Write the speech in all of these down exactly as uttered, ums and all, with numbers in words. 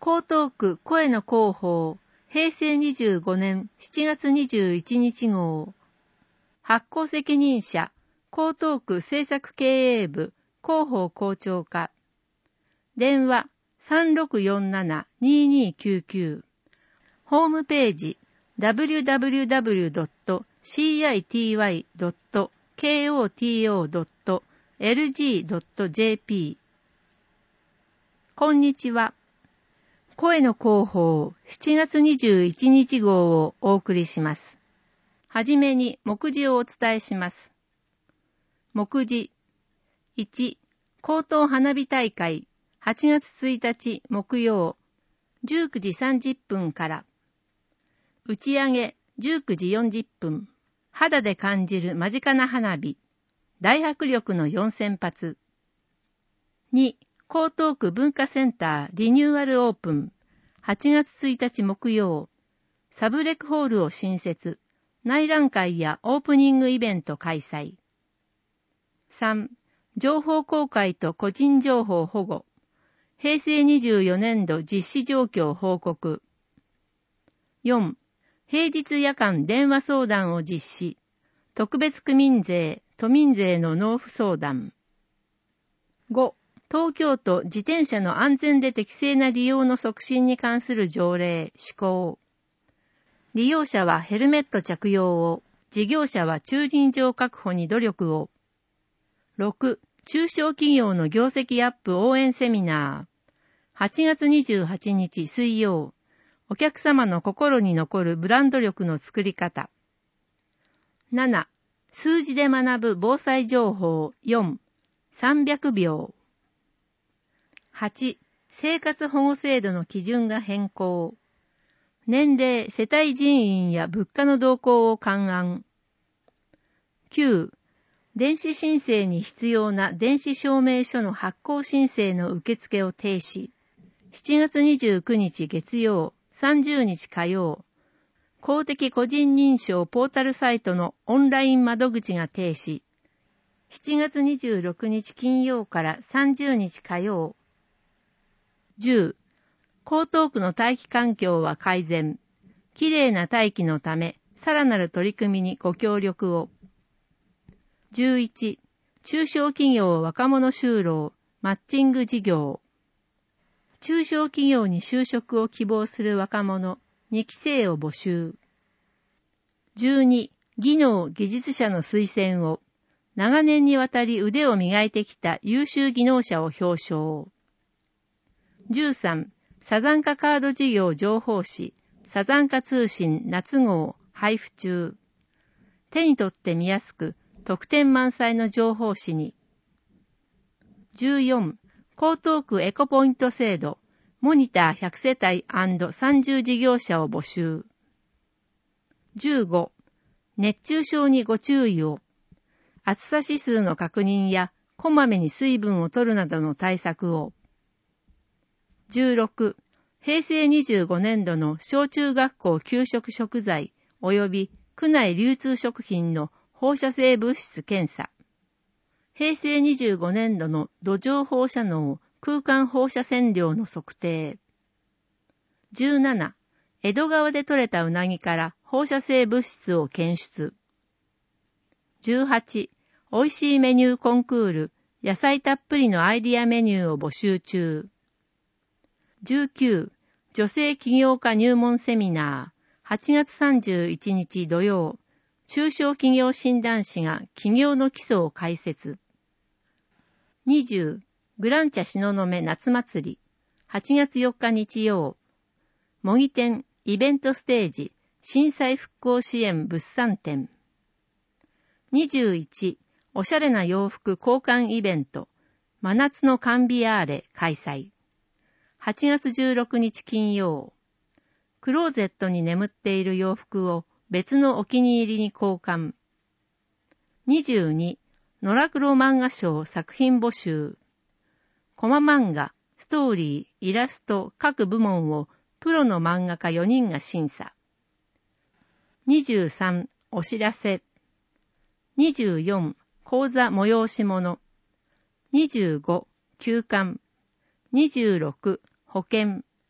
江東区声の広報、へいせいにじゅうごねんしちがつにじゅういちにち号。発行責任者、江東区政策経営部、広報校長課。電話 さんろくよんななにーにーきゅうきゅう。ホームページ ダブリュダブリュダブリュドットシーアイティーワイドットケーオーティーオードットエルジードットジェーピー。こんにちは。声の広報しちがつにじゅういちにち号をお送りします。はじめに目次をお伝えします。目次いち、江東花火大会はちがつついたち木曜じゅうくじさんじゅっぷんから。打ち上げじゅうくじよんじゅっぷん。肌で感じる間近な花火。大迫力のよんせんぱつ。に、江東区文化センターリニューアルオープン。はちがつついたち木曜。サブレクホールを新設。内覧会やオープニングイベント開催。さん、情報公開と個人情報保護。へいせいにじゅうよねんど実施状況報告。よん、平日夜間電話相談を実施。特別区民税、都民税の納付相談。ご、東京都自転車の安全で適正な利用の促進に関する条例施行。利用者はヘルメット着用を、事業者は駐輪場確保に努力を。ろく、中小企業の業績アップ応援セミナー。はちがつにじゅうはちにち水曜。お客様の心に残るブランド力の作り方。なな、数字で学ぶ防災情報よん、さんびゃくびょう。はち、生活保護制度の基準が変更。年齢、世帯人員や物価の動向を勘案。きゅう、電子申請に必要な電子証明書の発行申請の受付を停止。しちがつにじゅうくにち月曜、さんじゅうにち火曜。公的個人認証ポータルサイトのオンライン窓口が停止。しちがつにじゅうろくにち金曜からさんじゅうにち火曜。じゅう、江東区の大気環境は改善。きれいな大気のため、さらなる取り組みにご協力を。じゅういち、中小企業若者就労、マッチング事業。中小企業に就職を希望する若者、にきせいを募集。じゅうに、技能技術者の推薦を。長年にわたり腕を磨いてきた優秀技能者を表彰。じゅうさん、サザンカカード事業情報誌、サザンカ通信夏号配布中。手に取って見やすく、特典満載の情報誌に。じゅうよん、江東区エコポイント制度、モニターひゃくせたい&さんじゅう事業者を募集。じゅうご、熱中症にご注意を。暑さ指数の確認や、こまめに水分を取るなどの対策を。じゅうろく、へいせいにじゅうごねんどの小中学校給食食材及び区内流通食品の放射性物質検査。へいせいにじゅうごねんどの土壌放射能空間放射線量の測定。じゅうなな、江戸川で採れたうなぎから放射性物質を検出。じゅうはち、美味しいメニューコンクール、野菜たっぷりのアイディアメニューを募集中。じゅうきゅう、女性起業家入門セミナー、はちがつさんじゅういちにち土曜、中小企業診断士が起業の基礎を解説。にじゅう、グランチャ東雲夏祭り、はちがつよっか日曜、模擬店、イベントステージ、震災復興支援物産展。にじゅういち、おしゃれな洋服交換イベント、真夏のカンビアーレ開催。はちがつじゅうろくにち金曜、クローゼットに眠っている洋服を別のお気に入りに交換。にじゅうに、ノラクロ漫画賞作品募集。コマ漫画、ストーリー、イラスト各部門をプロの漫画家よにんが審査。にじゅうさん、お知らせ。にじゅうよん、講座催し物。にじゅうご、休刊。にじゅうろく、保険。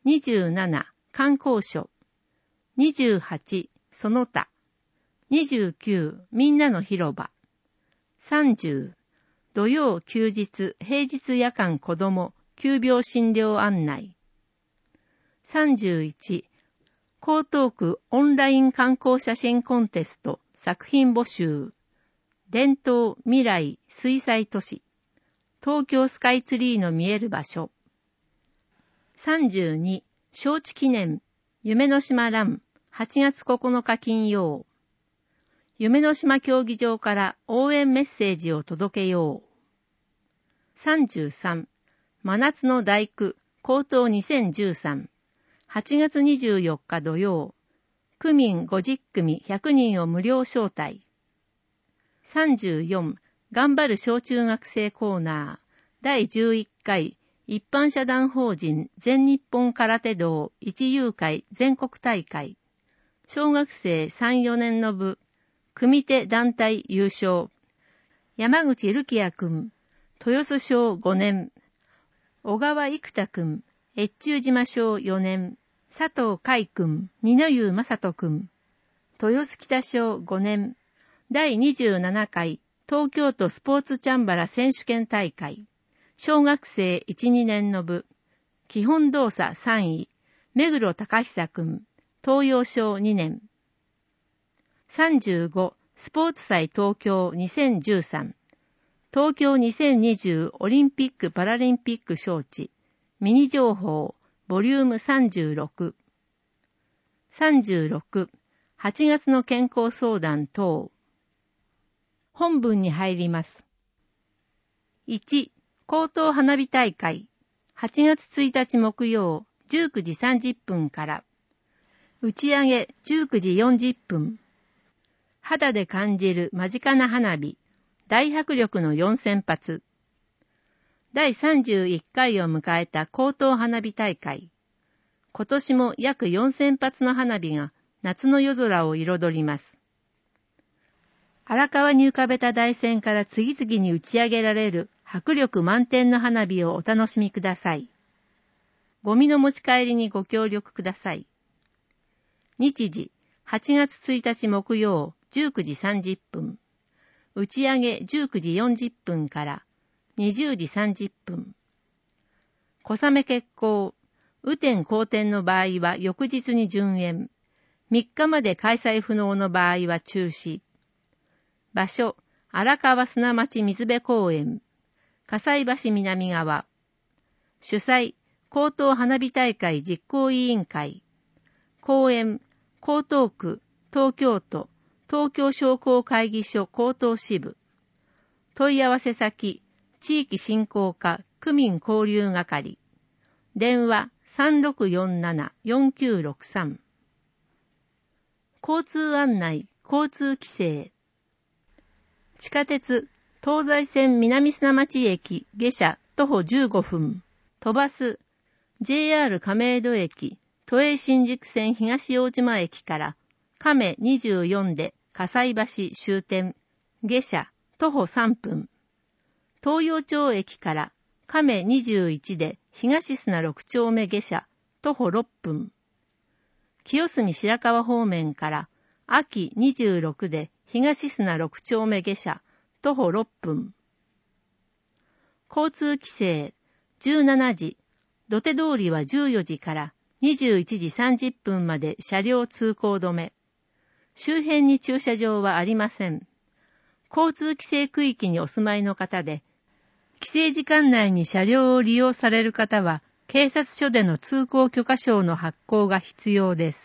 にじゅうなな、観光所。にじゅうはち、その他。にじゅうきゅう、みんなの広場。さんじゅう、土曜休日平日夜間子ども急病診療案内。さんじゅういち、江東区オンライン観光写真コンテスト作品募集。伝統未来水彩都市。東京スカイツリーの見える場所。さんじゅうに、招致記念夢の島ランはちがつここのか金曜。夢の島競技場から応援メッセージを届けよう。さんじゅうさん、真夏の大工高等にせんじゅうさん。はちがつにじゅうよっか土曜。区民ごじゅっくみひゃくにんを無料招待。さんじゅうよん、頑張る小中学生コーナー。だいじゅういっかい一般社団法人全日本空手道一遊会全国大会。小学生さん、よねんの部。組手団体優勝。山口るきやくん。豊洲小ごねん。小川生田くん。越中島小よねん。佐藤海くん。二の湯正人くん。豊洲北小ごねん。だいにじゅうななかい東京都スポーツチャンバラ選手権大会。小学生いち、にねんの部。基本動作さんい。目黒隆久くん。東洋小にねん。さんじゅうご、スポーツ祭東京にせんじゅうさん。東京にせんにじゅうオリンピック・パラリンピック招致。ミニ情報、ボリュームさんじゅうろく。さんじゅうろく、はちがつの健康相談等。本文に入ります。いち、高等花火大会。はちがつついたち木曜、じゅうくじさんじゅっぷんから。打ち上げじゅうくじよんじゅっぷん。肌で感じる間近な花火。大迫力のよんせんぱつ。だいさんじゅういっかいを迎えた高等花火大会。今年も約よんせんぱつの花火が夏の夜空を彩ります。荒川に浮かべた台船から次々に打ち上げられる迫力満点の花火をお楽しみください。ゴミの持ち帰りにご協力ください。日時、はちがつついたち木曜、じゅうくじさんじゅっぷん。打ち上げじゅうくじよんじゅっぷんからにじゅうじさんじゅっぷん。小雨欠航。雨天荒天の場合は翌日に順延。みっかまで開催不能の場合は中止。場所、荒川砂町水辺公園。葛西橋南側。主催、高等花火大会実行委員会。公園、江東区、東京都、東京商工会議所江東支部。問い合わせ先、地域振興課区民交流係。電話 さんろくよんななよんきゅうろくさん。交通案内、交通規制。地下鉄、東西線南砂町駅下車徒歩じゅうごふん。飛ばす、ジェイアール 亀戸駅、都営新宿線東大島駅から亀にじゅうよんで葛西橋終点、下車徒歩さんぷん。東洋町駅から亀にじゅういちで東砂ろく丁目下車徒歩ろっぷん。清澄白河方面から秋にじゅうろくで東砂ろく丁目下車徒歩ろっぷん。交通規制じゅうしちじ、土手通りはじゅうよじからにじゅういちじさんじゅっぷんまで車両通行止め。周辺に駐車場はありません。交通規制区域にお住まいの方で、規制時間内に車両を利用される方は、警察署での通行許可証の発行が必要です。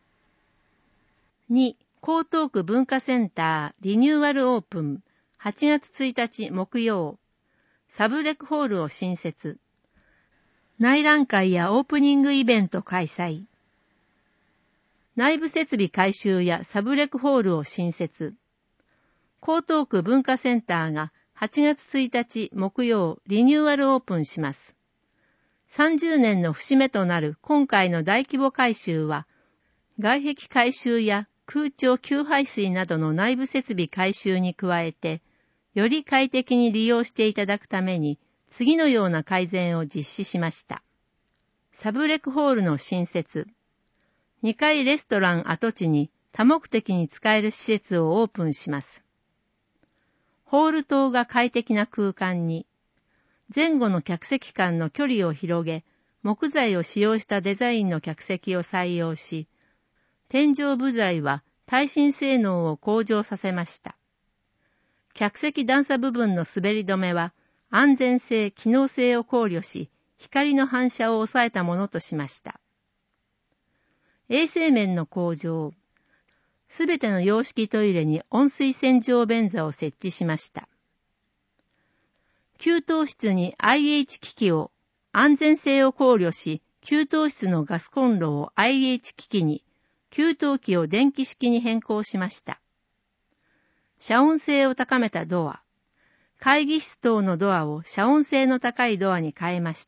に、江東区文化センターリニューアルオープン、はちがつついたち木曜、サブレクホールを新設。内覧会やオープニングイベント開催。内部設備改修やサブレクホールを新設。江東区文化センターがはちがつついたち木曜リニューアルオープンします。さんじゅうねんの節目となる今回の大規模改修は、外壁改修や空調給排水などの内部設備改修に加えて、より快適に利用していただくために、次のような改善を実施しました。 サブレクホールの新設、にかいレストラン跡地に多目的に使える施設をオープンします。ホール棟が快適な空間に、前後の客席間の距離を広げ、木材を使用したデザインの客席を採用し、天井部材は耐震性能を向上させました。客席段差部分の滑り止めは安全性、機能性を考慮し、光の反射を抑えたものとしました。衛生面の向上、すべての洋式トイレに温水洗浄便座を設置しました。給湯室に アイエイチ 機器を安全性を考慮し、給湯室のガスコンロを アイエイチ 機器に、給湯器を電気式に変更しました。遮音性を高めたドア、会議室等のドアを遮音性の高いドアに変えました。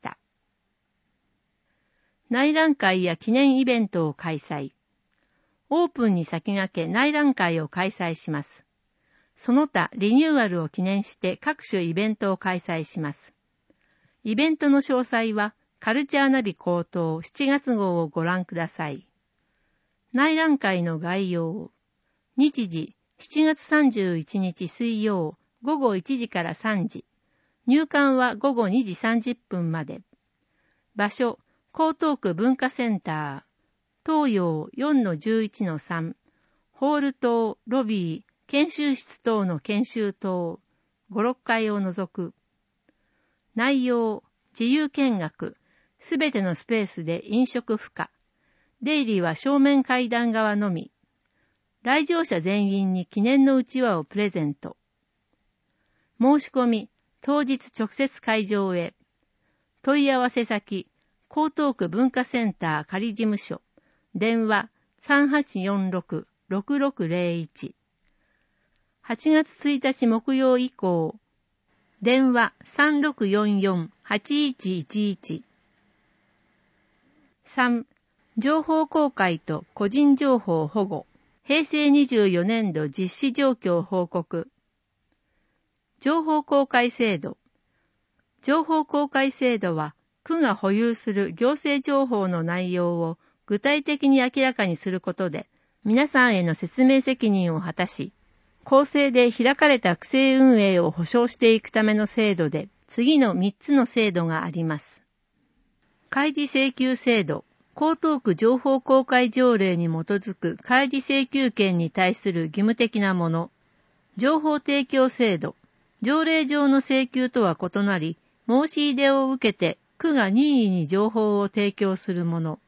内覧会や記念イベントを開催。オープンに先駆け内覧会を開催します。その他リニューアルを記念して各種イベントを開催します。イベントの詳細はカルチャーナビ口頭しちがつ号をご覧ください。内覧会の概要。日時しちがつさんじゅういちにち水曜ごごいちじからさんじ。入館はごごにじさんじゅっぷんまで。場所、江東区文化センター。東洋 よんのじゅういちのさん。ホール棟、ロビー、研修室等の研修棟。ご、ろっかいを除く。内容、自由見学。すべてのスペースで飲食不可。出入りは正面階段側のみ。来場者全員に記念のうちわをプレゼント。申し込み、当日直接会場へ。問い合わせ先、江東区文化センター仮事務所。電話 さんはちよんろく ろくろくぜろいち。はちがつついたち木曜以降。電話 さんろくよんよん はちいちいちいち。さん. 情報公開と個人情報保護。へいせいにじゅうよねんど実施状況報告。情報公開制度。情報公開制度は、区が保有する行政情報の内容を具体的に明らかにすることで、皆さんへの説明責任を果たし、公正で開かれた区政運営を保障していくための制度で、次のみっつの制度があります。開示請求制度。江東区情報公開条例に基づく開示請求権に対する義務的なもの。情報提供制度。条例上の請求とは異なり、申し入れを受けて区が任意に情報を提供するもの。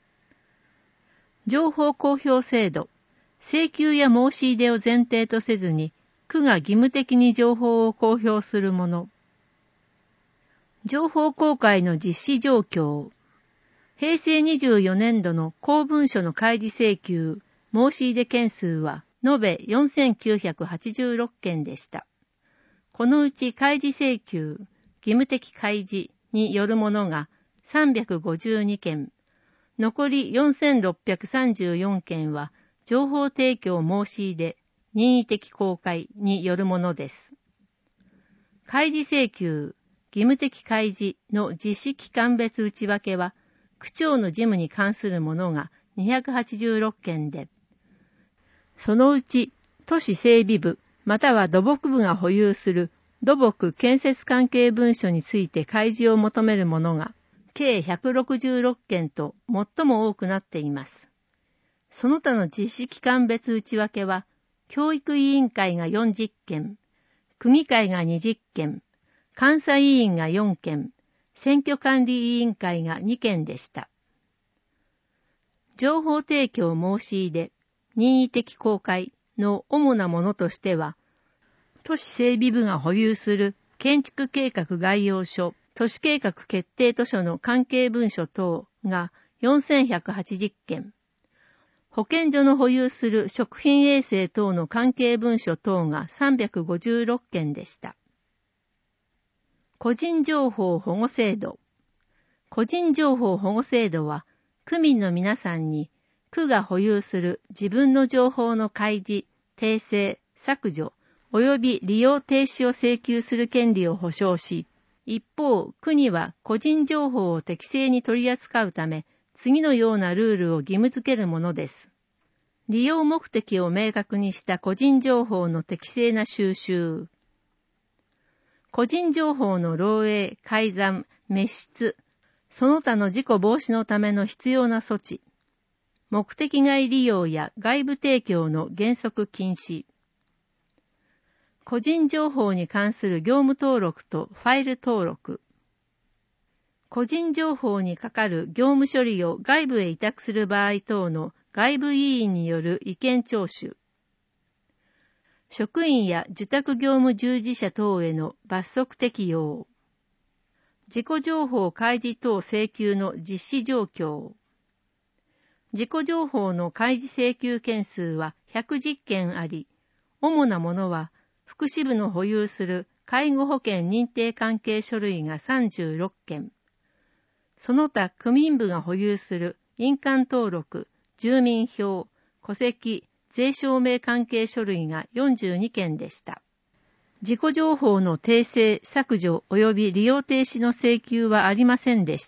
情報公表制度。請求や申し入れを前提とせずに、区が義務的に情報を公表するもの。情報公開の実施状況。へいせいにじゅうよねんどの公文書の開示請求、申し入れ件数は延べよんせんきゅうひゃくはちじゅうろっけんでした。このうち開示請求、義務的開示によるものがさんびゃくごじゅうにけん、残りよんせんろっぴゃくさんじゅうよんけんは情報提供申し入れ、任意的公開によるものです。開示請求、義務的開示の実施期間別内訳は、区長の事務に関するものがにひゃくはちじゅうろっけんで、そのうち都市整備部または土木部が保有する土木建設関係文書について開示を求めるものが計ひゃくろくじゅうろっけんと最も多くなっています。その他の実施期間別内訳は、教育委員会がよんじゅっけん、区議会がにじゅっけん、監査委員がよんけん、選挙管理委員会がにけんでした。情報提供申し入れ、任意的公開の主なものとしては、都市整備部が保有する建築計画概要書、都市計画決定図書の関係文書等がよんせんひゃくはちじゅっけん、保健所の保有する食品衛生等の関係文書等がさんびゃくごじゅうろっけんでした。個人情報保護制度。個人情報保護制度は、区民の皆さんに区が保有する自分の情報の開示、訂正、削除、及び利用停止を請求する権利を保障し、 一方、国は個人情報を適正に取り扱うため、次のようなルールを義務付けるものです。利用目的を明確にした個人情報の適正な収集。個人情報の漏洩、改ざん、滅失、その他の事故防止のための必要な措置。目的外利用や外部提供の原則禁止。個人情報に関する業務登録とファイル登録。個人情報にかかる業務処理を外部へ委託する場合等の外部委員による意見聴取。職員や受託業務従事者等への罰則適用。事故情報開示等請求の実施状況。事故情報の開示請求件数はひゃくじゅっけんあり、主なものは福祉部の保有する介護保険認定関係書類がさんじゅうろっけん、その他区民部が保有する印鑑登録、住民票、戸籍、税証明関係書類がよんじゅうにけんでした。事故情報の訂正、削除及び利用停止の請求はありませんでした。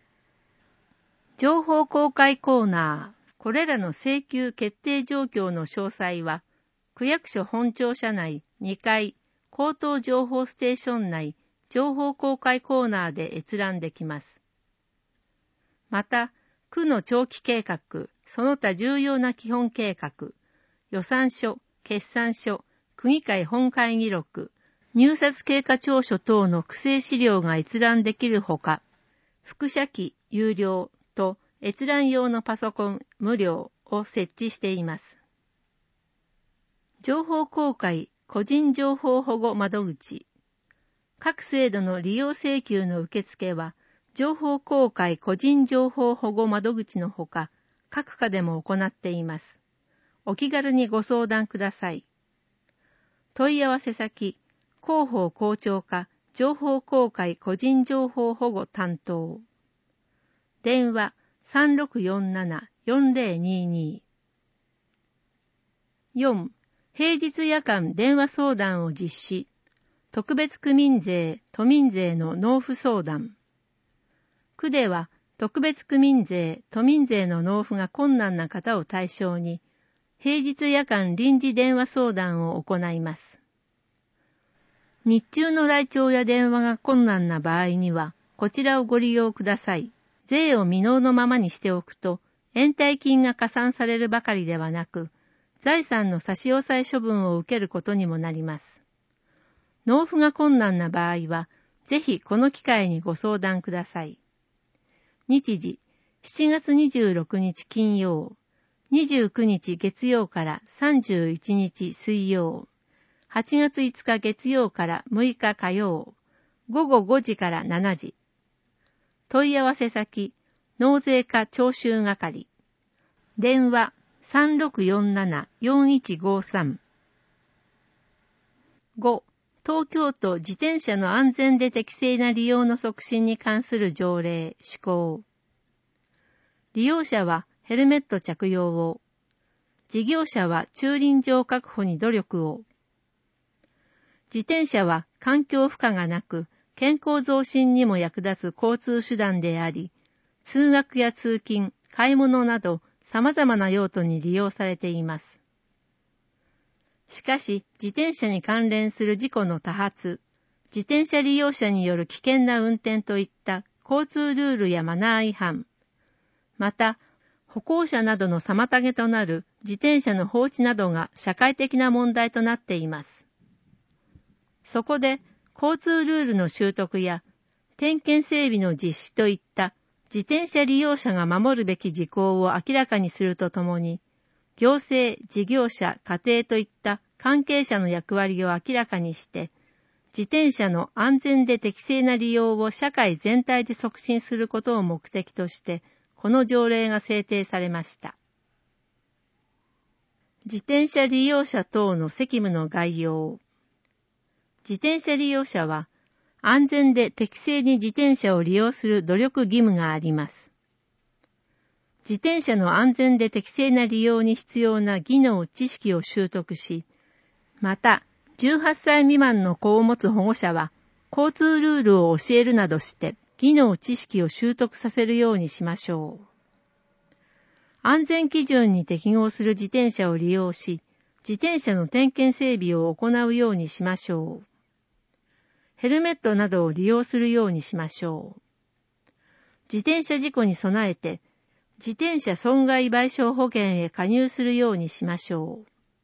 情報公開コーナー。これらの請求決定状況の詳細は、区役所本庁舎内にかい、口頭情報ステーション内、情報公開コーナーで閲覧できます。また、区の長期計画、その他重要な基本計画、予算書、決算書、区議会本会議録、入札経過調書等の区政資料が閲覧できるほか、複写機有料と閲覧用のパソコン無料を設置しています。情報公開個人情報保護窓口。各制度の利用請求の受付は、情報公開個人情報保護窓口のほか、各課でも行っています。お気軽にご相談ください。問い合わせ先、広報校長課情報公開個人情報保護担当。電話 さんろくよんなな よんぜろにに。よん. 平日夜間電話相談を実施。特別区民税、都民税の納付相談。区では特別区民税、都民税の納付が困難な方を対象に、平日夜間臨時電話相談を行います。日中の来庁や電話が困難な場合には、こちらをご利用ください。税を未納のままにしておくと、延滞金が加算されるばかりではなく、財産の差し押さえ処分を受けることにもなります。納付が困難な場合は、ぜひこの機会にご相談ください。日時、しちがつにじゅうろくにち金曜、にじゅうくにち月曜からさんじゅういちにち水曜、はちがついつか月曜からむいか火曜、ごごごじからしちじ。問い合わせ先、納税課徴収係。電話 さんろくよんなな よんいちごさん。ご. 東京都自転車の安全で適正な利用の促進に関する条例施行。利用者はヘルメット着用を。事業者は駐輪場確保に努力を。自転車は環境負荷がなく、健康増進にも役立つ交通手段であり、通学や通勤、買い物など様々な用途に利用されています。しかし、自転車に関連する事故の多発、自転車利用者による危険な運転といった交通ルールやマナー違反、また、歩行者などの妨げとなる自転車の放置などが社会的な問題となっています。そこで、交通ルールの習得や点検整備の実施といった自転車利用者が守るべき事項を明らかにするとともに、行政、事業者、家庭といった関係者の役割を明らかにして、自転車の安全で適正な利用を社会全体で促進することを目的として、この条例が制定されました。自転車利用者等の責務の概要。自転車利用者は、安全で適正に自転車を利用する努力義務があります。自転車の安全で適正な利用に必要な技能・知識を習得し、また、じゅうはっさい未満の子を持つ保護者は、 交通ルールを教えるなどして技能知識を習得させるようにしましょう。安全基準に適合する自転車を利用し、自転車の点検整備を行うようにしましょう。ヘルメットなどを利用するようにしましょう。自転車事故に備えて、自転車損害賠償保険へ加入するようにしましょう。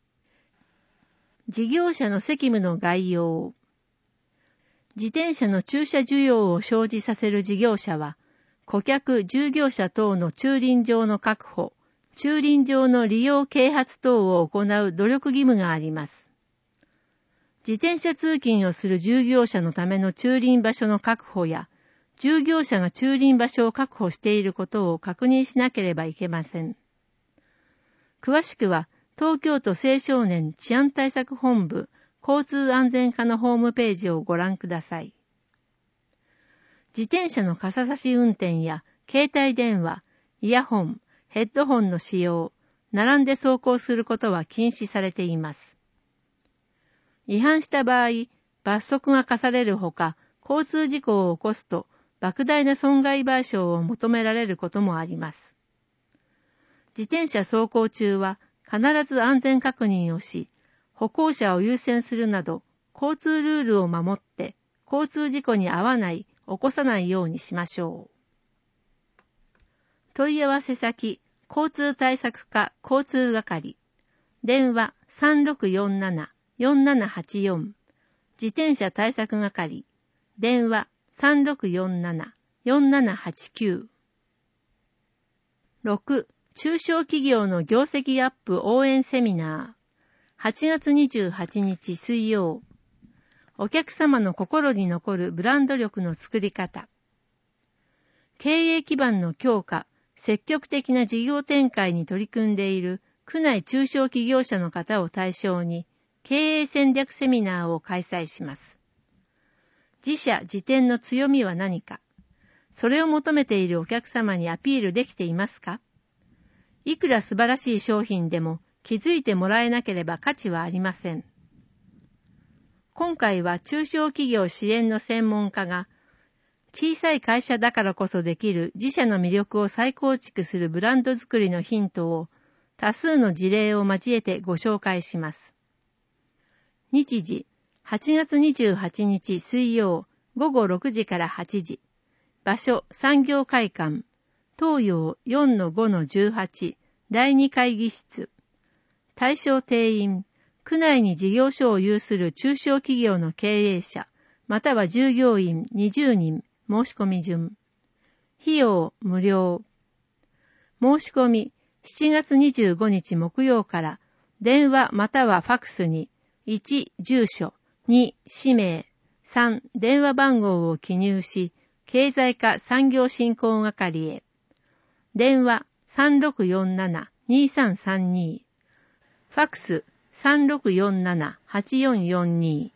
事業者の責務の概要。自転車の駐車需要を生じさせる事業者は、顧客・従業者等の駐輪場の確保、駐輪場の利用啓発等を行う努力義務があります。自転車通勤をする従業者のための駐輪場所の確保や、従業者が駐輪場所を確保していることを確認しなければいけません。詳しくは、東京都青少年治安対策本部交通安全課のホームページをご覧ください。自転車の傘差し運転や携帯電話、イヤホン、ヘッドホンの使用、並んで走行することは禁止されています。違反した場合、罰則が課されるほか、交通事故を起こすと、莫大な損害賠償を求められることもあります。自転車走行中は必ず安全確認をし、歩行者を優先するなど、交通ルールを守って、交通事故に遭わない、起こさないようにしましょう。問い合わせ先、交通対策課交通係。電話 さんろくよんなな よんななはちよん。自転車対策係。電話 さんろくよんなな よんななはちきゅう。ろく. 中小企業の業績アップ応援セミナー。はちがつにじゅうはちにち水曜。お客様の心に残るブランド力の作り方。経営基盤の強化、積極的な事業展開に取り組んでいる区内中小企業者の方を対象に経営戦略セミナーを開催します。自社自店の強みは何か、それを求めているお客様にアピールできていますか？いくら素晴らしい商品でも気づいてもらえなければ価値はありません。今回は中小企業支援の専門家が小さい会社だからこそできる自社の魅力を再構築するブランド作りのヒントを多数の事例を交えてご紹介します。日時はちがつにじゅうはちにち水曜ごごろくじからはちじ。場所産業会館東洋 よんのごのじゅうはち だいに会議室。対象定員、区内に事業所を有する中小企業の経営者、または従業員にじゅうにん、申し込み順。費用無料。申し込みしちがつにじゅうごにち木曜から、電話またはファクスに、いち住所、に氏名、さん電話番号を記入し、経済課産業振興係へ。電話 さんろくよんなな にさんさんに。ファクス さんろくよんなな はちよんよんに。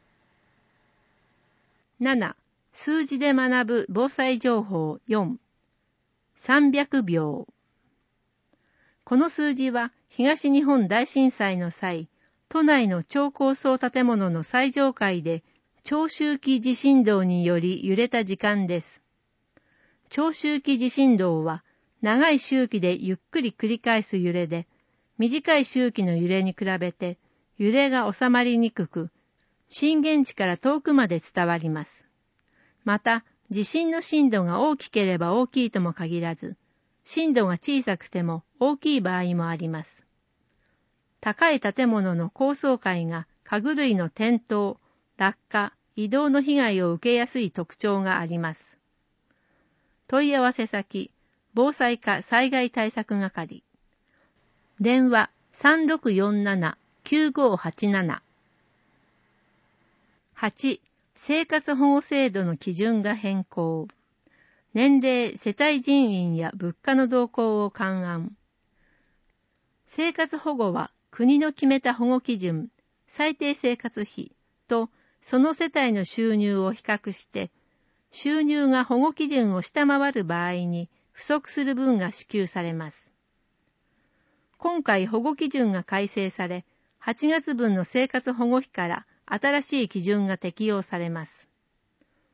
なな. 数字で学ぶ防災情報よん。さんびゃくびょう。この数字は東日本大震災の際、都内の超高層建物の最上階で長周期地震動により揺れた時間です。長周期地震動は長い周期でゆっくり繰り返す揺れで、短い周期の揺れに比べて揺れが収まりにくく、震源地から遠くまで伝わります。また、地震の震度が大きければ大きいとも限らず、震度が小さくても大きい場合もあります。高い建物の高層階が家具類の転倒、落下、移動の被害を受けやすい特徴があります。問い合わせ先、防災課災害対策係。電話 さんろくよんなな きゅうごはちなな。はち. 生活保護制度の基準が変更。年齢、世帯人員や物価の動向を勘案。生活保護は国の決めた保護基準、最低生活費とその世帯の収入を比較して、収入が保護基準を下回る場合に不足する分が支給されます。今回保護基準が改正され、はちがつぶんの生活保護費から新しい基準が適用されます。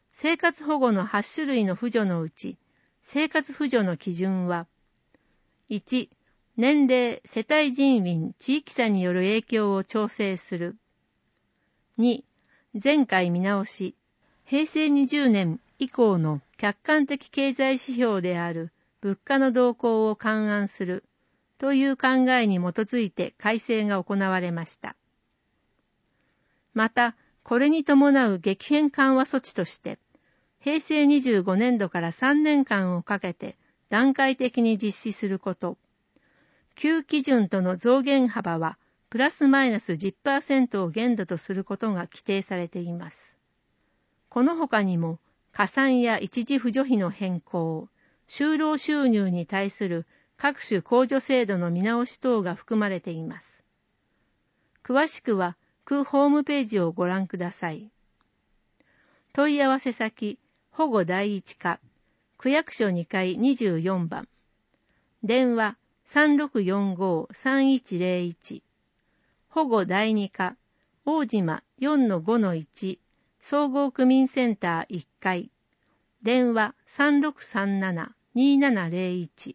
生活保護のはち種類の扶助のうち、生活扶助の基準は、いち、年齢、世帯人員、地域差による影響を調整する。に、前回見直し、へいせいにじゅうねん以降の客観的経済指標である物価の動向を勘案するという考えに基づいて改正が行われました。また、これに伴う激変緩和措置として、へいせいにじゅうごねんどからさんねんかんをかけて段階的に実施すること、旧基準との増減幅はプラスマイナス じゅっパーセント を限度とすることが規定されています。この他にも、加算や一時扶助費の変更、就労収入に対する各種控除制度の見直し等が含まれています。詳しくは、区ホームページをご覧ください。問い合わせ先、保護第一課、区役所にかいにじゅうよんばん。電話 さんろくよんご さんいちゼロいち。保護第二課、大島 よんのごのいち。総合区民センターいっかい。電話 さんろくさんなな にななゼロいち。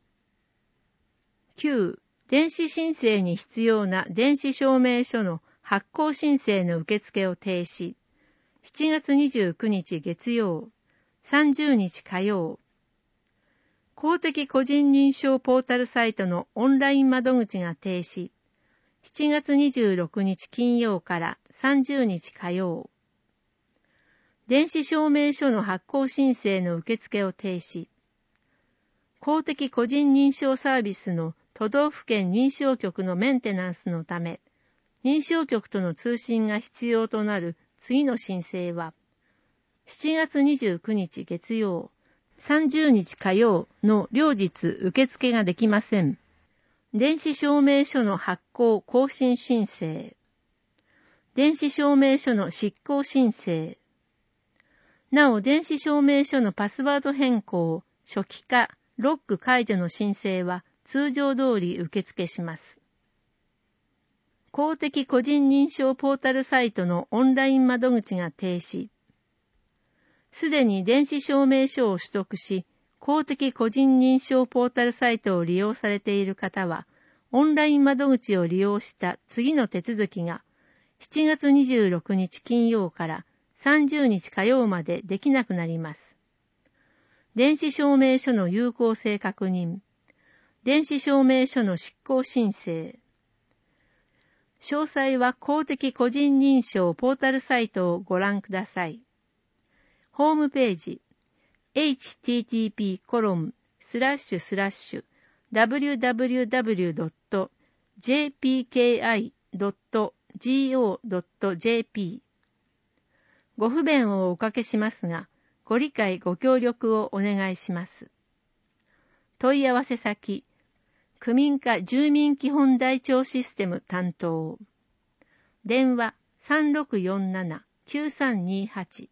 きゅう. 電子申請に必要な電子証明書の発行申請の受付を停止。しちがつにじゅうくにち月曜、さんじゅうにち火曜。公的個人認証ポータルサイトのオンライン窓口が停止。しちがつにじゅうろくにち金曜からさんじゅうにち火曜。電子証明書の発行申請の受付を停止。公的個人認証サービスの都道府県認証局のメンテナンスのため、認証局との通信が必要となる次の申請は、しちがつにじゅうくにち月曜、さんじゅうにち火曜の両日受付ができません。電子証明書の発行更新申請。電子証明書の失効申請。なお、電子証明書のパスワード変更、初期化、ロック解除の申請は通常通り受付します。公的個人認証ポータルサイトのオンライン窓口が停止。すでに電子証明書を取得し、公的個人認証ポータルサイトを利用されている方は、オンライン窓口を利用した次の手続きが、しちがつにじゅうろくにち金曜からさんじゅうにち火曜までできなくなります。電子証明書の有効性確認、電子証明書の失効申請。詳細は公的個人認証ポータルサイトをご覧ください。ホームページ エイチティーティーピーコロンスラッシュスラッシュダブリューダブリューダブリュードットジェーピーケーアイドットゴードットジェーピー ご不便をおかけしますが、ご理解ご協力をお願いします。問い合わせ先、区民課住民基本台帳システム担当。電話 さんろくよんなな きゅうさんにはち。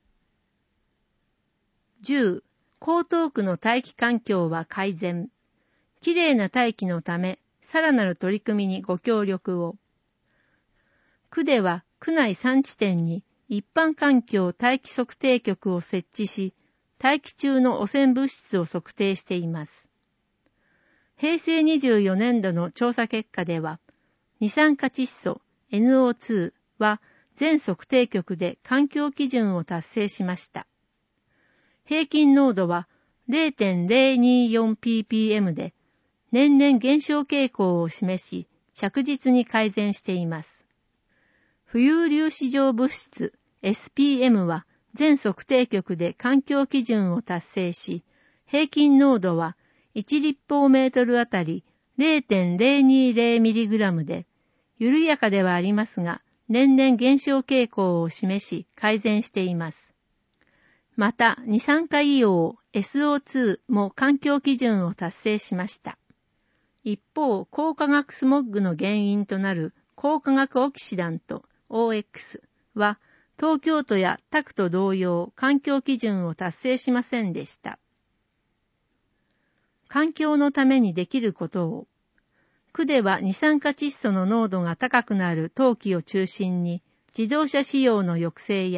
じゅう. 江東区の大気環境は改善。きれいな大気のため、さらなる取り組みにご協力を。区では区内さんちてんに一般環境大気測定局を設置し、大気中の汚染物質を測定しています。へいせいにじゅうよねんどの調査結果では、二酸化窒素 エヌオーツー は全測定局で環境基準を達成しました。平均濃度は ゼロてんゼロによんピーピーエム で年々減少傾向を示し、着実に改善しています。浮遊粒子状物質 エスピーエム は全測定局で環境基準を達成し、平均濃度はいち立方メートルあたり ゼロてんゼロにゼロミリグラム で、緩やかではありますが、年々減少傾向を示し改善しています。また、二酸化硫黄 エスオーツー も環境基準を達成しました。一方、高化学スモッグの原因となる高化学オキシダント オーエックス は、東京都や他区と同様環境基準を達成しませんでした。環境のためにできることを。区では二酸化窒素の濃度が高くなる冬季を中心に自動車使用の抑制や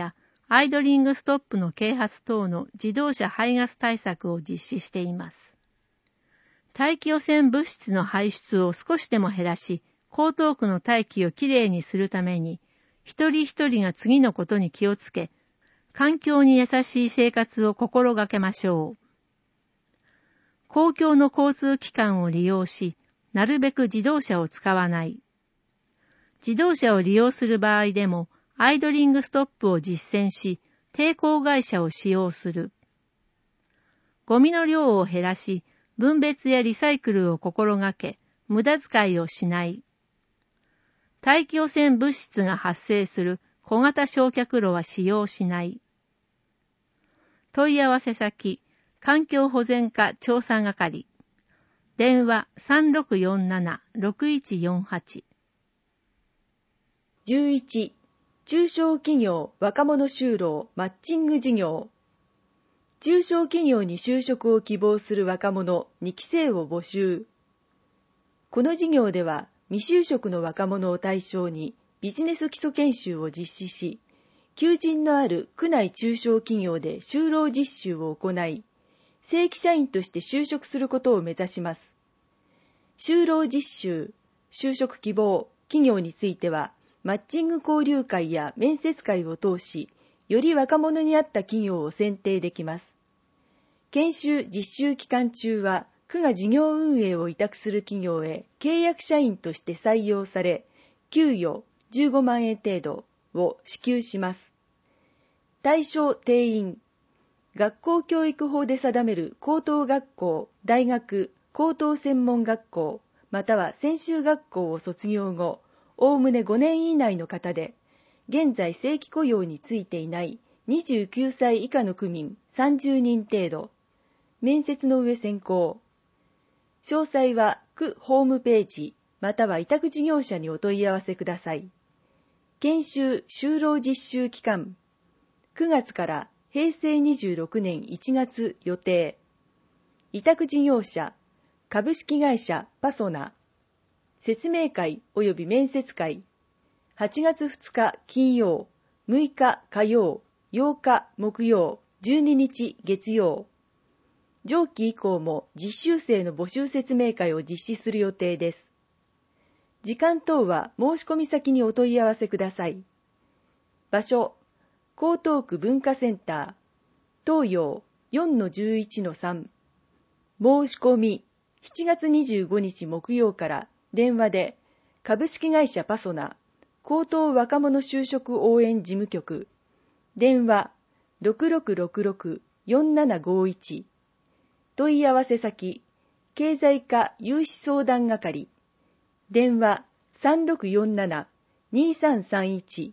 アイドリングストップの啓発等の自動車排ガス対策を実施しています。大気汚染物質の排出を少しでも減らし、江東区の大気をきれいにするために、一人一人が次のことに気をつけ、環境に優しい生活を心がけましょう。公共の交通機関を利用し、なるべく自動車を使わない。自動車を利用する場合でも、アイドリングストップを実践し、抵抗会社を使用する。ゴミの量を減らし、分別やリサイクルを心がけ、無駄遣いをしない。大気汚染物質が発生する小型焼却炉は使用しない。問い合わせ先、環境保全課調査係。電話 さんろくよんなな ろくいちよんはち。 じゅういち. 中小企業若者就労マッチング事業。中小企業に就職を希望する若者にきせいを募集。この事業では未就職の若者を対象にビジネス基礎研修を実施し、求人のある区内中小企業で就労実習を行い、正規社員として就職することを目指します。就労実習、就職希望、企業については、マッチング交流会や面接会を通し、より若者に合った企業を選定できます。研修実習期間中は、区が事業運営を委託する企業へ契約社員として採用され、給与じゅうごまんえん程度を支給します。対象定員、学校教育法で定める高等学校、大学、高等専門学校、または専修学校を卒業後、おおむねごねん以内の方で、現在正規雇用についていないにじゅうきゅうさい以下の区民さんじゅうにん程度、面接の上選考。詳細は区ホームページ、または委託事業者にお問い合わせください。研修就労実習期間、くがつからへいせいにじゅうろくねんいちがつ予定。委託事業者、株式会社パソナ。説明会及び面接会、はちがつふつか金曜、むいか火曜、ようか木曜、じゅうににち月曜。上記以降も実習生の募集説明会を実施する予定です。時間等は申し込み先にお問い合わせください。場所、江東区文化センター、東洋 よんのじゅういちのさん。申し込み、しちがつにじゅうごにち木曜から電話で、株式会社パソナ、高等若者就職応援事務局、電話 ろくろくろくろくよんななごいち。問い合わせ先、経済課融資相談係、電話 さんろくよんなな にさんさんいち。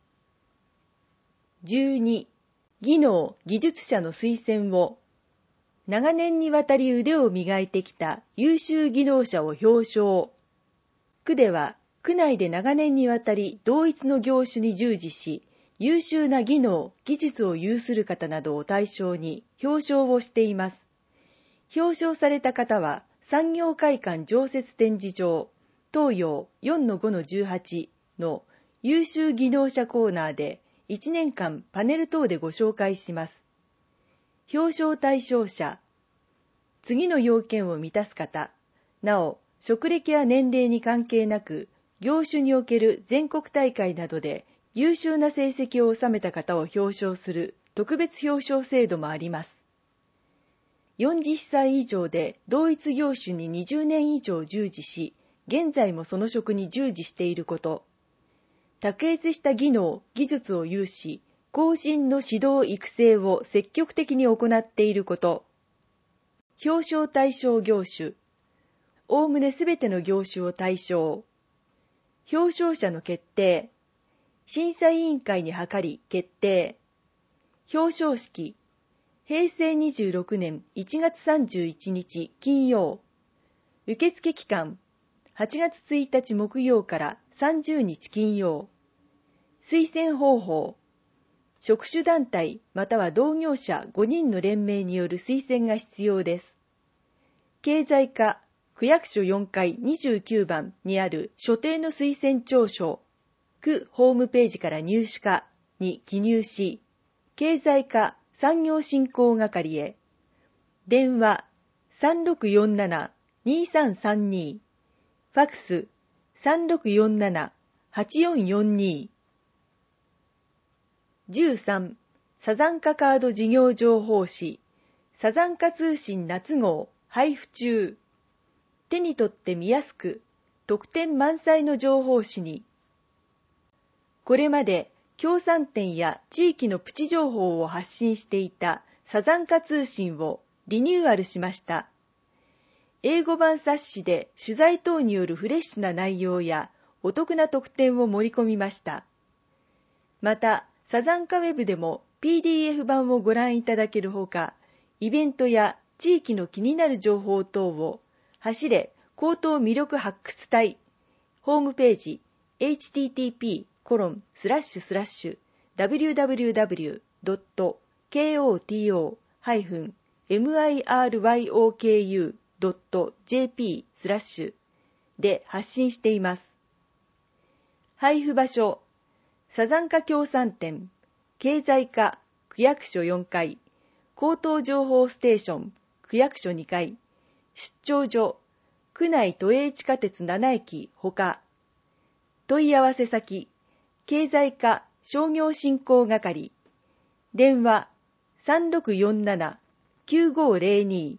じゅうに. 技能・技術者の推薦を、長年にわたり腕を磨いてきた優秀技能者を表彰。区では、区内で長年にわたり同一の業種に従事し、優秀な技能・技術を有する方などを対象に表彰をしています。表彰された方は、産業会館常設展示場、東洋 よんのごのじゅうはち の優秀技能者コーナーでいちねんかんパネル等でご紹介します。表彰対象者、次の要件を満たす方、なお、職歴や年齢に関係なく、業種における全国大会などで優秀な成績を収めた方を表彰する特別表彰制度もあります。よんじゅっさい以上で同一業種ににじゅうねん以上従事し、現在もその職に従事していること。卓越した技能・技術を有し、後進の指導育成を積極的に行っていること。表彰対象業種。おおむねすべての業種を対象。表彰者の決定。審査委員会に諮り決定。表彰式。へいせいにじゅうろくねんいちがつさんじゅういちにち金曜。受付期間。はちがつついたち木曜からさんじゅうにち金曜。推薦方法。職種団体または同業者ごにんの連盟による推薦が必要です。経済課区役所よんかいにじゅうきゅうばんにある所定の推薦調書、区ホームページから入手かに記入し、 経済課産業振興係へ。電話 さんろくよんななにさんさんに、ファクス さんろくよんななはちよんよんに。じゅうさん. サザンカカード事業情報誌サザンカ通信夏号配布中。手に取って見やすく特典満載の情報誌に。これまで協賛店や地域のプチ情報を発信していたサザンカ通信をリニューアルしました。英語版冊子で取材等によるフレッシュな内容やお得な特典を盛り込みました。また、サザンカウェブでも ピーディーエフ 版をご覧いただけるほか、イベントや地域の気になる情報等を走れ高等魅力発掘隊ホームページ エイチティーティーピーコロンスラッシュスラッシュダブリューダブリューダブリュードットケーオーティーオーハイフンエムアイアールワイオーケーユードットジェーピースラッシュで発信しています。配布場所サザンカ協賛店経済課区役所よんかい高等情報ステーション区役所にかい出張所区内都営地下鉄ななえきほか。問い合わせ先経済課商業振興係電話 さんろくよんななきゅうごゼロに。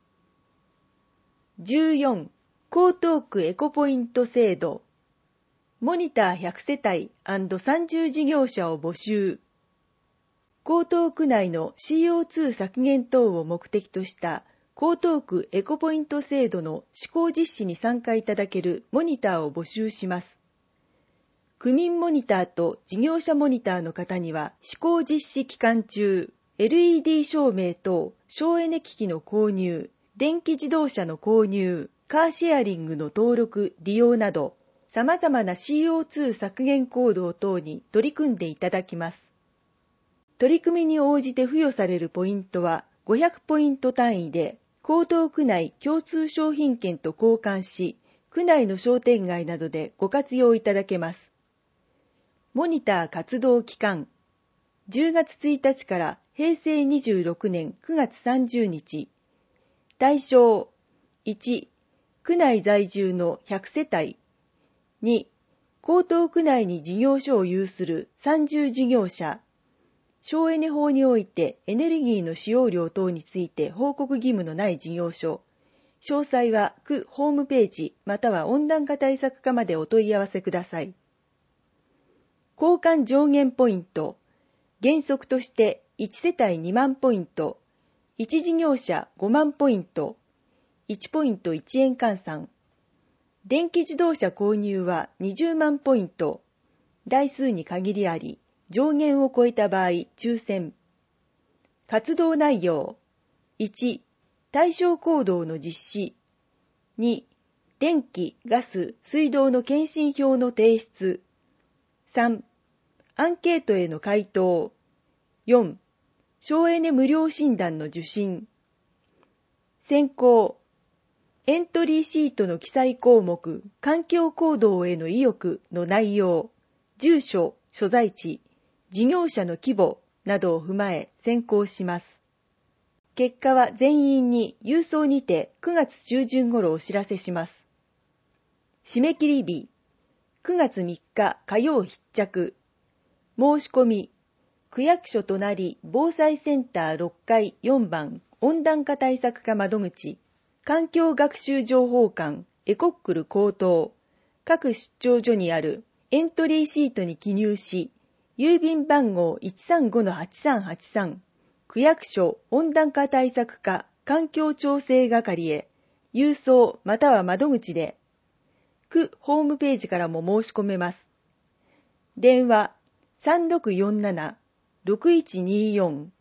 じゅうよん. 江東区エコポイント制度モニターひゃくせたい&さんじゅう事業者を募集。江東区内の シーオーツー 削減等を目的とした江東区エコポイント制度の施行実施に参加いただけるモニターを募集します。区民モニターと事業者モニターの方には施行実施期間中、エルイーディー 照明等省エネ機器の購入、電気自動車の購入、カーシェアリングの登録、利用など、様々な シーオーツー 削減行動等に取り組んでいただきます。取り組みに応じて付与されるポイントはごひゃくポイント単位で、江東区内共通商品券と交換し、区内の商店街などでご活用いただけます。モニター活動期間、じゅうがつついたちからへいせいにじゅうろくねんくがつさんじゅうにち。対象いち、区内在住のひゃくせたい。に、江東区内に事業所を有するさんじゅう事業者。省エネ法においてエネルギーの使用量等について報告義務のない事業所。詳細は区ホームページまたは温暖化対策課までお問い合わせください。交換上限ポイント。原則としていちせたいにまんポイント。いち事業者ごまんポイント。いちポイントいちえん換算。電気自動車購入はにじゅうまんポイント。台数に限りあり、上限を超えた場合、抽選。活動内容。いち、対象行動の実施。に、電気、ガス、水道の検針票の提出。さん、アンケートへの回答。よん、省エネ無料診断の受診。選考。エントリーシートの記載項目、環境行動への意欲の内容、住所、所在地、事業者の規模などを踏まえ選考します。結果は全員に郵送にてくがつちゅうじゅん頃お知らせします。締め切り日、くがつみっか火曜必着。申し込み、区役所隣防災センターろっかいよんばん温暖化対策課窓口、環境学習情報館エコックル高等、各出張所にあるエントリーシートに記入し、郵便番号 いちさんごのはちさんはちさん、区役所温暖化対策課環境調整係へ、郵送または窓口で、区ホームページからも申し込めます。電話 さんろくよんななろくいちによん。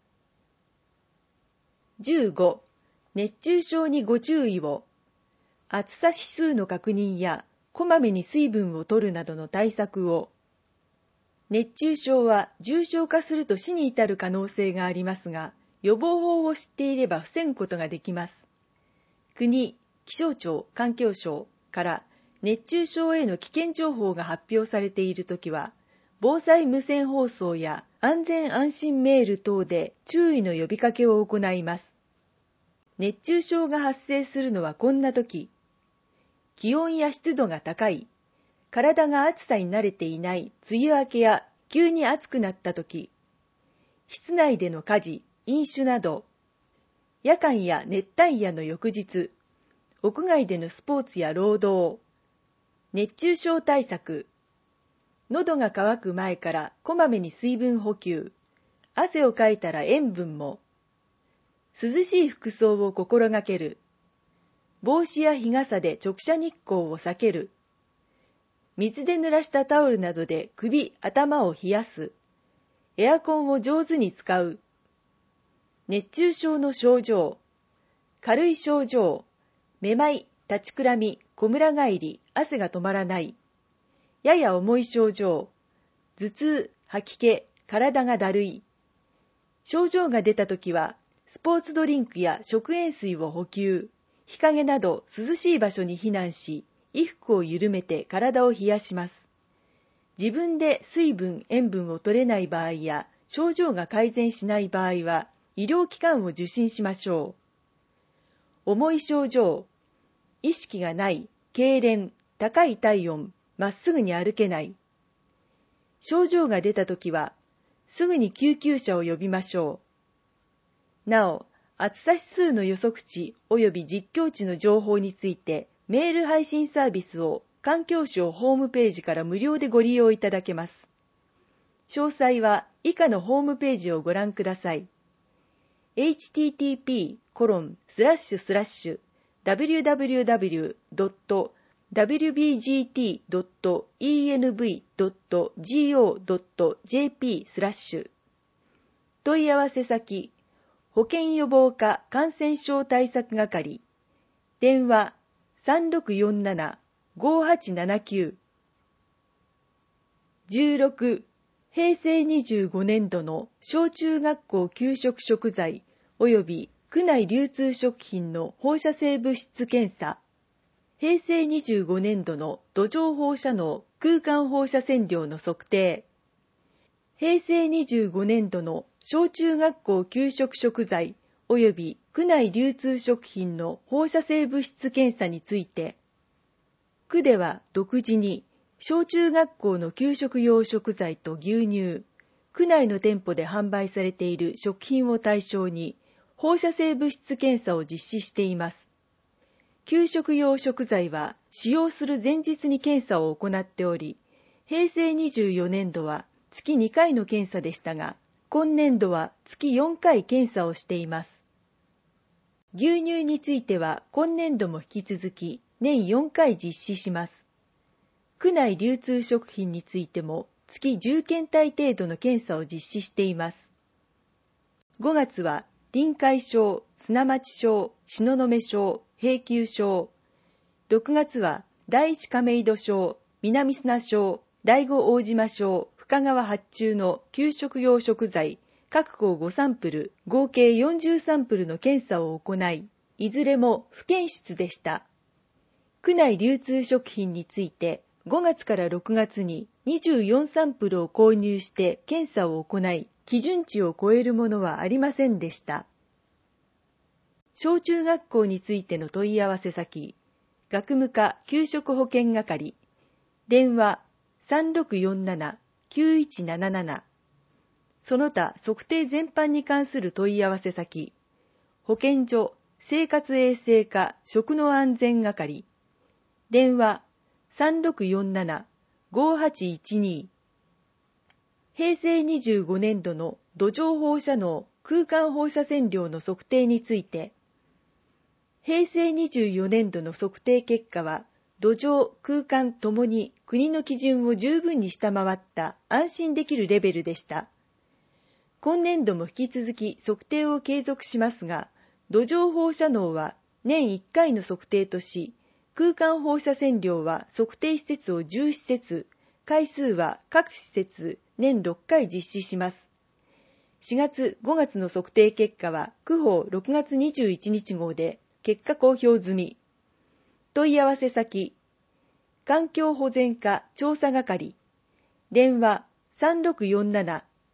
じゅうご、熱中症にご注意を。暑さ指数の確認やこまめに水分を取るなどの対策を。熱中症は重症化すると死に至る可能性がありますが、予防法を知っていれば防ぐことができます。国、気象庁、環境省から熱中症への危険情報が発表されているときは、防災無線放送や安全安心メール等で注意の呼びかけを行います。熱中症が発生するのはこんな時、気温や湿度が高い、体が暑さに慣れていない梅雨明けや急に暑くなった時、室内での家事、飲酒など、夜間や熱帯夜の翌日、屋外でのスポーツや労働、熱中症対策、喉が渇く前からこまめに水分補給、汗をかいたら塩分も、涼しい服装を心がける、帽子や日傘で直射日光を避ける、水で濡らしたタオルなどで首、頭を冷やす、エアコンを上手に使う、熱中症の症状、軽い症状、めまい、立ちくらみ、こむら返り、汗が止まらない、やや重い症状、頭痛、吐き気、体がだるい。症状が出たときは、スポーツドリンクや食塩水を補給、日陰など涼しい場所に避難し、衣服を緩めて体を冷やします。自分で水分、塩分を取れない場合や、症状が改善しない場合は、医療機関を受診しましょう。重い症状、意識がない、痙攣、高い体温、まっすぐに歩けない。症状が出たときは、すぐに救急車を呼びましょう。なお、暑さ指数の予測値及び実況値の情報について、メール配信サービスを環境省ホームページから無料でご利用いただけます。詳細は以下のホームページをご覧ください。エイチティーティーピーコロンスラッシュスラッシュダブリューダブリューダブリュードットダブリュービージーティードットイーエヌブイドットジーオードットジェーピースラッシュ問い合わせ先保健予防課感染症対策係電話 さんろくよんななごはちななきゅう じゅうろくへいせいにじゅうごねんどの小中学校給食食材及び区内流通食品の放射性物質検査へいせいにじゅうごねんどの土壌放射能空間放射線量の測定へいせいにじゅうごねんどの小中学校給食食材及び区内流通食品の放射性物質検査について、区では独自に小中学校の給食用食材と牛乳、区内の店舗で販売されている食品を対象に放射性物質検査を実施しています。給食用食材は使用する前日に検査を行っており、へいせいにじゅうよねんどは月にかいの検査でしたが、今年度は月よんかい検査をしています。牛乳については今年度も引き続き年よんかい実施します。区内流通食品についても月じゅうけんたい程度の検査を実施しています。ごがつは臨海症、砂町症、東雲症、平丘症。ろくがつは第一亀戸症、南砂症、第五大島症、深川発注の給食用食材、各校ごサンプル、合計よんじゅうサンプルの検査を行い、いずれも不検出でした。区内流通食品について、ごがつからろくがつににじゅうよんサンプルを購入して検査を行い、基準値を超えるものはありませんでした。小中学校についての問い合わせ先、学務課給食保健係、電話 さんろくよんななきゅういちなななな、その他測定全般に関する問い合わせ先、保健所生活衛生課食の安全係、電話 さんろくよんななごはちいちに、へいせいにじゅうごねんどの土壌放射能空間放射線量の測定について、へいせいにじゅうよねんどの測定結果は、土壌、空間ともに国の基準を十分に下回った安心できるレベルでした。今年度も引き続き測定を継続しますが、土壌放射能は年いっかいの測定とし、空間放射線量は測定施設をじゅうしせつ、回数は各施設年ろっかい実施します。しがつ、ごがつの測定結果は、区報ろくがつにじゅういちにち号で結果公表済み。問い合わせ先、環境保全課調査係、電話 さんろくよんなな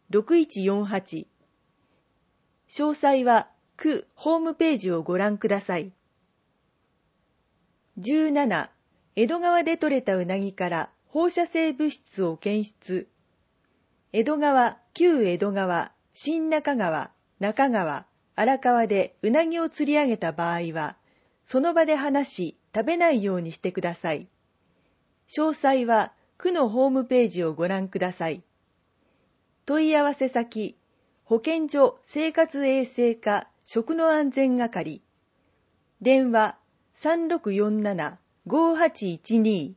ろくいちよんはち。詳細は区ホームページをご覧ください。じゅうなな、江戸川で採れたうなぎから放射性物質を検出。江戸川、旧江戸川、新中川、中川、荒川でうなぎを釣り上げた場合は、その場で離し食べないようにしてください。詳細は区のホームページをご覧ください。問い合わせ先、保健所生活衛生課食の安全係。電話 さんろくよんなな ごはちいちに。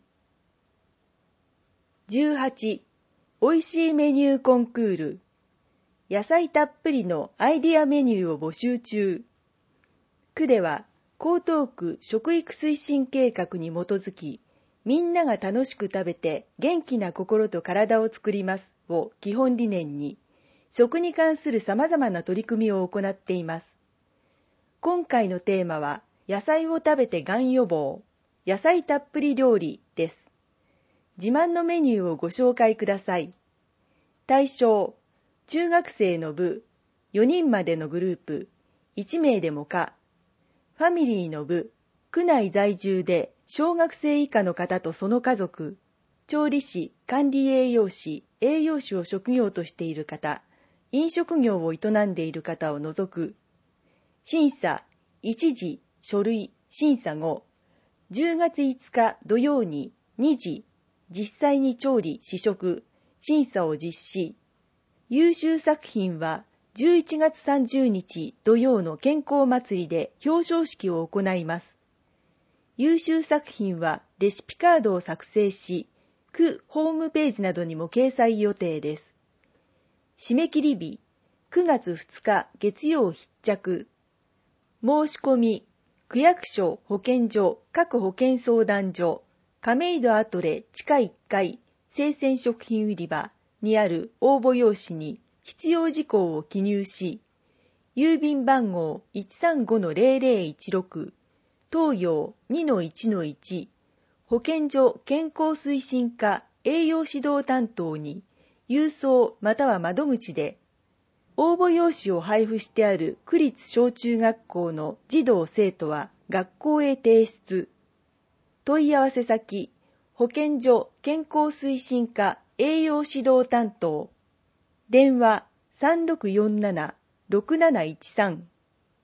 じゅうはち、おいしいメニューコンクール。野菜たっぷりのアイディアメニューを募集中。区では江東区食育推進計画に基づき、みんなが楽しく食べて元気な心と体を作りますを基本理念に、食に関する様々な取り組みを行っています。今回のテーマは、野菜を食べてがん予防、野菜たっぷり料理です。自慢のメニューをご紹介ください。対象、中学生の部、よにんまでのグループ、いちめいでも可。ファミリーの部、区内在住で小学生以下の方とその家族、調理師、管理栄養士、栄養士を職業としている方、飲食業を営んでいる方を除く。審査、一次、書類、審査後、じゅうがついつか土曜ににじ、実際に調理、試食、審査を実施。優秀作品はじゅういちがつさんじゅうにち土曜の健康祭りで表彰式を行います。優秀作品はレシピカードを作成し、区ホームページなどにも掲載予定です。締め切り日、くがつふつか月曜必着。申し込み、区役所、保健所、各保健相談所、亀戸アトレ地下いっかい、生鮮食品売り場にある応募用紙に必要事項を記入し、郵便番号 いちさんごのゼロゼロいちろく、東洋 にのいちのいち、保健所健康推進課栄養指導担当に、郵送または窓口で、応募用紙を配布してある区立小中学校の児童生徒は学校へ提出。問い合わせ先、保健所健康推進課栄養指導担当。電話 さんろくよんなな ろくなないちさん。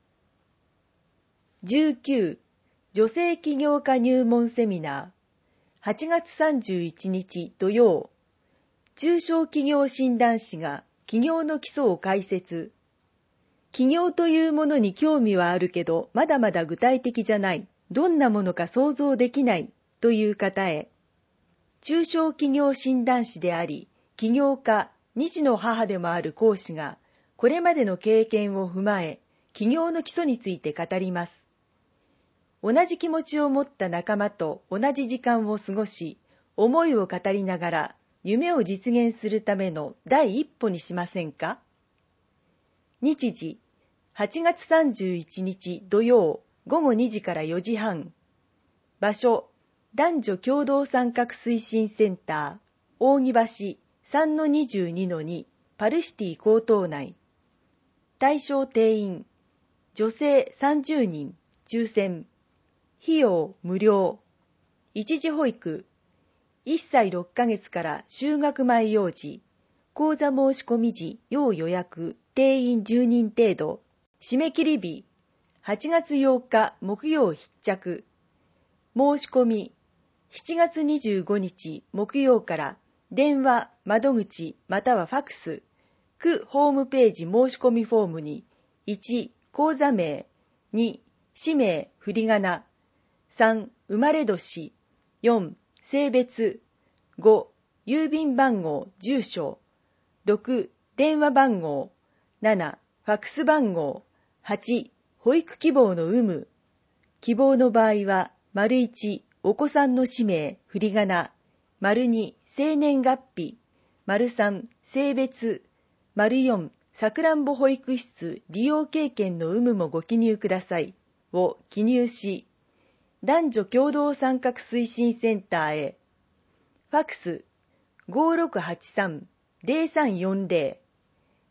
じゅうきゅう、女性起業家入門セミナー。はちがつさんじゅういちにち土曜。中小企業診断士が起業の基礎を解説。起業というものに興味はあるけど、まだまだ具体的じゃない、どんなものか想像できないという方へ、中小企業診断士であり、起業家、二児の母でもある講師が、これまでの経験を踏まえ、起業の基礎について語ります。同じ気持ちを持った仲間と同じ時間を過ごし、思いを語りながら、夢を実現するための第一歩にしませんか？日時、はちがつさんじゅういちにち土曜ごごにじからよじはん。場所、男女共同参画推進センター、扇橋 さんのにじゅうにのに パルシティ江東内。対象定員、女性さんじゅうにん、抽選。費用無料。一時保育、いっさいろっかげつから就学前幼児、講座申し込み時要予約、定員じゅうにん程度。締め切り日、はちがつようか木曜必着。申し込み、しちがつにじゅうごにち木曜から電話、窓口またはファクス、区ホームページ申し込みフォームに、いち、講座名、に、氏名、振り仮名、さん、生まれ年、よん、性別、ご、郵便番号、住所、ろく、電話番号、なな、ファックス番号、はち、保育希望の有無。希望の場合は、丸いち、お子さんの氏名、振り仮名、丸に、生年月日、丸さん、性別、丸よん、さくらんぼ保育室利用経験の有無もご記入くださいを記入し、男女共同参画推進センターへ。ファクス ごろくはちさん ゼロさんよんゼロ、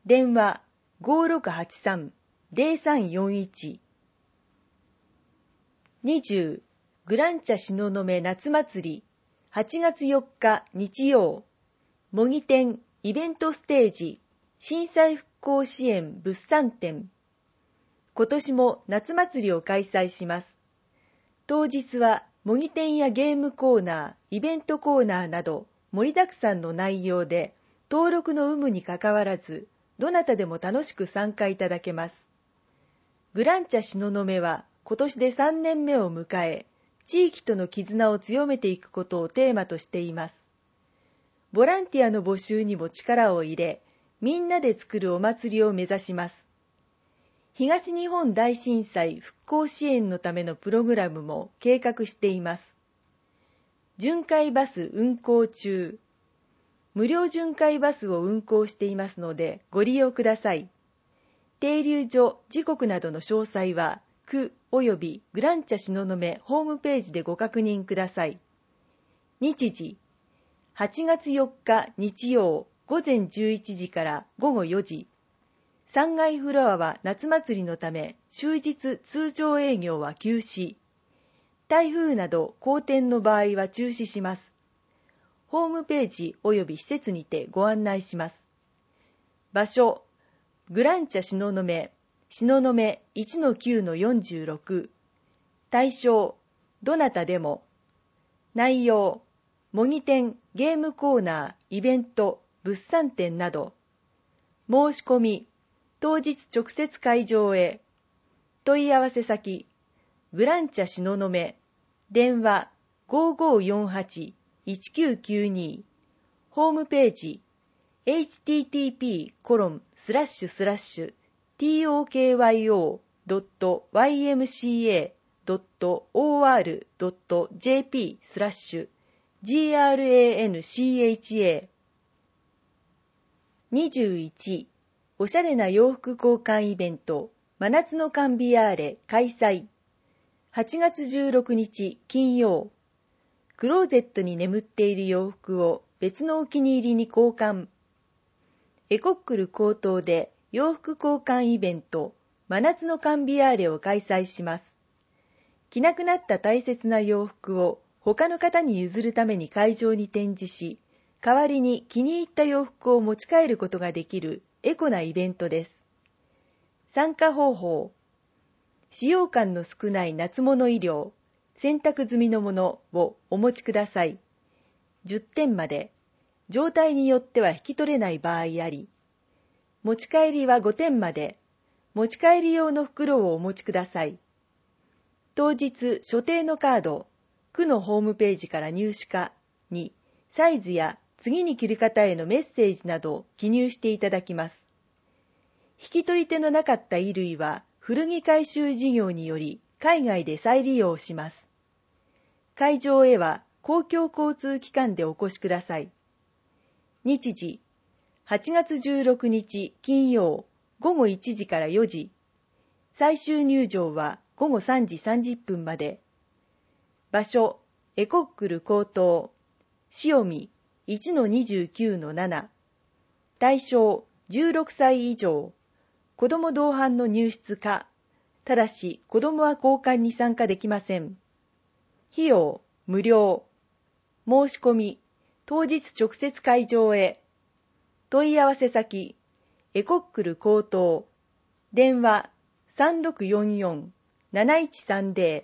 電話 ごーろくはちさんゼロさんよんいち。にじゅうグランチャ東雲夏祭りはちがつよっか日曜模擬店イベントステージ震災復興支援物産展。今年も夏祭りを開催します。当日は模擬店やゲームコーナー、イベントコーナーなど盛りだくさんの内容で登録の有無にかかわらずどなたでも楽しく参加いただけます。グランチャ東雲は今年でさんねんめを迎え、地域との絆を強めていくことをテーマとしています。ボランティアの募集にも力を入れ、みんなで作るお祭りを目指します。東日本大震災復興支援のためのプログラムも計画しています。巡回バス運行中。無料巡回バスを運行していますのでご利用ください。停留所、時刻などの詳細は、区及びグランチャ東雲ホームページでご確認ください。日時、はちがつよっか日曜午前じゅういちじからごごよじ。さんがいフロアは夏祭りのため終日通常営業は休止。台風など荒天の場合は中止します。ホームページ及び施設にてご案内します。場所、グランチャ東雲、東雲 いちのきゅうのよんじゅうろく。対象、どなたでも。内容、模擬店、ゲームコーナー、イベント、物産展など。申し込み、当日直接会場へ。問い合わせ先、グランチャ東雲、電話 ごーごーよんはちいちきゅうきゅうに。ホームページ、エイチティーティーピーコロンスラッシュスラッシュトクヨドットワイエムシーエードットオーアールドットジェーピースラッシュジーアールエーエヌシーエイチエー。にじゅういちおしゃれな洋服交換イベント真夏のカンビアーレ開催。はちがつじゅうろくにち金曜。クローゼットに眠っている洋服を別のお気に入りに交換。エコックル高等で洋服交換イベント真夏のカンビアーレを開催します。着なくなった大切な洋服を他の方に譲るために会場に展示し、代わりに気に入った洋服を持ち帰ることができるエコなイベントです。参加方法、使用感の少ない夏物衣料、洗濯済みのものをお持ちください。じゅってんまで、状態によっては引き取れない場合あり、持ち帰りはごてんまで、持ち帰り用の袋をお持ちください。当日、所定のカード、区のホームページから入手かに、サイズや次に着る方へのメッセージなどを記入していただきます。引き取り手のなかった衣類は、古着回収事業により海外で再利用します。会場へは公共交通機関でお越しください。日時、はちがつじゅうろくにち金曜ごごいちじからよじ。最終入場はごごさんじさんじゅっぷんまで。場所、エコックル高等。塩見 いちのにじゅうきゅうのなな。対象、じゅうろくさい以上。子ども同伴の入室可。ただし、子どもは交換に参加できません。費用、無料。申し込み、当日直接会場へ。問い合わせ先、エコックル高等。電話、さんろくよんよん なないちさんゼ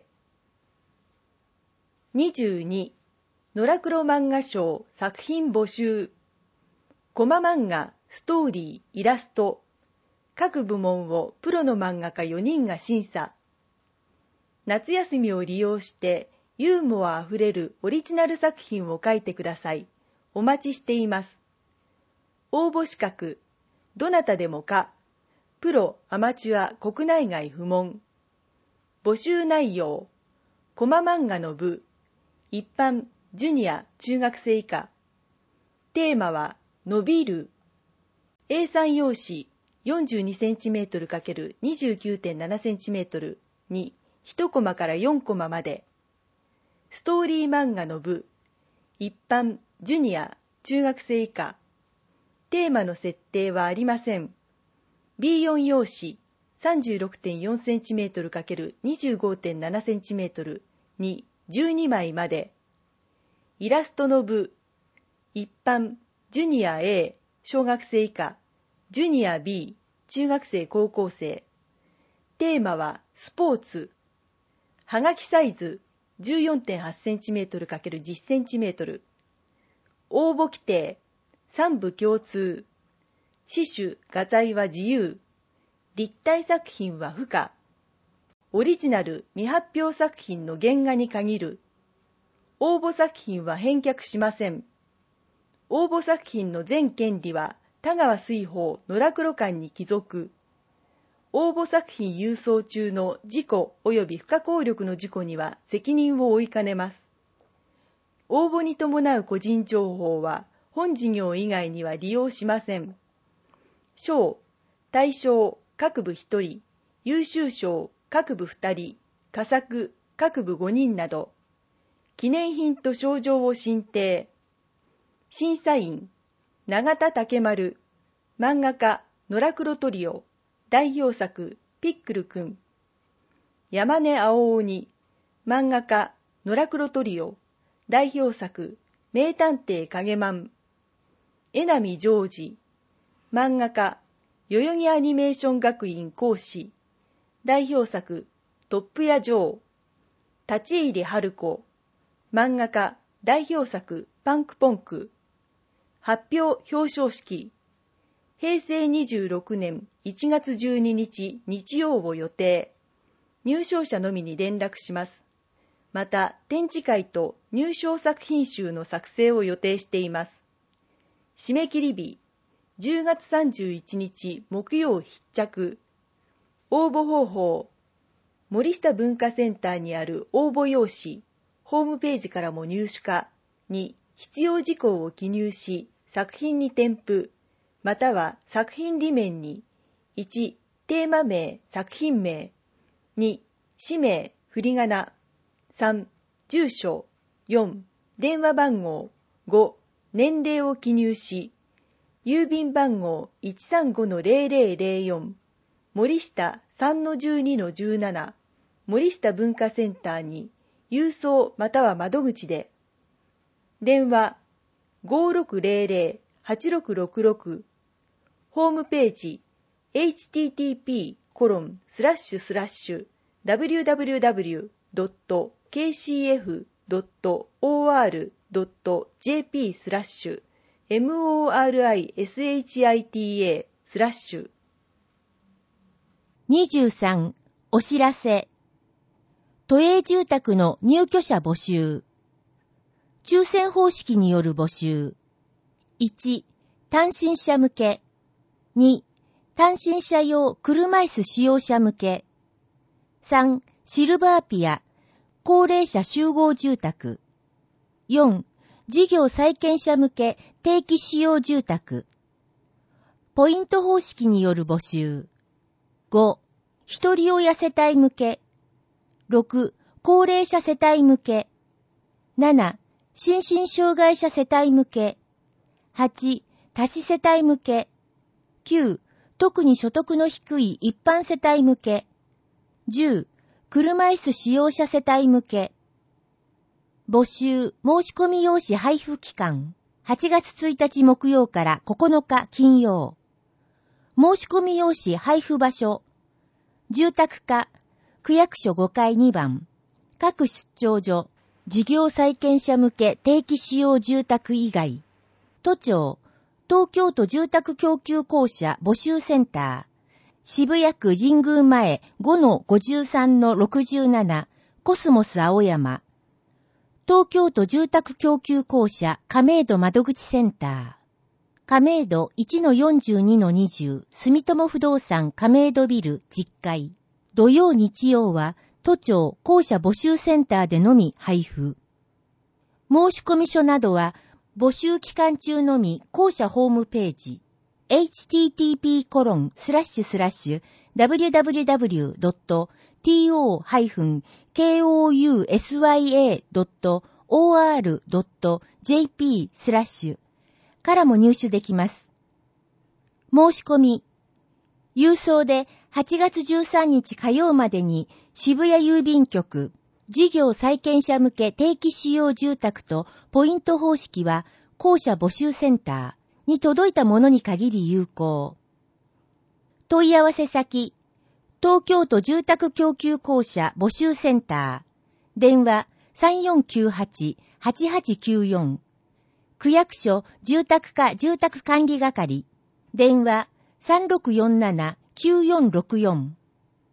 ロ。にじゅうにのらくろ漫画賞作品募集。コマ漫画、ストーリー、イラスト。各部門をプロの漫画家よにんが審査。夏休みを利用してユーモアあふれるオリジナル作品を書いてください。お待ちしています。応募資格、どなたでもか、プロ、アマチュア、国内外不問。募集内容、コマ漫画の部、一般、ジュニア、中学生以下。テーマは、伸びる。エーさん 用紙、よんじゅうにセンチメートル×にじゅうきゅうてんななセンチメートルにいちコマからよんコマまで。ストーリー漫画の部、一般、ジュニア、中学生以下。テーマの設定はありません。 ビーよん 用紙 さんじゅうろくてんよんセンチメートルかけるにじゅうごてんななセンチメートル にじゅうにまいまで。イラストの部、一般、ジュニア A、小学生以下、ジュニア B、中学生高校生。テーマはスポーツ。はがきサイズ じゅうよんてんはちセンチメートルかけるじゅっセンチメートル。応募規定、三部共通。詩種、画材は自由。立体作品は不可。オリジナル未発表作品の原画に限る。応募作品は返却しません。応募作品の全権利は田川水宝野良黒館に帰属。応募作品郵送中の事故及び不可抗力の事故には責任を負いかねます。応募に伴う個人情報は本事業以外には利用しません。賞、大賞、各部ひとり、優秀賞、各部ふたり、佳作、各部ごにんなど、記念品と賞状を進呈。審査員、永田竹丸、漫画家、野良黒トリオ、代表作、ピックルくん。山根青鬼、漫画家、野良黒トリオ、代表作、名探偵影マン。江波ジョージ、漫画家、代々木アニメーション学院講師、代表作、トップやジョー。立入春子、漫画家、代表作、パンクポンク。発表表彰式。へいせいにじゅうろくねんいちがつじゅうににち日曜を予定。入賞者のみに連絡します。また、展示会と入賞作品集の作成を予定しています。締め切り日、じゅうがつさんじゅういちにち木曜必着。応募方法、森下文化センターにある応募用紙、ホームページからも入手可。に、必要事項を記入し、作品に添付、または作品裏面に、いち、テーマ名、作品名、に、氏名、振り仮名、さん、住所、よん、電話番号、ご、年齢を記入し、郵便番号 いちさんごのゼロゼロゼロよん、森下 さんのじゅうにのじゅうなな、森下文化センターに、郵送または窓口で、電話 ごろくゼロゼロ はちろくろくろく、ホームページ エイチティーティーピーコロンスラッシュスラッシュ ダブリューダブリューダブリュードットケーシーエフドットオーアールドットジェーピースラッシュ モースラッシュにじゅうさんお知らせ。都営住宅の入居者募集。抽選方式による募集。いち、単身者向け。に、単身者用車椅子使用者向け。さん、シルバーピア、高齢者集合住宅。よん、事業再建者向け定期使用住宅。ポイント方式による募集。ご、一人親世帯向け。ろく、高齢者世帯向け。なな、心身障害者世帯向け。はち、多子世帯向け。きゅう、特に所得の低い一般世帯向け。じゅう、車椅子使用者世帯向け。募集、申し込み用紙配布期間、はちがつついたち木曜からここのか金曜。申し込み用紙配布場所、住宅課、区役所ごかいにばん、各出張所、事業再建者向け定期使用住宅以外、都庁、東京都住宅供給公社募集センター、渋谷区神宮前 ごのごじゅうさんのろくじゅうなな コスモス青山、東京都住宅供給公社亀戸窓口センター、亀戸 いちのよんじゅうにのにじゅう 住友不動産亀戸ビルじゅっかい、土曜日曜は都庁公社募集センターでのみ配布。申込書などは募集期間中のみ公社ホームページ エイチティーティーピーコロンスラッシュスラッシュダブリューダブリューダブリュードットトーコウスヤドットオーアールドットジェーピースラッシュからも入手できます。申し込み郵送ではちがつじゅうさんにち火曜までに渋谷郵便局、事業再建者向け定期使用住宅とポイント方式は公社募集センターに届いたものに限り有効。問い合わせ先、東京都住宅供給公社募集センター、電話 さんよんきゅうはち はちはちきゅうよん、区役所住宅課住宅管理係、電話 さんろくよんなな きゅうよんろくよん。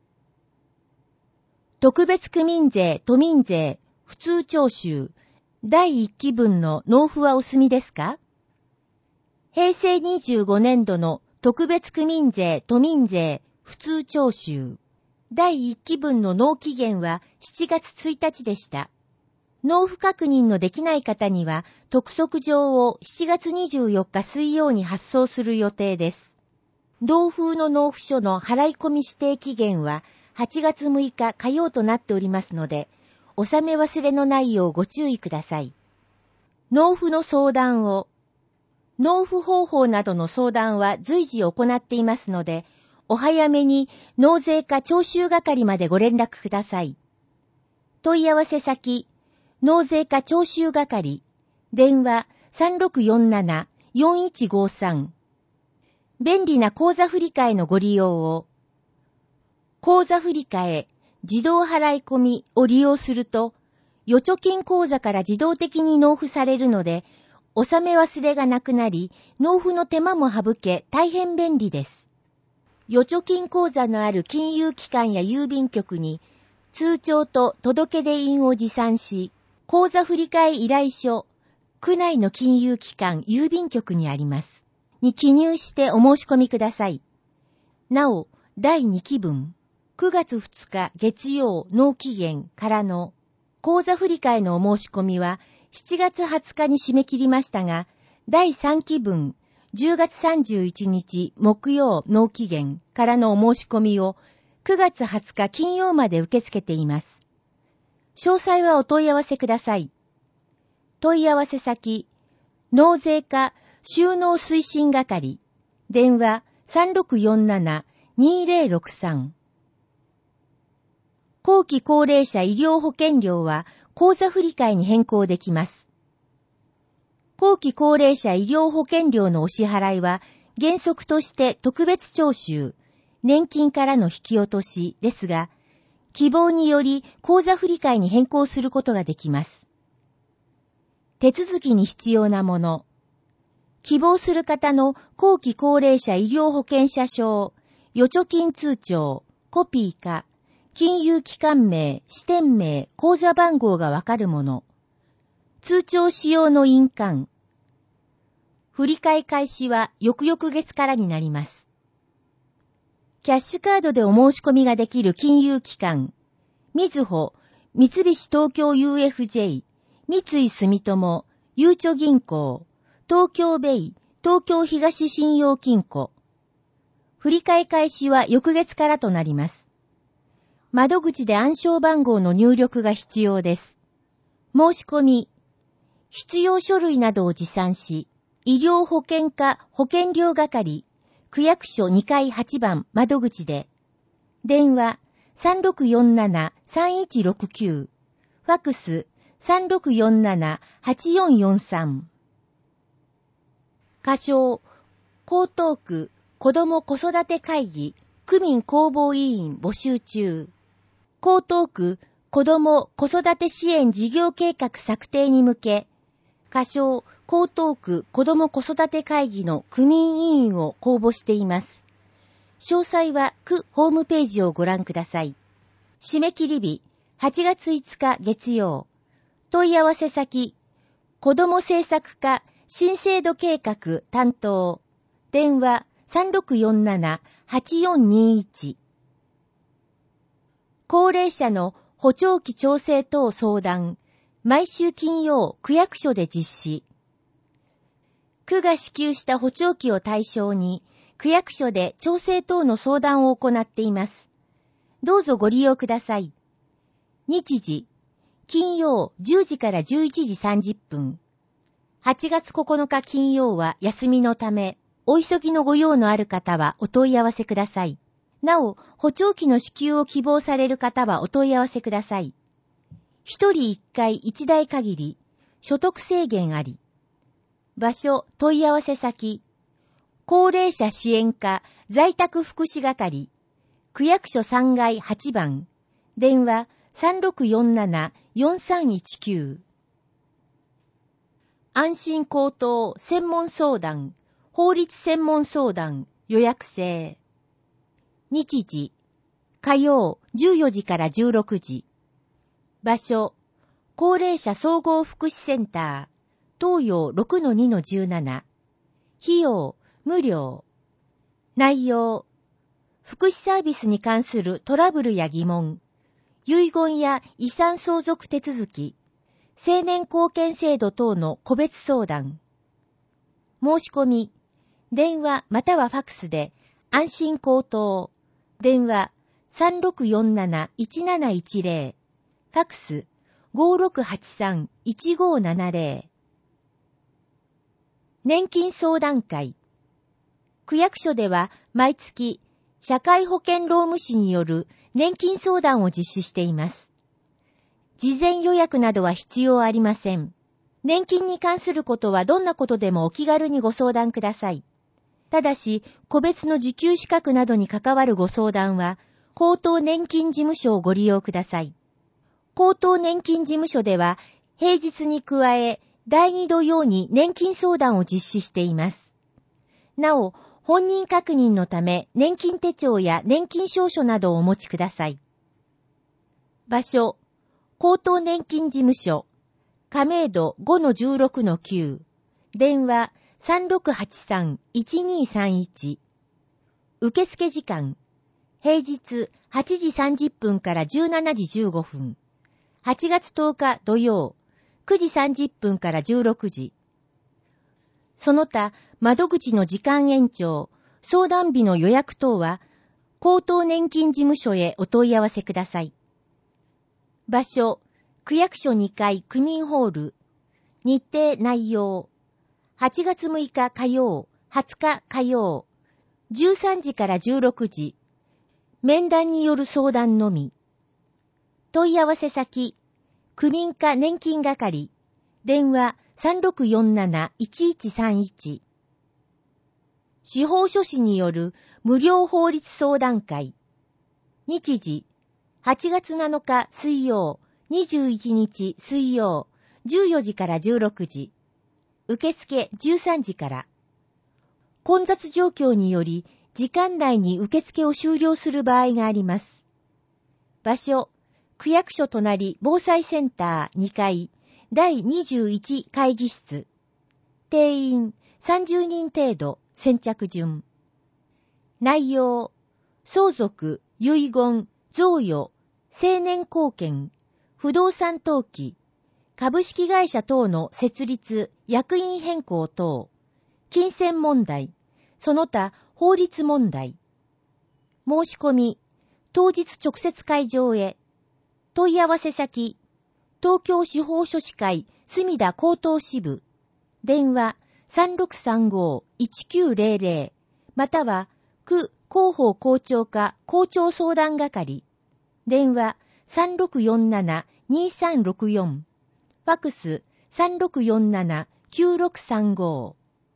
特別区民税、都民税、普通徴収、だいいっきぶんの納付はお済みですか？平成にじゅうごねんどの特別区民税、都民税、普通徴収、だいいっきぶんの納期限はしちがつついたちでした。納付確認のできない方には、督促状をしちがつにじゅうよっか水曜に発送する予定です。同封の納付書の払い込み指定期限ははちがつむいか火曜となっておりますので、納め忘れのないようご注意ください。納付の相談を、納付方法などの相談は随時行っていますので、お早めに納税課徴収係までご連絡ください。問い合わせ先、納税課徴収係、電話 さんろくよんなな よんいちごさん。便利な口座振替のご利用を。口座振替、自動払い込みを利用すると、預貯金口座から自動的に納付されるので、納め忘れがなくなり、納付の手間も省け、大変便利です。預貯金口座のある金融機関や郵便局に、通帳と届出印を持参し、口座振替依頼書、区内の金融機関、郵便局にあります。に記入してお申し込みください。なお、だいにきぶん、くがつふつか月曜納期限からの口座振替のお申し込みはしちがつはつかに締め切りましたが、だいさんきぶん、じゅうがつさんじゅういちにち木曜納期限からのお申し込みをくがつはつか金曜まで受け付けています。詳細はお問い合わせください。問い合わせ先、納税課収納推進係、電話 さんろくよんなな にぜろろくさん。後期高齢者医療保険料は口座振替に変更できます。後期高齢者医療保険料のお支払いは原則として特別徴収、年金からの引き落としですが、希望により口座振替に変更することができます。手続きに必要なもの。希望する方の後期高齢者医療保険者証、預貯金通帳、コピーか、金融機関名、支店名、口座番号がわかるもの。通帳使用の印鑑。振替開始は翌々月からになります。キャッシュカードでお申し込みができる金融機関。みずほ、三菱東京 ユーエフジェー、三井住友、ゆうちょ銀行、東京ベイ、東京東信用金庫。振替開始は翌月からとなります。窓口で暗証番号の入力が必要です。申し込み、必要書類などを持参し、医療保険課保険料係、区役所にかいはちばん窓口で、電話 さんろくよんなな さんいちろくきゅう、ファクス さんろくよんなな はちよんよんさん。仮称、江東区子ども子育て会議区民公募委員募集中。江東区子ども子育て支援事業計画策定に向け、仮称江東区子ども子育て会議の区民委員を公募しています。詳細は区ホームページをご覧ください。締め切り日はちがついつか月曜。問い合わせ先、子ども政策課新制度計画担当。電話 さんろくよんなな はちよんにいち。高齢者の補聴器調整等相談、毎週金曜区役所で実施。区が支給した補聴器を対象に、区役所で調整等の相談を行っています。どうぞご利用ください。日時、金曜じゅうじからじゅういちじさんじゅっぷん。はちがつここのか金曜は休みのため、 お急ぎのご用のある方はお問い合わせください。なお、補聴器の支給を希望される方はお問い合わせください。一人一回一台限り、所得制限あり。場所、問い合わせ先、高齢者支援課在宅福祉係、区役所さんがいはちばん、電話 さんろくよんななよんさんいちきゅう。安心高等専門相談、法律専門相談、予約制。日時、火曜じゅうよじからじゅうろくじ。場所、高齢者総合福祉センター、東洋 ろくのにのじゅうなな。費用、無料。内容、福祉サービスに関するトラブルや疑問、遺言や遺産相続手続き、成年後見制度等の個別相談。申し込み、電話またはファクスで安心高等、電話 さんろくよんなないちなないちぜろ、ファクス ごろくはちさんいちごななぜろ。年金相談会。区役所では毎月社会保険労務士による年金相談を実施しています。事前予約などは必要ありません。年金に関することはどんなことでもお気軽にご相談ください。ただし、個別の受給資格などに関わるご相談は、高等年金事務所をご利用ください。高等年金事務所では、平日に加え、だいに土曜に年金相談を実施しています。なお、本人確認のため、年金手帳や年金証書などをお持ちください。場所、高等年金事務所、亀戸 ごのじゅうろくのきゅう、電話 さんろくはちさんいちにさんいち。受付時間、平日はちじさんじゅっぷんからじゅうしちじじゅうごふん、はちがつとおか土曜、くじさんじゅっぷんからじゅうろくじ。その他、窓口の時間延長、相談日の予約等は、高等年金事務所へお問い合わせください。場所、区役所にかい区民ホール。日程内容。はちがつむいか火曜、はつか火曜。じゅうさんじからじゅうろくじ。面談による相談のみ。問い合わせ先。区民課年金係。電話 さんろくよんなないちいちさんいち。司法書士による無料法律相談会。日時。はちがつなのか水曜、にじゅういちにち水曜、じゅうよじからじゅうろくじ。受付じゅうさんじから。混雑状況により、時間内に受付を終了する場合があります。場所、区役所隣防災センターにかい、だいにじゅういち会議室。定員さんじゅうにん程度、先着順。内容、相続、遺言、贈与、成年後見、不動産登記、株式会社等の設立、役員変更等、金銭問題、その他法律問題。申し込み、当日直接会場へ。問い合わせ先、東京司法書士会墨田高等支部。電話 さんろくさんごいちきゅうぜろぜろ または区広報校長課校長相談係。電話 さんろくよんななにさんろくよん。ファクス さんろくよんななきゅうろくさんご。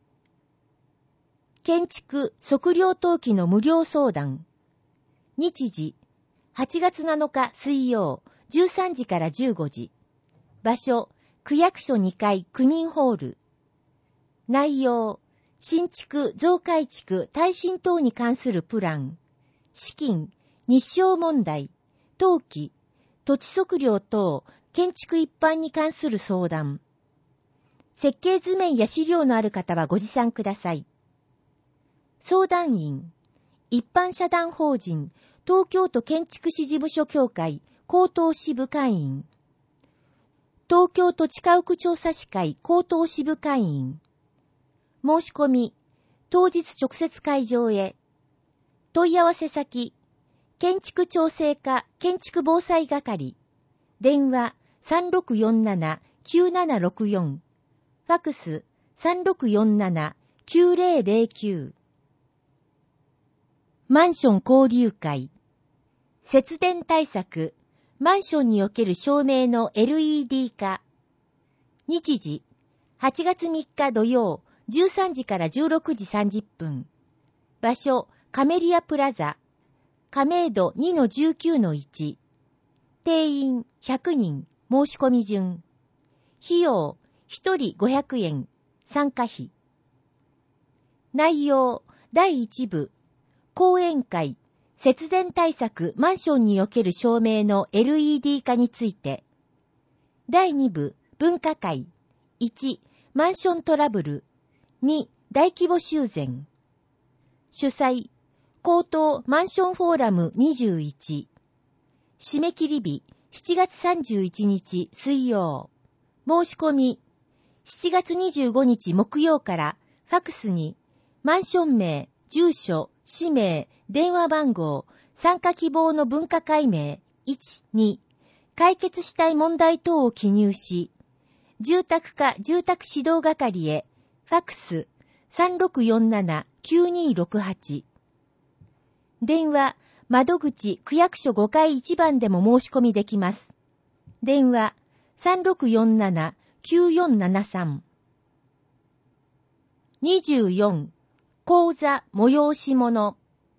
建築測量登記の無料相談。日時、はちがつなのか水曜、じゅうさんじからじゅうごじ。場所、区役所にかい区民ホール。内容、新築、増改築、耐震等に関するプラン。資金、日照問題、登記、土地測量等、建築一般に関する相談。設計図面や資料のある方はご持参ください。相談員、一般社団法人、東京都建築士事務所協会、高等支部会員。東京都地価区調査士会、高等支部会員。申し込み、当日直接会場へ。問い合わせ先、建築調整課、建築防災係。電話 さんろくよんななきゅうななろくよん。ファクス さんろくよんななきゅうぜろぜろきゅう。マンション交流会。節電対策。マンションにおける照明の エルイーディー 化。日時、はちがつみっか土曜、じゅうさんじからじゅうろくじさんじゅっぷん。場所、カメリアプラザ。亀戸 にのじゅうきゅうのいち。定員ひゃくにん、申し込み順。費用、ひとりごひゃくえん、参加費。内容、だいいち部、講演会、節電対策マンションにおける照明の エルイーディー 化について。だいに部、分科会。いち、マンショントラブル。に、大規模修繕。主催、高等マンションフォーラムにじゅういち。締め切り日、しちがつさんじゅういちにち水曜。申し込み、しちがつにじゅうごにち木曜からファクスに、マンション名、住所、氏名、電話番号、参加希望の分科会名、いち、に、解決したい問題等を記入し、住宅課住宅指導係へ、ファクス さんろくよんななきゅうにろくはち。電話、窓口区役所ごかいいちばんでも申し込みできます。電話、さんろくよんななきゅうよんななさん。にじゅうよん、講座催し物。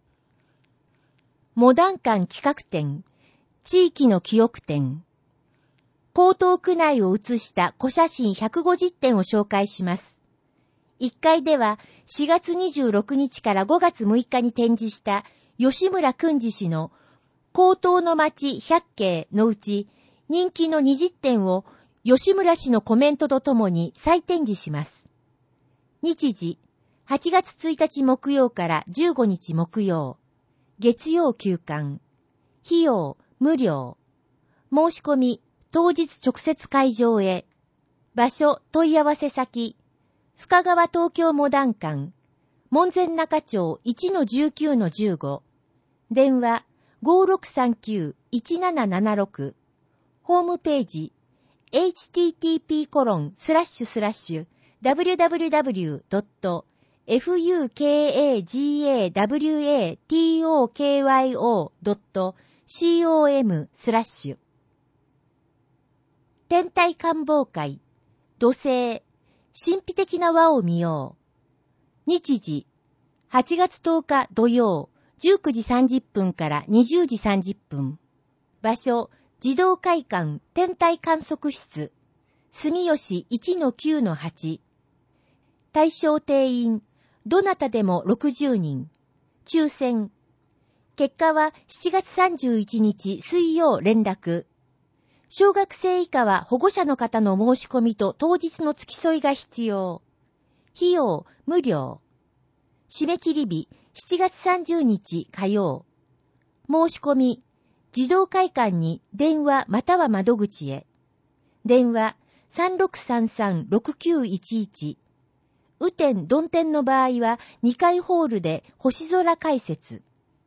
モダン館企画展、地域の記憶展。江東区内を写した古写真ひゃくごじゅってんを紹介します。いっかいではしがつにじゅうろくにちからごがつむいかに展示した吉村訓治氏の江東の街百景のうち人気のにじゅってんを吉村氏のコメントとともに再展示します。日時、はちがつついたち木曜からじゅうごにち木曜。月曜休館。費用、無料。申し込み、当日直接会場へ。場所、問い合わせ先。深川東京モダン館。門前仲町 いちのじゅうきゅうのじゅうご。電話 ごろくさんきゅういちななななろく。ホームページ エイチティーティーピーコロンスラッシュスラッシュダブリューダブリューダブリュードットファクワドットコム スラッシュ。天体観望会、土星、神秘的な輪を見よう。日時、はちがつとおか土曜、じゅうくじさんじゅっぷんからにじゅうじさんじゅっぷん。場所、児童会館天体観測室、住吉 いちのきゅうのはち。対象定員、どなたでもろくじゅうにん。抽選。結果はしちがつさんじゅういちにち水曜連絡。小学生以下は保護者の方の申し込みと当日の付き添いが必要。費用、無料。締め切り日、しちがつさんじゅうにち火曜。申し込み、児童会館に電話または窓口へ。電話 さんろくさんさんろくきゅういちいち。雨天、曇天の場合はにかいホールで星空解説。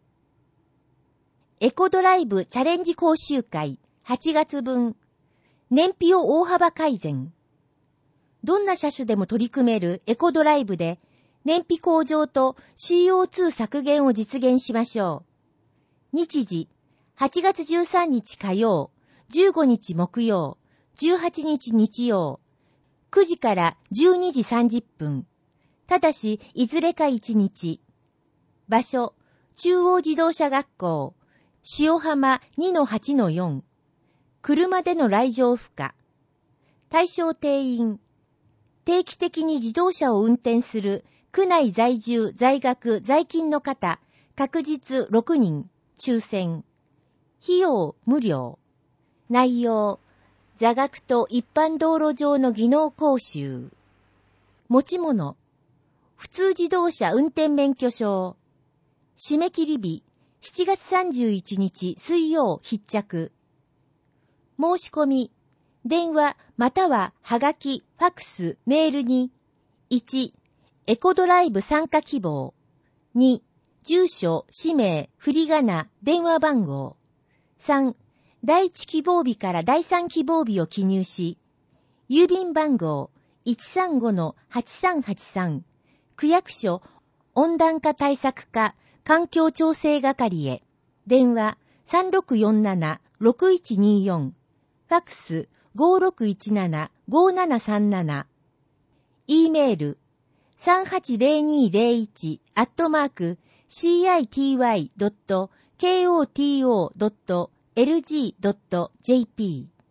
エコドライブチャレンジ講習会はちがつぶん。燃費を大幅改善。どんな車種でも取り組めるエコドライブで燃費向上と シーオーツー 削減を実現しましょう。日時、はちがつじゅうさんにち火曜、じゅうごにち木曜、じゅうはちにち日曜。くじからじゅうにじさんじゅっぷん。ただし、いずれかいちにち。場所、中央自動車学校、塩浜 にのはちのよん。車での来場不可。対象定員。定期的に自動車を運転する、区内在住、在学、在勤の方、確実ろくにん、抽選。費用、無料。内容。座学と一般道路上の技能講習。持ち物。普通自動車運転免許証。締め切り日、しちがつさんじゅういちにち水曜必着。申し込み。電話またははがき、ファクス、メールに。いち、エコドライブ参加希望。に、住所、氏名、振り仮名、電話番号。さん、第一希望日から第三希望日を記入し、郵便番号 いちさんごのはちさんはちさん、 区役所温暖化対策課環境調整係へ。電話 さんろくよんななろくいちによん。ファックス ごろくいちななごななさんなな。e メール さんはちぜろにぜろいち アットマーク シーアイティーワイドットケーオーティーオードットエルジードットジェーピー。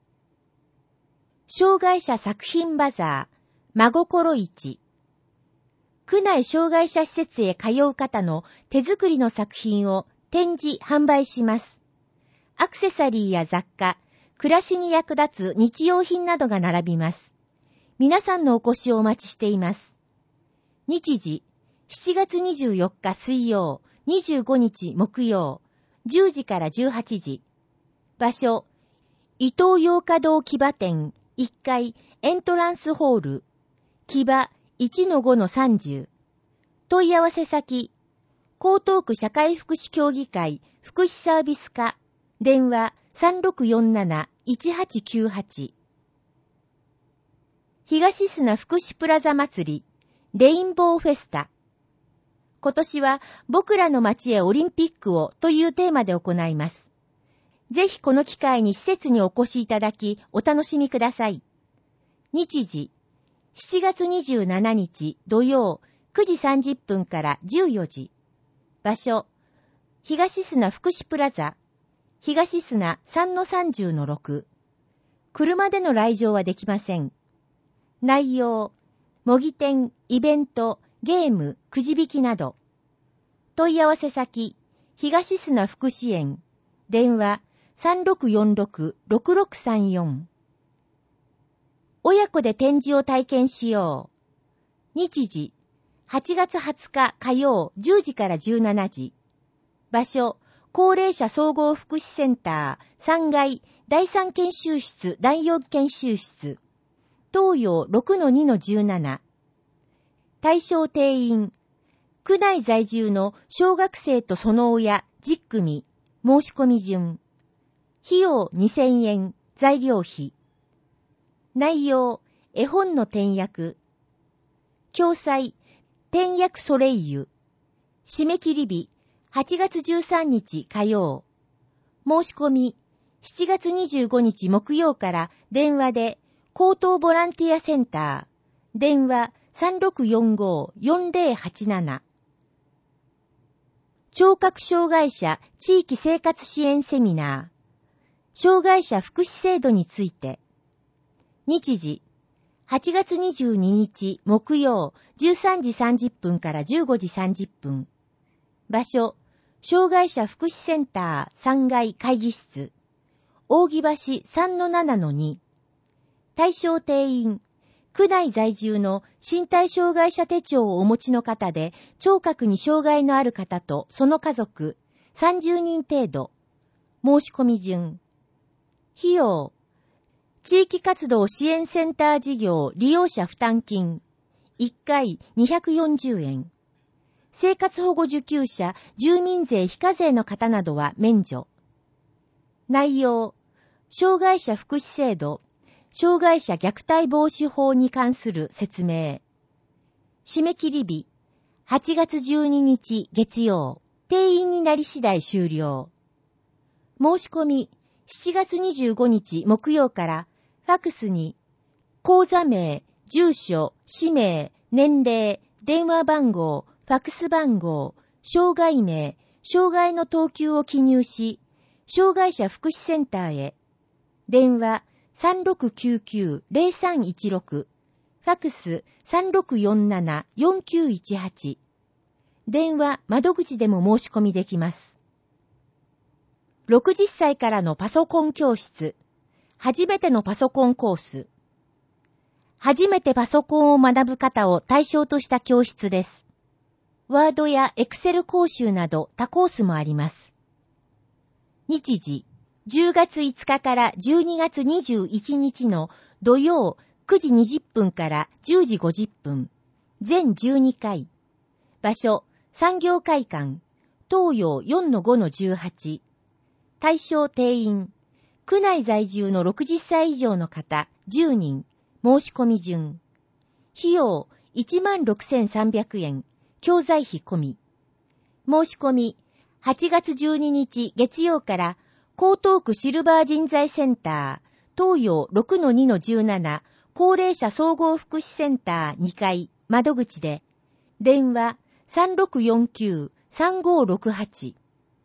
障害者作品バザー真心市。区内障害者施設へ通う方の手作りの作品を展示販売します。アクセサリーや雑貨、暮らしに役立つ日用品などが並びます。皆さんのお越しをお待ちしています。日時、しちがつにじゅうよっか水曜、にじゅうごにち木曜、じゅうじからじゅうはちじ。場所、伊東洋華堂木場店いっかいエントランスホール、木場 いちのごのさんじゅう。問い合わせ先、江東区社会福祉協議会福祉サービス課、電話 さんろくよんなないちはちきゅうはち。東砂福祉プラザ祭り、レインボーフェスタ。今年は僕らの街へオリンピックをというテーマで行います。ぜひこの機会に施設にお越しいただきお楽しみください。日時、しちがつにじゅうしちにち土曜くじさんじゅっぷんからじゅうよじ。場所、東砂福祉プラザ、東砂 さんのさんじゅうのろく。車での来場はできません。内容、模擬店、イベント、ゲーム、くじ引きなど。問い合わせ先、東砂福祉園、電話 さんろくよんろくろくろくさんよん。親子で展示を体験しよう。日時、はちがつはつか火曜じゅうじからじゅうしちじ。場所、高齢者総合福祉センターさんがいだいさん研修室だいよん研修室。東洋 ろくのにのじゅうなな。対象定員、区内在住の小学生とその親じゅっくみ、申し込み順。費用にせんえん、材料費。内容、絵本の点訳。共催、点訳ソレイユ。締め切り日、はちがつじゅうさんにち火曜。申し込み、しちがつにじゅうごにち木曜から電話で、高等ボランティアセンター、電話 さんろくよんごよんぜろはちなな。聴覚障害者地域生活支援セミナー、障害者福祉制度について。日時、はちがつにじゅうににち木曜じゅうさんじさんじゅっぷんからじゅうごじさんじゅっぷん。場所、障害者福祉センターさんがい会議室、扇橋 さんのななのに。対象定員、区内在住の身体障害者手帳をお持ちの方で、聴覚に障害のある方とその家族さんじゅうにん程度。申し込み順。費用、地域活動支援センター事業利用者負担金、いっかいにひゃくよんじゅうえん。生活保護受給者、住民税非課税の方などは免除。内容、障害者福祉制度、障害者虐待防止法に関する説明。締め切り日、はちがつじゅうににち月曜、定員になり次第終了。申し込み、しちがつにじゅうごにち木曜からファックスに、口座名、住所、氏名、年齢、電話番号、ファックス番号、障害名、障害の等級を記入し、障害者福祉センターへ。電話 さんろくきゅうきゅうぜろさんいちろく、ファックス さんろくよんななよんきゅういちはち。電話窓口でも申し込みできます。ろくじゅっさいからのパソコン教室、初めてのパソコンコース。初めてパソコンを学ぶ方を対象とした教室です。ワードやエクセル講習など他コースもあります。日時、じゅうがついつかからじゅうにがつにじゅういちにちの土曜くじにじゅっぷんからじゅうじごじゅっぷん、全じゅうにかい。場所、産業会館、東洋 よんのごのじゅうはち。対象定員、区内在住のろくじゅっさい以上の方じゅうにん、申し込み順。費用いちまんろくせんさんびゃくえん、教材費込み。申し込み、はちがつじゅうににち月曜から江東区シルバー人材センター、東洋 ろくのにのじゅうなな 高齢者総合福祉センターにかい窓口で、電話 さんろくよんきゅう さんごろくはち。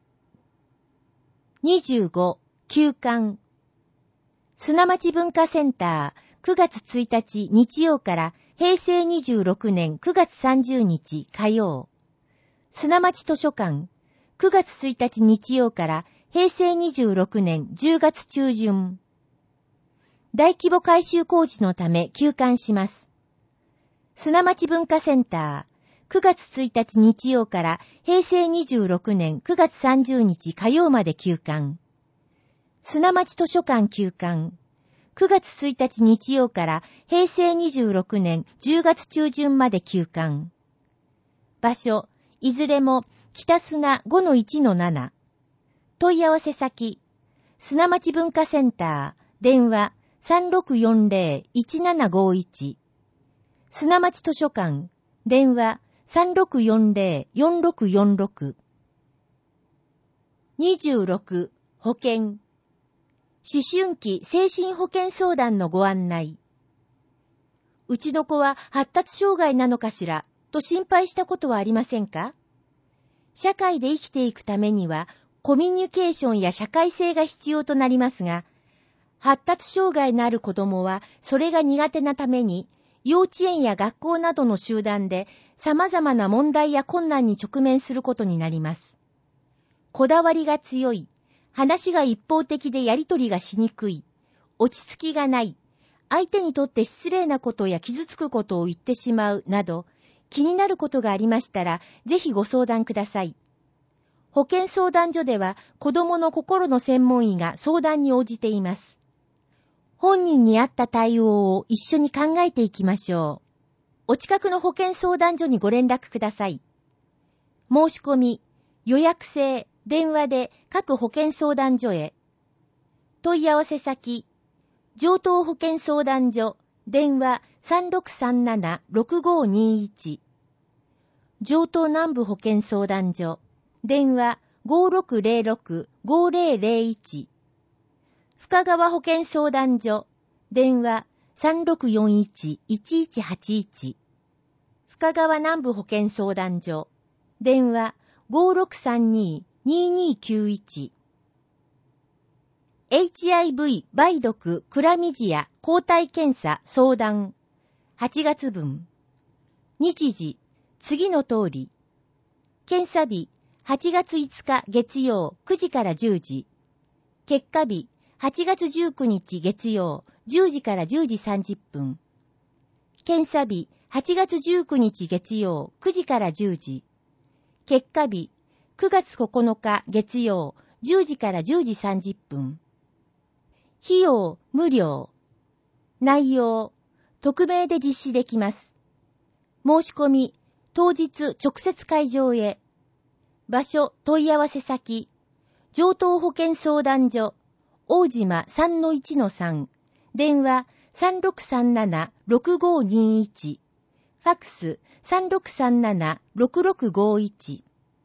にじゅうご、休館。砂町文化センター、くがつついたち日曜からへいせいにじゅうろくねんくがつさんじゅうにち火曜。砂町図書館、くがつついたち日曜からへいせいにじゅうろくねんじゅうがつちゅうじゅん。大規模改修工事のため休館します。砂町文化センター、くがつついたち日曜からへいせいにじゅうろくねんくがつさんじゅうにち火曜まで休館。砂町図書館休館。くがつついたち日曜からへいせいにじゅうろくねんじゅうがつちゅうじゅんまで休館。場所、いずれも北砂 ごのいちのなな。問い合わせ先、砂町文化センター、電話 さんろくよんぜろ いちななごいち。砂町図書館、電話 さんろくよんぜろ よんろくよんろく。にじゅうろく、保健。思春期精神保健相談のご案内。うちの子は発達障害なのかしらと心配したことはありませんか？社会で生きていくためにはコミュニケーションや社会性が必要となりますが、発達障害のある子供はそれが苦手なために幼稚園や学校などの集団で様々な問題や困難に直面することになります。こだわりが強い、話が一方的でやりとりがしにくい、落ち着きがない、相手にとって失礼なことや傷つくことを言ってしまうなど、気になることがありましたら、ぜひご相談ください。保健相談所では子どもの心の専門医が相談に応じています。本人に合った対応を一緒に考えていきましょう。お近くの保健相談所にご連絡ください。申し込み、予約制、電話で各保健相談所へ。問い合わせ先、上東保健相談所、電話 さんろくさんなな ろくごにいち。上東南部保健相談所、電話 ごろくぜろろく ごぜろぜろいち。深川保健相談所、電話 さんろくよんいち いちいちはちいち。深川南部保健相談所、電話 ごろくさんに ににきゅういち。エイチアイブイ 梅毒クラミジア抗体検査相談はちがつぶん。日時、次の通り。検査日、はちがついつか月曜くじからじゅうじ。結果日、はちがつじゅうくにち月曜じゅうじからじゅうじさんじゅっぷん。検査日、はちがつじゅうくにち月曜くじからじゅうじ。結果日、くがつここのか月曜じゅうじからじゅうじさんじゅっぷん。費用無料。内容、匿名で実施できます。申し込み、当日直接会場へ。場所、問い合わせ先、上東保健相談所、大島 さんのいちのさん、電話 さんろくさんなな ろくごにいち、ファックス さんろくさんなな ろくろくごいち。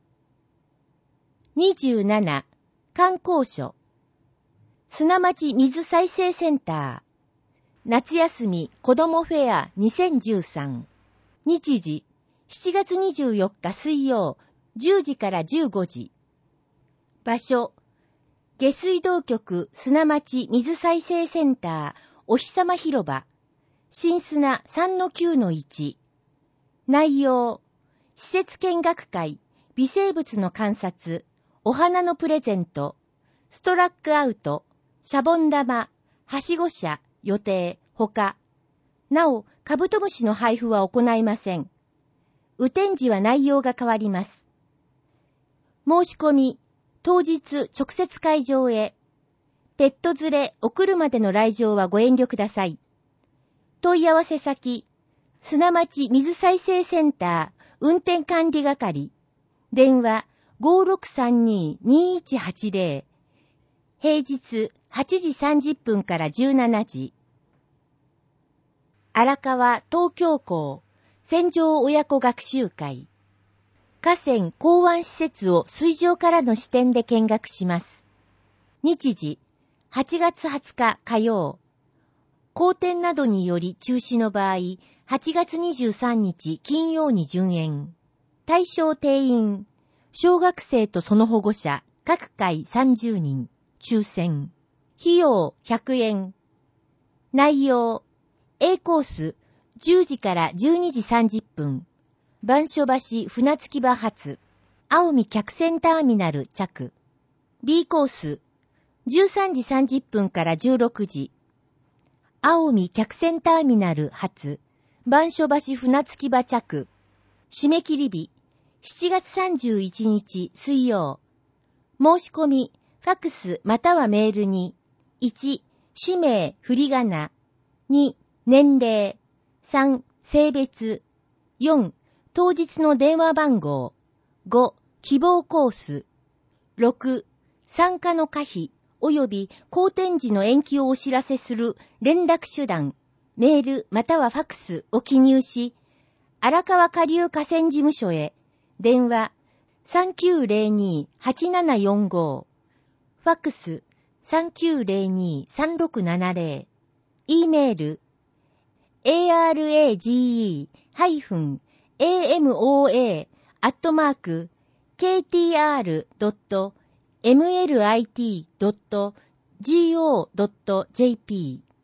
にじゅうなな、観光所。砂町水再生センター。夏休み子どもフェアにせんじゅうさん。日時、しちがつにじゅうよっか水曜、じゅうじからじゅうごじ。場所、下水道局砂町水再生センターお日様広場。新砂 さんのきゅうのいち。内容、施設見学会、微生物の観察、お花のプレゼント、ストラックアウト、シャボン玉、はしご車、予定、ほか。なお、カブトムシの配布は行いません。雨天時は内容が変わります。申し込み、当日直接会場へ。ペット連れ、お車での来場はご遠慮ください。問い合わせ先、砂町水再生センター運転管理係。電話 ごろくさんに にいちはちぜろ。平日はちじさんじゅっぷんからじゅうしちじ。荒川東京港戦場親子学習会。河川港湾施設を水上からの視点で見学します。日時、はちがつはつか火曜。荒天などにより中止の場合、はちがつにじゅうさんにち金曜に順延。対象定員、小学生とその保護者、各回さんじゅうにん、抽選。費用ひゃくえん。内容、A コース、じゅうじからじゅうにじさんじゅっぷん。番所橋船着場発、青海客船ターミナル着。B コース、じゅうさんじさんじゅっぷんからじゅうろくじ。青海客船ターミナル発、番所橋船着場着。締め切り日、しちがつさんじゅういちにち水曜。申し込み、ファックスまたはメールに、いち、氏名、振り仮名、に、年齢、さん、性別、よん、当日の電話番号、ご、希望コース、ろく、参加の可否及び荒天時の延期をお知らせする連絡手段、メールまたはファックスを記入し、荒川下流河川事務所へ、電話 さんきゅうぜろに はちななよんご、ファックス さんきゅうぜろに さんろくななぜろ、E メール エーアールエージーイー エーエムオーエー アットマーク ケーティーアール ドット エムエルアイティー ドット ジーオー ドット ジェーピー。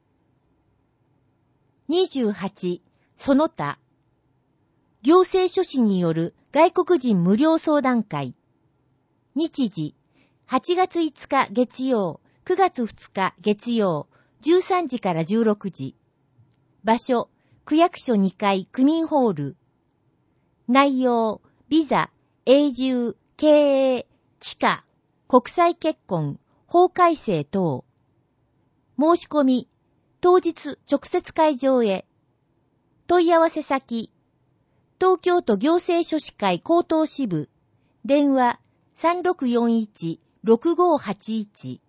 にじゅうはち、その他行政書士による外国人無料相談会。日時、はちがついつか月曜、くがつふつか月曜、じゅうさんじからじゅうろくじ。場所、区役所にかい区民ホール。内容、ビザ、永住、経営、帰化、国際結婚、法改正等。申し込み、当日直接会場へ。問い合わせ先、東京都行政書士会高等支部、電話 さんろくよんいち ろくごはちいち。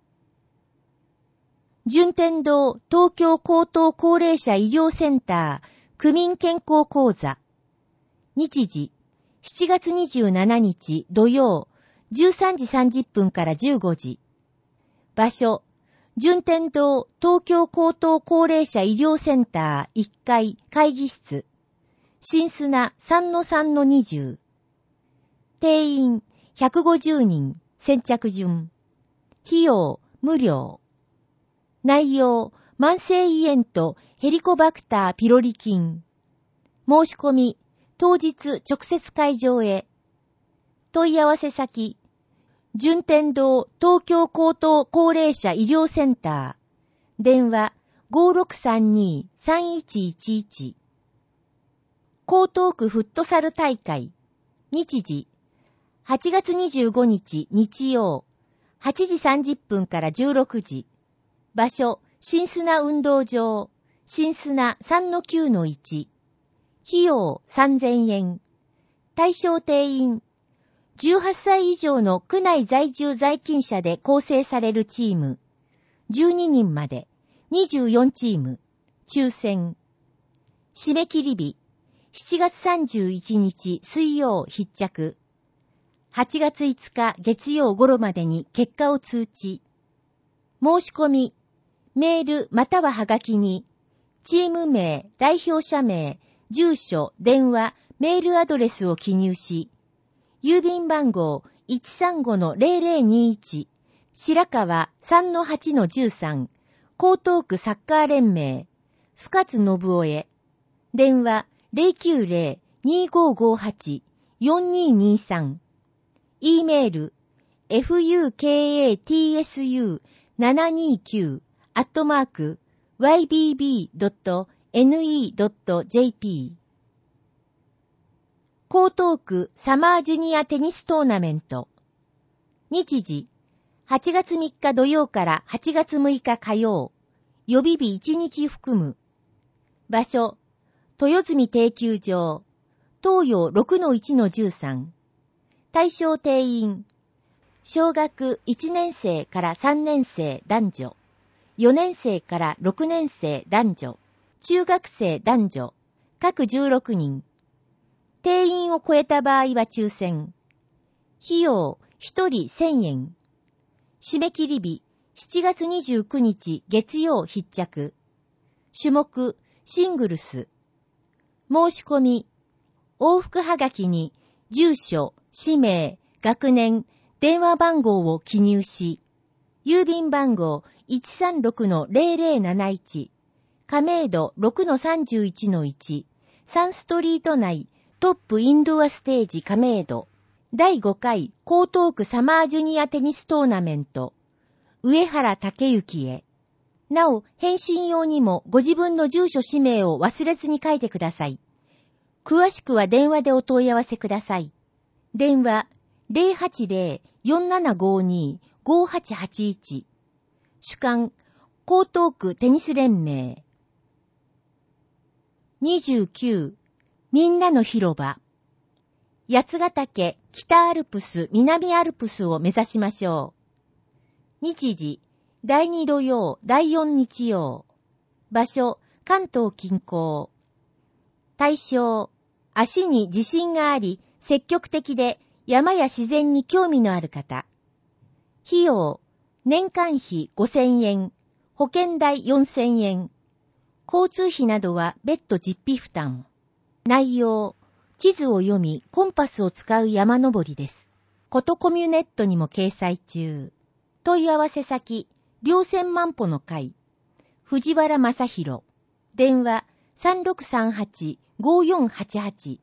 順天堂東京高等高齢者医療センター区民健康講座。日時、しちがつにじゅうしちにち土曜、じゅうさんじさんじゅっぷんからじゅうごじ。場所、順天堂東京高等高齢者医療センターいっかい会議室。新砂 さんのさんのにじゅう。定員ひゃくごじゅうにん、先着順。費用無料。内容、慢性胃炎とヘリコバクターピロリ菌。申し込み、当日直接会場へ。問い合わせ先、順天堂東京高等高齢者医療センター。電話 ごろくさんに さんいちいちいち。江東区フットサル大会。日時、はちがつにじゅうごにち日曜、はちじさんじゅっぷんからじゅうろくじ。場所、新砂運動場、新砂 さんのきゅうのいち。費用さんぜんえん。対象定員、じゅうはっさい以上の区内在住在勤者で構成されるチーム、じゅうににんまで、にじゅうよんチーム、抽選。締め切り日、しちがつさんじゅういちにち水曜必着。はちがついつか月曜頃までに結果を通知。申し込み、メールまたははがきに、チーム名、代表者名、住所、電話、メールアドレスを記入し、郵便番号 いちさんごのぜろぜろにいち、白川 さんのはちのじゅうさん、江東区サッカー連盟、深津信夫へ、電話 ゼロきゅうゼロ にごごはち よんににさん、E メール エフユーケーエーティーエスユーななにきゅう アットマーク ワイビービードットエヌイードットジェーピー。江東区サマージュニアテニストーナメント。日時、はちがつみっか土曜からはちがつむいか火曜。予備日いちにち含む。場所、豊住定休場。東洋 ろくのいちのじゅうさん。対象定員。小学いちねんせいからさんねんせい男女。よねんせいからろくねんせい男女。中学生男女。各じゅうろくにん。 定員を超えた場合は抽選。費用ひとりせんえん。締め切り日しちがつにじゅうくにち月曜必着。種目シングルス。申し込み往復はがきに住所、氏名、学年、電話番号を記入し、郵便番号 いちさんろくのぜろぜろなないち、亀戸 ろくのさんじゅういちのいち、サンストリート内トップインドアステージ亀戸、だいごかい江東区サマージュニアテニストーナメント、上原武之へ。なお、返信用にもご自分の住所氏名を忘れずに書いてください。詳しくは電話でお問い合わせください。電話 ゼロはちゼロ よんななごに ごはちはちいち。主幹江東区テニス連盟。にじゅうきゅうみんなの広場。八ヶ岳、北アルプス、南アルプスを目指しましょう。日時、だいに土曜、だいよん日曜。場所、関東近郊。対象、足に自信があり、積極的で山や自然に興味のある方。費用、年間費ごせんえん、保険代よんせんえん。交通費などは別途実費負担。内容、地図を読み、コンパスを使う山登りです。ことコミュネットにも掲載中。問い合わせ先、稜線万歩の会。藤原正宏。電話、さんろくさんはち ごよんはちはち。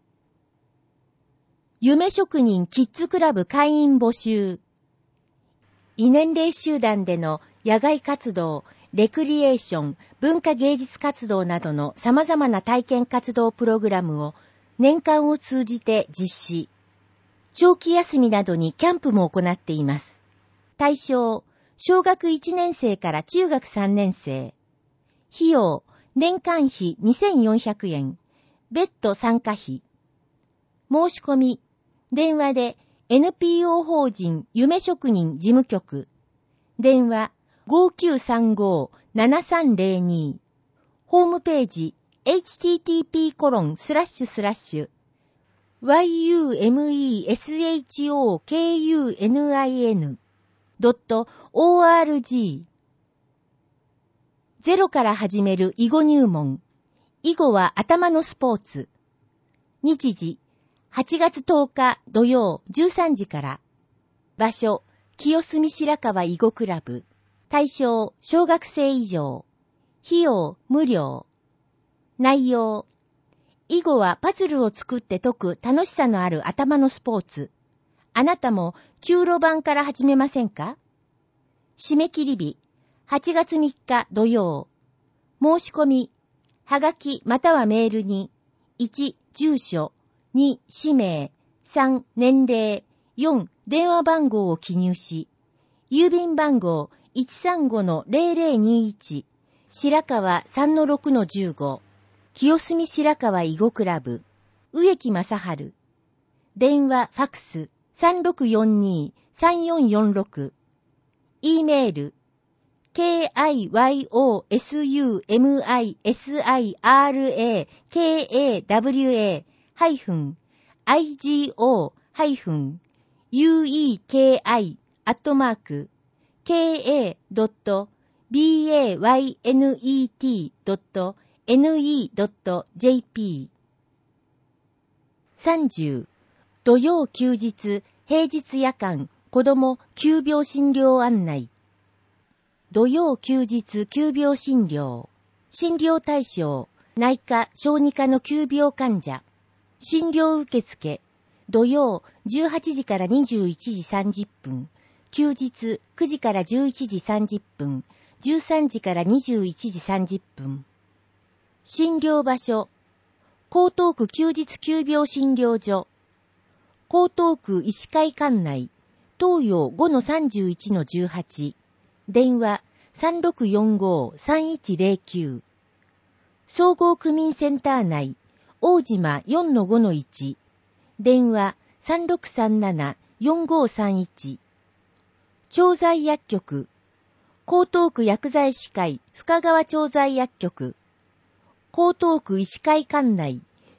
夢職人キッズクラブ会員募集。異年齢集団での野外活動、レクリエーション、文化芸術活動などの様々な体験活動プログラムを年間を通じて実施。長期休みなどにキャンプも行っています。対象、小学いちねん生から中学さんねん生。費用、年間費にせんよんひゃくえん。別途参加費。申し込み、電話で エヌピーオー 法人夢職人事務局。電話 ごきゅうさんご ななさんぜろに。ホームページ エイチティーティーピーコロンスラッシュスラッシュワイユーエムイーエスエイチオーケーユーエヌアイエヌドットオーアールジー。ゼロから始める囲碁入門。囲碁は頭のスポーツ。日時、はちがつとおか土曜じゅうさんじから。場所、清澄白河囲碁クラブ。対象、小学生以上。費用、無料。内容、囲碁はパズルを作って解く楽しさのある頭のスポーツ。あなたも旧路盤から始めませんか？締め切り日、はちがつみっか土曜。申し込み、はがきまたはメールに、いち、住所、に、氏名、さん、年齢、よん、電話番号を記入し、郵便番号 いちさんごのぜろぜろにいち、白川 さんのろくのじゅうご、清澄白河囲碁クラブ、植木正春。電話、ファクス、さんろくよんに さんよんよんろく。E メール、ケーアイワイオーエスユーエムアイエスアイアールエーケーエーダブリューエー ハイフン アイジーオー ハイフン ユーイーケーアイ アットマーク ケーエードットビーエーワイエヌイーティードットエヌイードットジェーピー。さんじゅう、土曜休日、平日夜間、子ども急病診療案内。土曜休日急病診療。診療対象、内科、小児科の急病患者。診療受付、土曜じゅうはちじからにじゅういちじさんじゅっぷん、休日くじからじゅういちじさんじゅっぷん、じゅうさんじからにじゅういちじさんじゅっぷん。診療場所、江東区休日急病診療所。江東区医師会館内、東洋 ごのさんじゅういちのじゅうはち。電話 さんろくよんご さんいちゼロきゅう。総合区民センター内、大島 よんのごのいち。電話 さんろくさんなな よんごさんいち。調剤薬局、江東区薬剤師会深川調剤薬局。江東区医師会館内、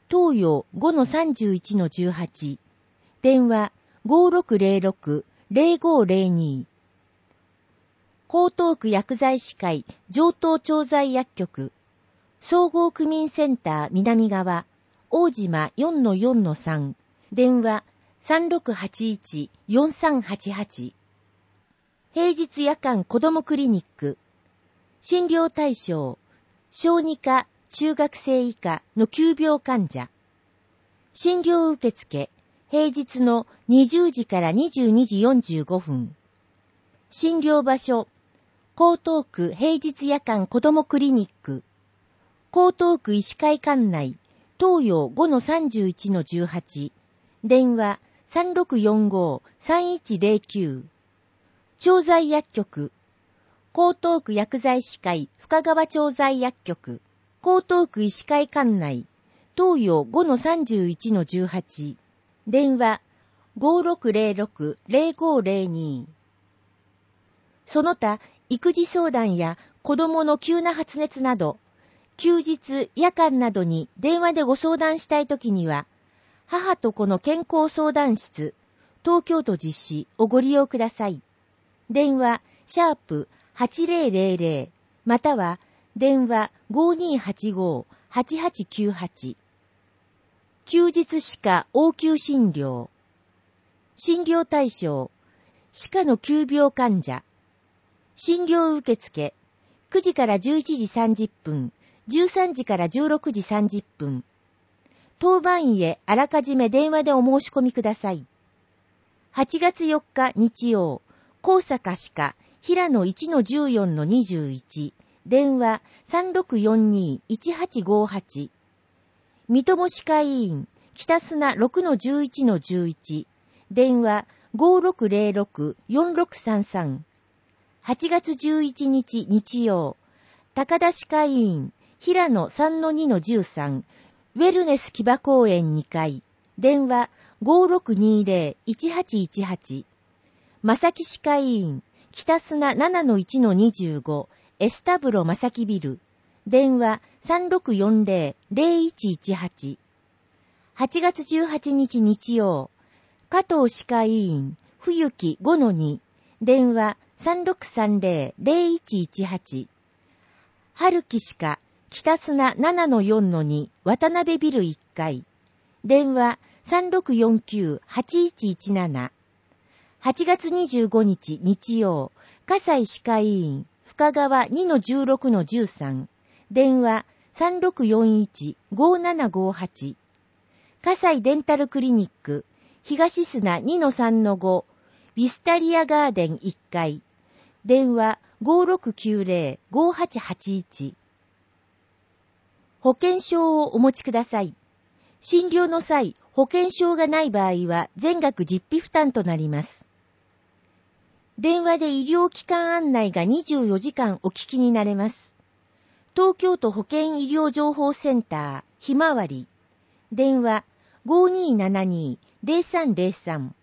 東洋 ごのさんじゅういちのじゅうはち、電話 ごろくぜろろくのぜろごぜろに。江東区薬剤師会上東調剤薬局、総合区民センター南側、大島 よんのよんのさん、電話 さんろくはちいちよんさんはちはち。平日夜間子どもクリニック、診療対象、小児科、中学生以下の急病患者。診療受付、平日のにじゅうじからにじゅうにじよんじゅうごふん。診療場所、江東区平日夜間子どもクリニック、江東区医師会館内、東洋 ごのさんじゅういちのじゅうはち、電話 さんろくよんごさんいちぜろきゅう。調剤薬局、江東区薬剤師会深川調剤薬局、江東区医師会館内、東洋 ごのさんじゅういちのじゅうはち、電話 ごろくぜろろくのぜろごぜろに。その他、育児相談や子供の急な発熱など、休日、夜間などに電話でご相談したいときには、母と子の健康相談室、東京都実施をご利用ください。電話、シャープはちぜろぜろぜろ、または、電話 ごにはちごはちはちきゅうはち。休日歯科応急診療。診療対象、歯科の急病患者。診療受付、くじからじゅういちじさんじゅっぷん、じゅうさんじからじゅうろくじさんじゅっぷん。当番医へあらかじめ電話でお申し込みください。はちがつよっか日曜、高坂歯科、平野 いちのじゅうよんのにじゅういち、電話 さんろくよんにいちはちごはち。三友歯科医院、北砂 ろくのじゅういちのじゅういち、電話 ごろくぜろろくよんろくさんさん。はちがつじゅういちにち日曜、高田歯科医院、平野 さんのにのじゅうさん、ウェルネス木場公園にかい、電話 ごろくにぜろいちはちいちはち。正木歯科医院、北砂 ななのいちのにじゅうご、エスタブロ正木ビル、電話 さんろくよんぜろぜろいちいちはち。はちがつじゅうはちにち日曜、加藤歯科医院、冬木 ごのに、電話さんろくさんぜろぜろいちいちはち。春木歯科、北砂 ななのよんのに、渡辺ビルいっかい。電話さんろくよんきゅうはちいちいちなな。はちがつにじゅうごにち日曜、葛西歯科医院、深川 にのじゅうろくのじゅうさん。電話さんろくよんいちごななごはち。葛西デンタルクリニック、東砂 にのさんのご、ウィスタリアガーデンいっかい。電話ごろくきゅうぜろごはちはちいち。保険証をお持ちください。診療の際、保険証がない場合は全額実費負担となります。電話で医療機関案内がにじゅうよじかんお聞きになれます。東京都保健医療情報センター、ひまわり。電話ごにーななにーぜろさんぜろさん。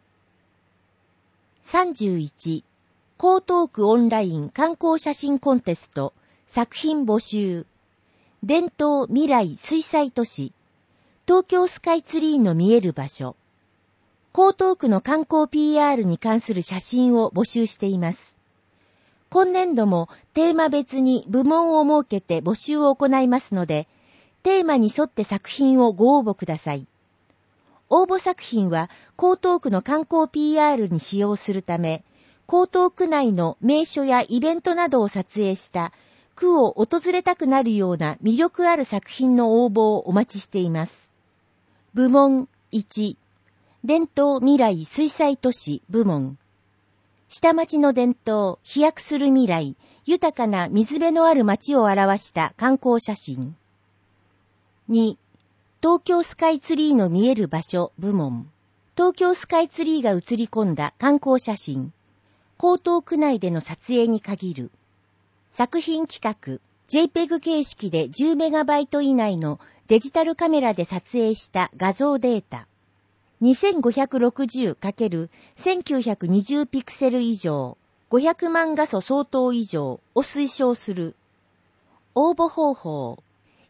さんじゅういち、江東区オンライン観光写真コンテスト、作品募集。伝統未来水彩都市。東京スカイツリーの見える場所。江東区の観光 ピーアール に関する写真を募集しています。今年度もテーマ別に部門を設けて募集を行いますので、テーマに沿って作品をご応募ください。応募作品は江東区の観光 ピーアール に使用するため、江東区内の名所やイベントなどを撮影した区を訪れたくなるような魅力ある作品の応募をお待ちしています。部門いち、伝統未来水彩都市部門。下町の伝統、飛躍する未来、豊かな水辺のある街を表した観光写真。に、東京スカイツリーの見える場所部門。東京スカイツリーが映り込んだ観光写真。江東区内での撮影に限る。作品企画、ジェイペグ 形式で じゅうメガバイト 以内のデジタルカメラで撮影した画像データ。にせんごひゃくろくじゅうかけるせんきゅうひゃくにじゅう ピクセル以上、ごひゃくまん画素相当以上を推奨する。応募方法。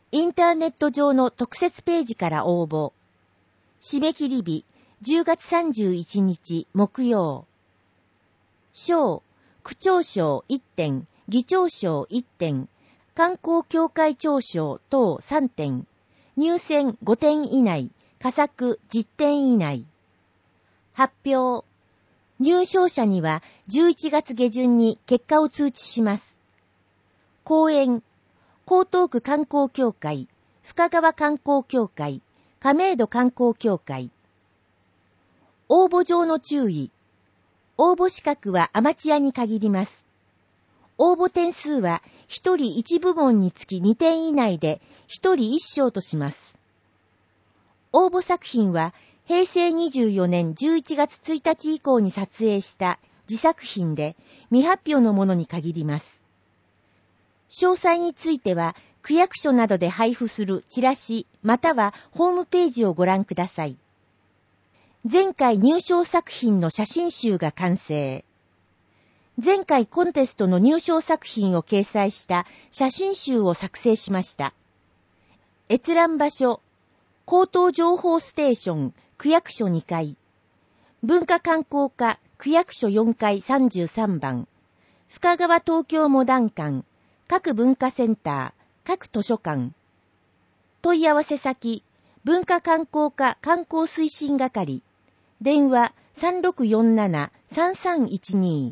インターネット上の特設ページから応募。締め切り日、じゅうがつさんじゅういちにち木曜。賞、区長賞いってん、議長賞いってん、観光協会長賞等さんてん、入選ごてん以内、佳作じゅってん以内。発表。入賞者にはじゅういちがつげじゅんに結果を通知します。講演、江東区観光協会、深川観光協会、亀戸観光協会。応募上の注意。応募資格はアマチュアに限ります。応募点数はひとりいち部門につきにてん以内でひとりいっ賞とします。応募作品はへいせいにじゅうよねんじゅういちがつついたち以降に撮影した自作品で未発表のものに限ります。詳細については区役所などで配布するチラシまたはホームページをご覧ください。前回入賞作品の写真集が完成。前回コンテストの入賞作品を掲載した写真集を作成しました。閲覧場所、江東情報ステーション、区役所にかい。文化観光課、区役所よんかいさんじゅうさんばん。深川東京モダン館、各文化センター、各図書館。問い合わせ先、文化観光課観光推進係。電話 さんろくよんななさんさんいちに。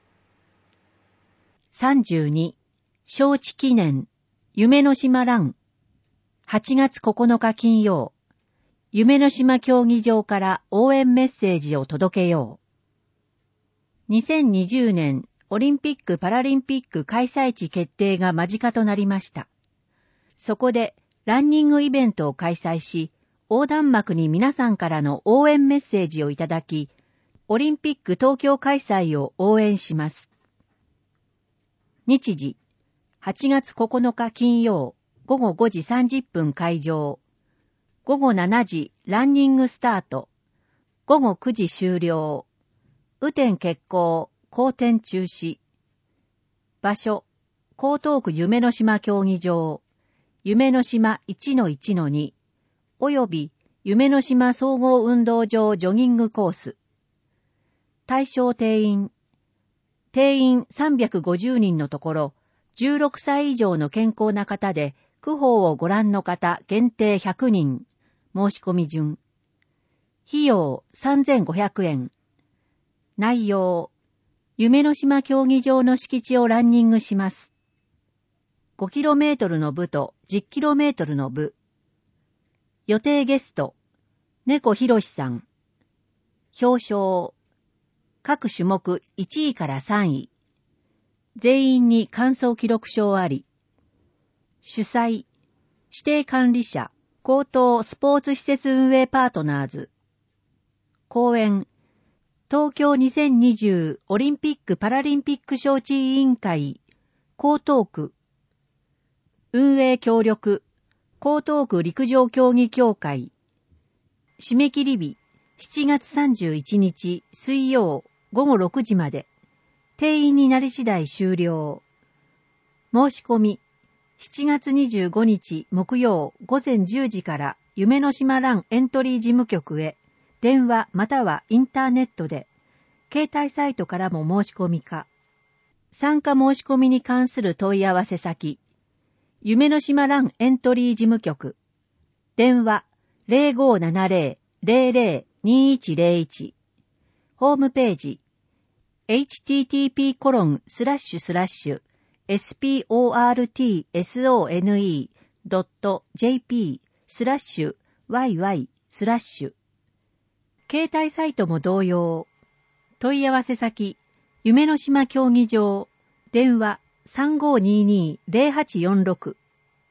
さんじゅうに、招致記念、夢の島ラン。はちがつここのか金曜、夢の島競技場から応援メッセージを届けよう。にせんにじゅうねんオリンピック・パラリンピック開催地決定が間近となりました。そこでランニングイベントを開催し、横断幕に皆さんからの応援メッセージをいただき、オリンピック東京開催を応援します。日時、はちがつここのか金曜、ごごごじさんじゅっぷん開場。ごごしちじランニングスタート。ごごくじ終了。雨天決行、好天中止。場所、江東区夢の島競技場。夢の島 いちのいちのに。および夢の島総合運動場ジョギングコース。対象定員。定員さんびゃくごじゅうにんのところ、じゅうろくさい以上の健康な方で、区報をご覧の方限定ひゃくにん。申し込み順。費用さんぜんごひゃくえん。内容。夢の島競技場の敷地をランニングします。ごキロメートルの部とじゅっキロメートルの部。予定ゲスト、猫ひろしさん。表彰。各種目いちいからさんい。全員に完走記録証あり。主催、指定管理者、江東スポーツ施設運営パートナーズ。講演、東京にせんにじゅうオリンピック・パラリンピック招致委員会、江東区。運営協力、江東区陸上競技協会。締め切り日、しちがつさんじゅういちにち水曜ごごろくじまで。定員になり次第終了。申し込み、しちがつにじゅうごにち木曜ごぜんじゅうじから夢の島ランエントリー事務局へ、電話またはインターネットで、携帯サイトからも申し込みか。参加申し込みに関する問い合わせ先、夢の島ランエントリー事務局。電話 ゼロごななゼロ ゼロゼロ にいちゼロいち。ホームページ エイチティーティーピーコロンスラッシュスラッシュエスピーオーアールティーエスオーエヌイードットジェーピースラッシュワイワイスラッシュ。携帯サイトも同様。問い合わせ先、夢の島競技場。電話さんごににゼロはちよんろく。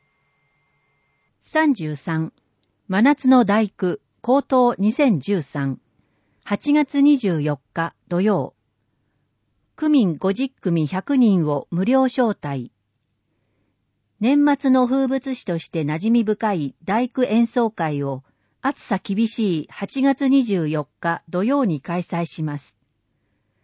さんじゅうさん、真夏の大工、江東にせんじゅうさん。はちがつにじゅうよっか土曜。区民ごじゅっくみひゃくにんを無料招待。年末の風物詩として馴染み深い大工演奏会を暑さ厳しいはちがつにじゅうよっか土曜に開催します。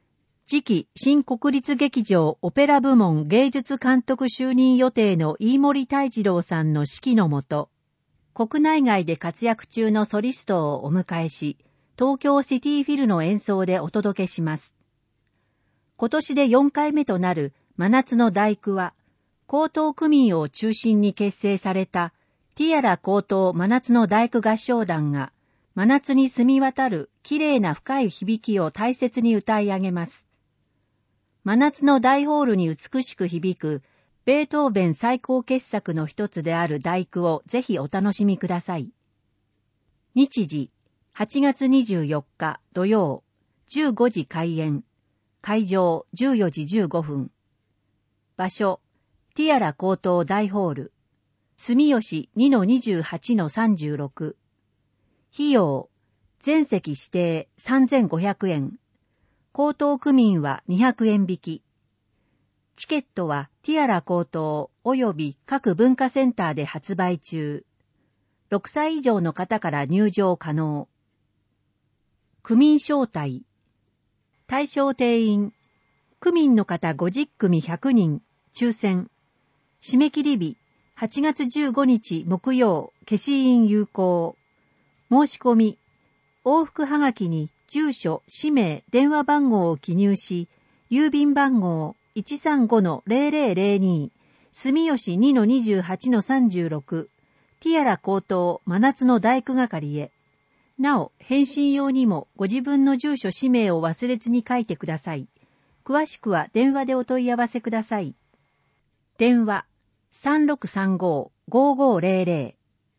次期新国立劇場オペラ部門芸術監督就任予定の飯森泰次郎さんの指揮のもと、国内外で活躍中のソリストをお迎えし、東京シティフィルの演奏でお届けします。今年でよんかいめとなる真夏の第九は、高等区民を中心に結成されたティアラ高等真夏の第九合唱団が、真夏に澄み渡る綺麗な深い響きを大切に歌い上げます。真夏の大ホールに美しく響く、ベートーベン最高傑作の一つである第九をぜひお楽しみください。日時、はちがつにじゅうよっか土曜、じゅうごじ開演。会場じゅうよじじゅうごふん。場所、ティアラ高等大ホール。住吉 にのにじゅうはちのさんじゅうろく。費用、全席指定さんぜんごひゃくえん。高等区民はにひゃくえん引き。チケットはティアラ高等及び各文化センターで発売中。ろくさい以上の方から入場可能。区民招待。対象定員。区民の方ごじゅっくみひゃくにん。抽選。締め切り日。はちがつじゅうごにち木曜。消印有効。申し込み。往復はがきに住所、氏名、電話番号を記入し、郵便番号 いちさんごのぜろぜろぜろに、住吉 にのにじゅうはちのさんじゅうろく、ティアラ高等真夏の大工係へ。なお、返信用にもご自分の住所、氏名を忘れずに書いてください。詳しくは電話でお問い合わせください。電話 さんろくさんご ごごぜろぜろ。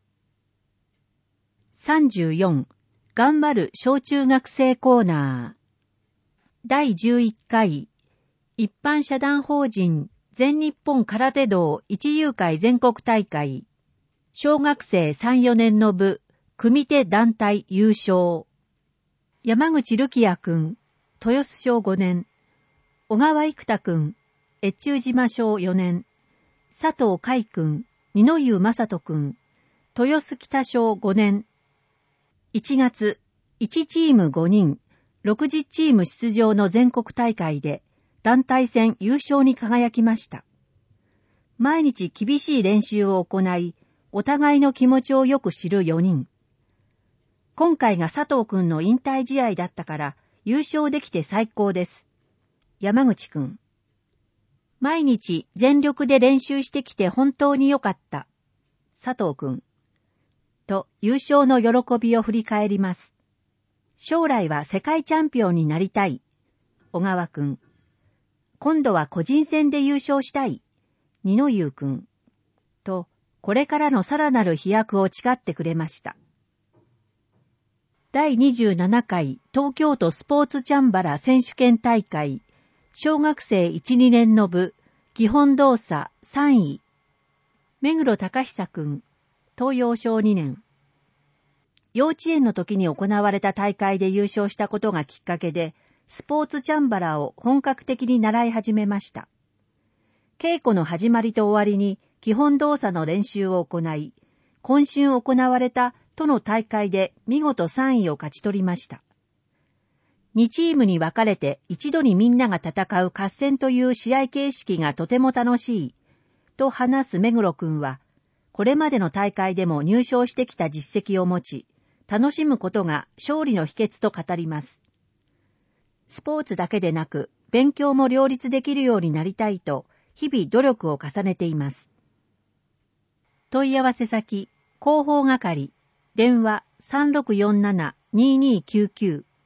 さんじゅうよん頑張る小中学生コーナー。だいじゅういっかい、一般社団法人全日本空手道一遊会全国大会、小学生さん、よねんの部、組手団体優勝。山口るきやくん、豊洲小ごねん、小川生田くん、越中島小よねん、佐藤海くん、二の湯正人くん、豊洲北小ごねん。いちがつ、いちチームごにん、ろくじゅうチーム出場の全国大会で団体戦優勝に輝きました。毎日厳しい練習を行い、お互いの気持ちをよく知るよにん。今回が佐藤くんの引退試合だったから優勝できて最高です。山口くん。毎日全力で練習してきて本当によかった。佐藤くん。と優勝の喜びを振り返ります。将来は世界チャンピオンになりたい。小川くん。今度は個人戦で優勝したい。二の湯くん。と、これからのさらなる飛躍を誓ってくれました。だいにじゅうななかい東京都スポーツチャンバラ選手権大会、小学生いち、にねんの部、基本動作さんい。目黒隆久くん。東洋小にねん。幼稚園の時に行われた大会で優勝したことがきっかけで、スポーツチャンバラを本格的に習い始めました。稽古の始まりと終わりに基本動作の練習を行い、今週行われた都の大会で見事さんいを勝ち取りました。にチームに分かれて一度にみんなが戦う合戦という試合形式がとても楽しい、と話す目黒くんは、これまでの大会でも入賞してきた実績を持ち、楽しむことが勝利の秘訣と語ります。スポーツだけでなく、勉強も両立できるようになりたいと、日々努力を重ねています。問い合わせ先、広報係、電話 さんろくよんなな ににきゅうきゅう。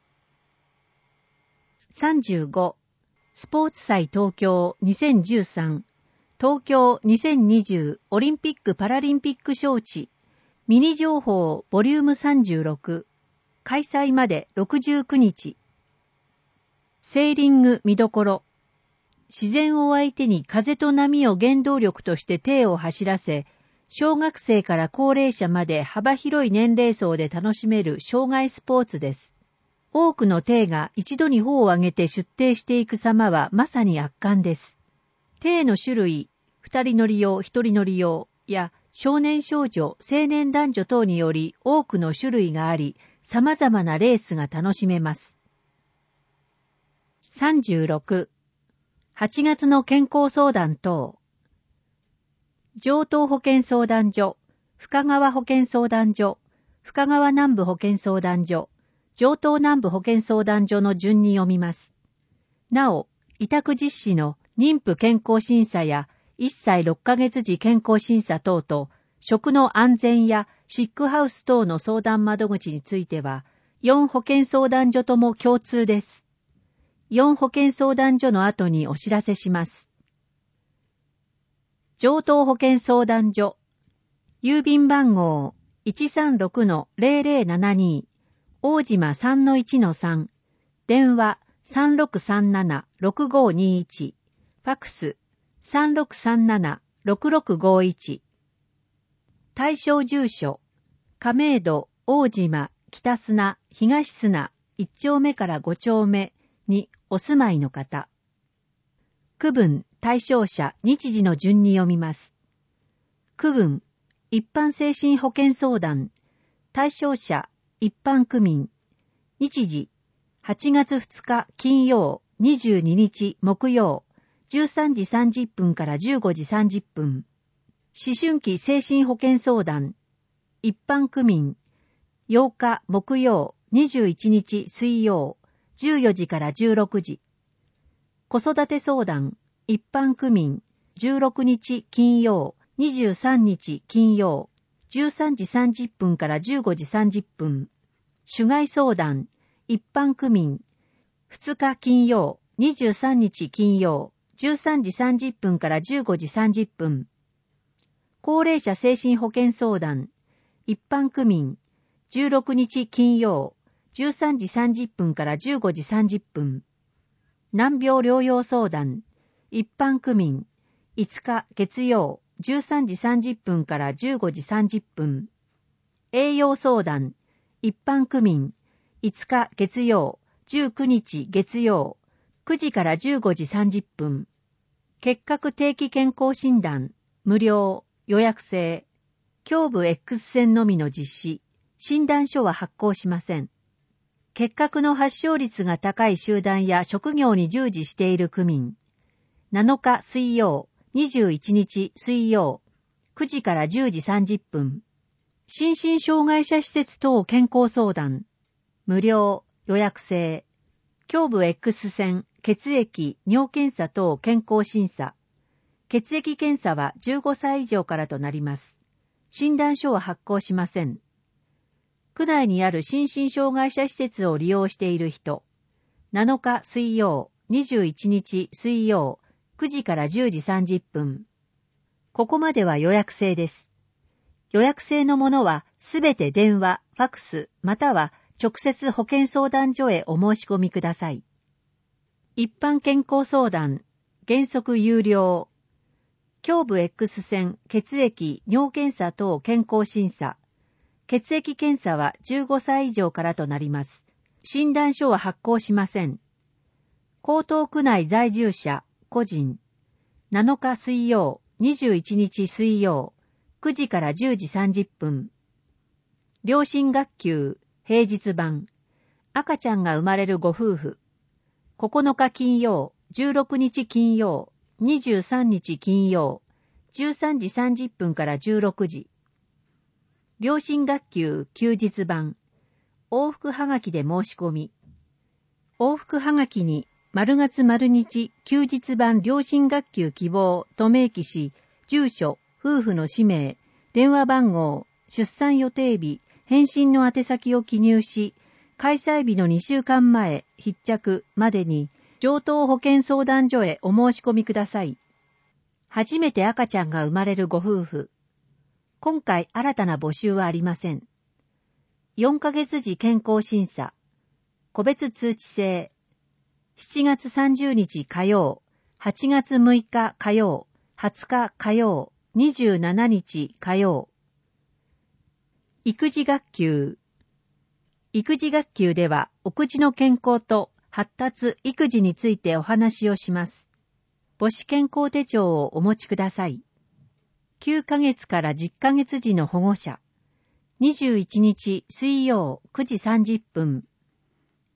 さんじゅうご、スポーツ祭東京にせんじゅうさん、東京にせんにじゅうオリンピック・パラリンピック招致ミニ情報ボリュームさんじゅうろく、開催までろくじゅうくにち。セーリング見どころ。自然を相手に風と波を原動力として艇を走らせ、小学生から高齢者まで幅広い年齢層で楽しめる障害スポーツです。多くの艇が一度に帆を上げて出艇していく様はまさに圧巻です。艇の種類、二人乗り用、一人乗り用や少年少女、青年男女等により多くの種類があり、様々なレースが楽しめます。 さんじゅうろく、はちがつの健康相談等。城東保健相談所、深川保健相談所、深川南部保健相談所、城東南部保健相談所の順に読みます。なお、委託実施の妊婦健康審査やいっさいろっかげつ時健康審査等と、食の安全やシックハウス等の相談窓口については、よん保健相談所とも共通です。よん保健相談所の後にお知らせします。城東保健相談所、郵便番号 いちさんろくのゼロゼロななに、大島 さんのいちのさん、電話 さんろくさんななろくごにいち、ファックス さんろくさんななろくろくごいち。対象住所、亀戸、大島、北砂、東砂、いっちょうめからごちょうめにお住まいの方。区分、対象者、日時の順に読みます。区分、一般精神保健相談、対象者、一般区民。日時、はちがつふつか金曜、にじゅうににち木曜、じゅうさんじさんじゅっぷんからじゅうごじさんじゅっぷん。思春期精神保健相談、一般区民。ようか木曜、にじゅういちにち水曜、じゅうよじからじゅうろくじ。子育て相談、一般区民。じゅうろくにち金曜、にじゅうさんにち金曜、じゅうさんじさんじゅっぷんからじゅうごじさんじゅっぷん。主害相談、一般区民。ふつか金曜、にじゅうさんにち金曜、じゅうさんじさんじゅっぷんからじゅうごじさんじゅっぷん。高齢者精神保健相談、一般区民。じゅうろくにち金曜、じゅうさんじさんじゅっぷんからじゅうごじさんじゅっぷん。難病療養相談、一般区民。いつか月曜、じゅうさんじさんじゅっぷんからじゅうごじさんじゅっぷん。栄養相談、一般区民。いつか月曜、じゅうくにち月曜、くじからじゅうごじさんじゅっぷん。結核定期健康診断、無料、予約制。胸部 X 線のみの実施。診断書は発行しません。結核の発症率が高い集団や職業に従事している区民。なのか水曜、にじゅういちにち水曜、くじからじゅうじさんじゅっぷん。心身障害者施設等健康相談。無料、予約制。胸部 X 線、血液、尿検査等健康審査。血液検査はじゅうごさい以上からとなります。診断書は発行しません。区内にある心身障害者施設を利用している人。なのか水曜、にじゅういちにち水曜、くじからじゅうじさんじゅっぷん。ここまでは予約制です。予約制のものはすべて電話、ファックス、または直接保健相談所へお申し込みください。一般健康相談、原則有料。胸部 X 線、血液、尿検査等健康審査。血液検査はじゅうごさい以上からとなります。診断書は発行しません。江東区内在住者、個人。なのか水曜、にじゅういちにち水曜、くじからじゅうじさんじゅっぷん。両親学級、平日版。赤ちゃんが生まれるご夫婦。ここのか金曜、じゅうろくにち金曜、にじゅうさんにち金曜、じゅうさんじさんじゅっぷんからじゅうろくじ。両親学級休日版。往復はがきで申し込み。往復はがきに丸月丸日休日版両親学級希望と明記し、住所、夫婦の氏名、電話番号、出産予定日、返信の宛先を記入し、開催日のにしゅうかんまえ必着までに城東保健相談所へお申し込みください。初めて赤ちゃんが生まれるご夫婦。今回新たな募集はありません。よんかげつ時健康審査。個別通知制。しちがつさんじゅうにち火曜、はちがつむいか火曜、はつか火曜、にじゅうしちにち火曜。育児学級。育児学級では、お口の健康と発達、育児についてお話をします。母子健康手帳をお持ちください。きゅうかげつからじゅっかげつ時の保護者。にじゅういちにち水曜くじさんじゅっぷん。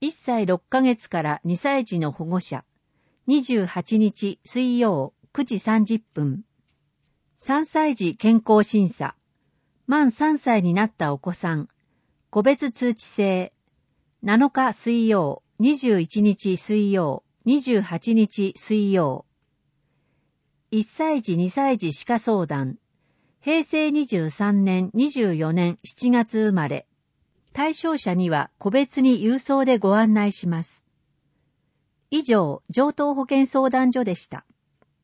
いっさいろっかげつからにさい児の保護者、にじゅうはちにち水曜くじさんじゅっぷん。さんさい児健康審査、満さんさいになったお子さん、個別通知制、なのか水曜、にじゅういちにち水曜、にじゅうはちにち水曜。いっさい児にさい児歯科相談、へいせいにじゅうさんねんにじゅうよねんしちがつ生まれ、対象者には個別に郵送でご案内します。以上、城東保健相談所でした。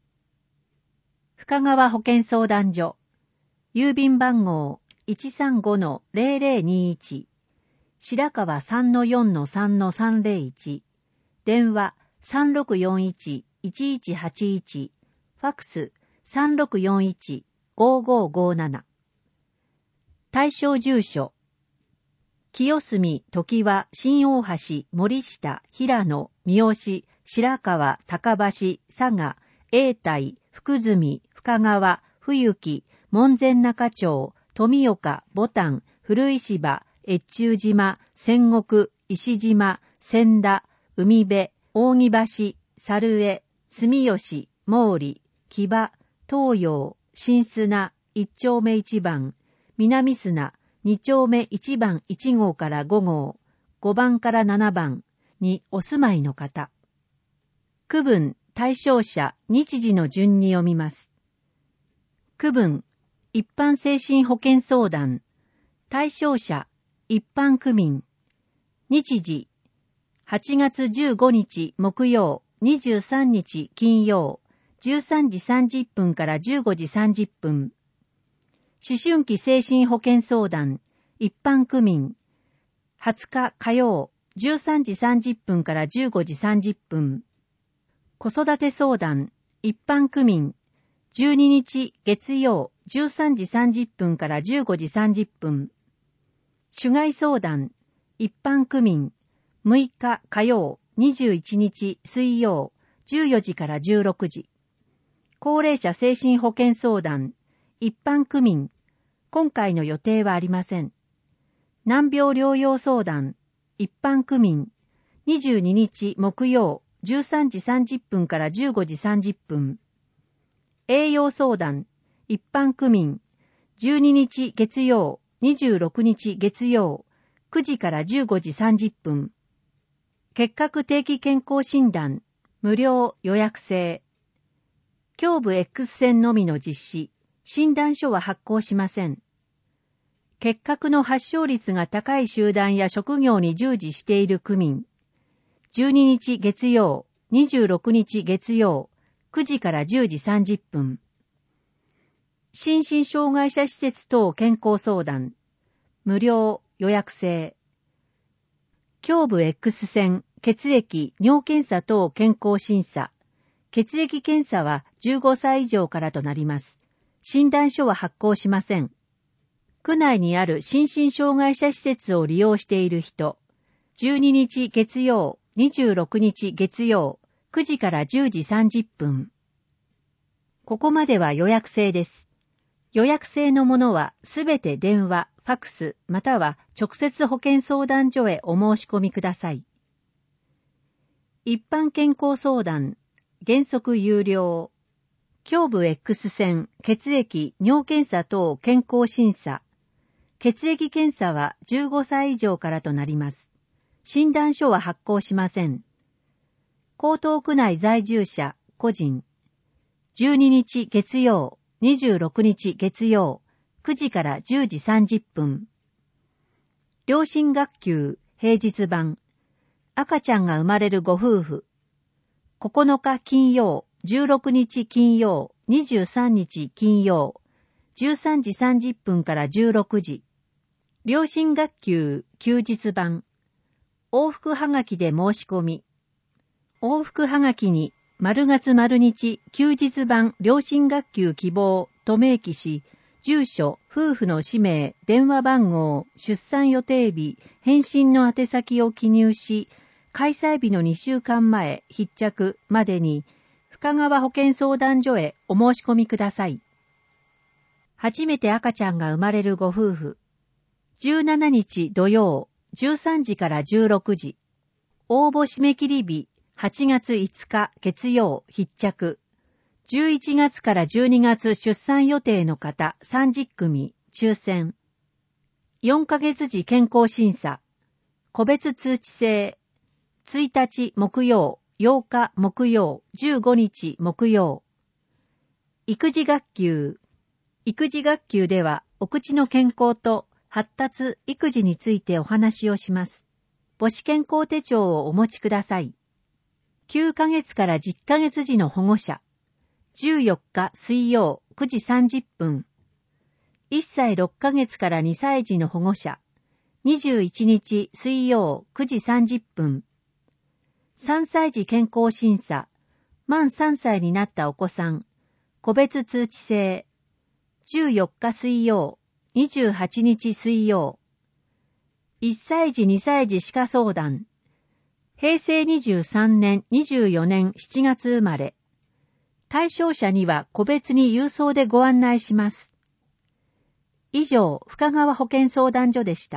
深川保健相談所、郵便番号 いちさんごのぜろぜろにいち、白川 さんのよんのさんのさんぜろいち、電話 さんろくよんいちいちいちはちいち、ファックス さんろくよんいちごごごなな。対象住所、清澄、常盤、新大橋、森下、平野、三好、白川、高橋、佐賀、永代、福住、深川、冬木、門前仲町、富岡、牡丹、古石場、越中島、仙石、石島、千田、海辺、扇橋、猿江、住吉、毛利、木場、東洋、新砂、一丁目一番、南砂、二丁目一番一号から五号、五番から七番にお住まいの方。区分、対象者、日時の順に読みます。区分、一般精神保健相談、対象者、一般区民。日時、はちがつじゅうごにち木曜、にじゅうさんにち金曜、じゅうさんじさんじゅっぷんからじゅうごじさんじゅっぷん。思春期精神保健相談、一般区民。はつか火曜、じゅうさんじさんじゅっぷんからじゅうごじさんじゅっぷん。子育て相談、一般区民。じゅうににち月曜、じゅうさんじさんじゅっぷんからじゅうごじさんじゅっぷん。主害相談、一般区民。むいか火曜、にじゅういちにち水曜、じゅうよじからじゅうろくじ。高齢者精神保健相談、一般区民。今回の予定はありません。難病療養相談、一般区民。にじゅうににち木曜、じゅうさんじさんじゅっぷんからじゅうごじさんじゅっぷん。栄養相談、一般区民。じゅうににち月曜、にじゅうろくにち月曜、くじからじゅうごじさんじゅっぷん。結核定期健康診断、無料予約制。胸部 X 線のみの実施、診断書は発行しません。結核の発症率が高い集団や職業に従事している区民。じゅうににち月曜、にじゅうろくにち月曜、くじからじゅうじさんじゅっぷん。心身障害者施設等健康相談、無料予約制。胸部 X 線、血液、尿検査等健康審査。血液検査はじゅうごさい以上からとなります。診断書は発行しません。区内にある心身障害者施設を利用している人。じゅうににち月曜、にじゅうろくにち月曜、くじからじゅうじさんじゅっぷん。ここまでは予約制です。予約制のものはすべて電話、ファックス、または直接保健相談所へお申し込みください。一般健康相談、原則有料。胸部 X 線、血液、尿検査等健康審査。血液検査はじゅうごさい以上からとなります。診断書は発行しません。江東区内在住者、個人。じゅうににち月曜、にじゅうろくにち月曜、くじからじゅうじさんじゅっぷん。両親学級、平日版。赤ちゃんが生まれるご夫婦。ここのか金曜、じゅうろくにち金曜、にじゅうさんにち金曜、じゅうさんじさんじゅっぷんからじゅうろくじ。両親学級、休日版。往復はがきで申し込み。往復はがきに、丸月丸日、休日版両親学級希望と明記し、住所、夫婦の氏名、電話番号、出産予定日、返信の宛先を記入し、開催日のにしゅうかんまえ、必着までに、深川保健相談所へお申し込みください。初めて赤ちゃんが生まれるご夫婦。じゅうしちにち土曜、じゅうさんじからじゅうろくじ。 応募締め切り日はちがついつか月曜必着。じゅういちがつからじゅうにがつ出産予定の方さんじゅっくみ抽選。よんかげつ時健康審査。個別通知制。ついたち木曜、ようか木曜、じゅうごにち木曜。育児学級。育児学級ではお口の健康と発達、育児についてお話をします。母子健康手帳をお持ちください。きゅうかげつからじゅっかげつ時の保護者。じゅうよっか水曜くじさんじゅっぷん。いっさいろっかげつからにさい児の保護者。にじゅういちにち水曜くじさんじゅっぷん。さんさい児健康審査。満さんさいになったお子さん。個別通知制。じゅうよっか水曜、にじゅうはちにち水曜。いっさい児にさい児歯科相談。へいせいにじゅうさんねんにじゅうよねんしちがつ生まれ。対象者には個別に郵送でご案内します。以上、深川保健相談所でした。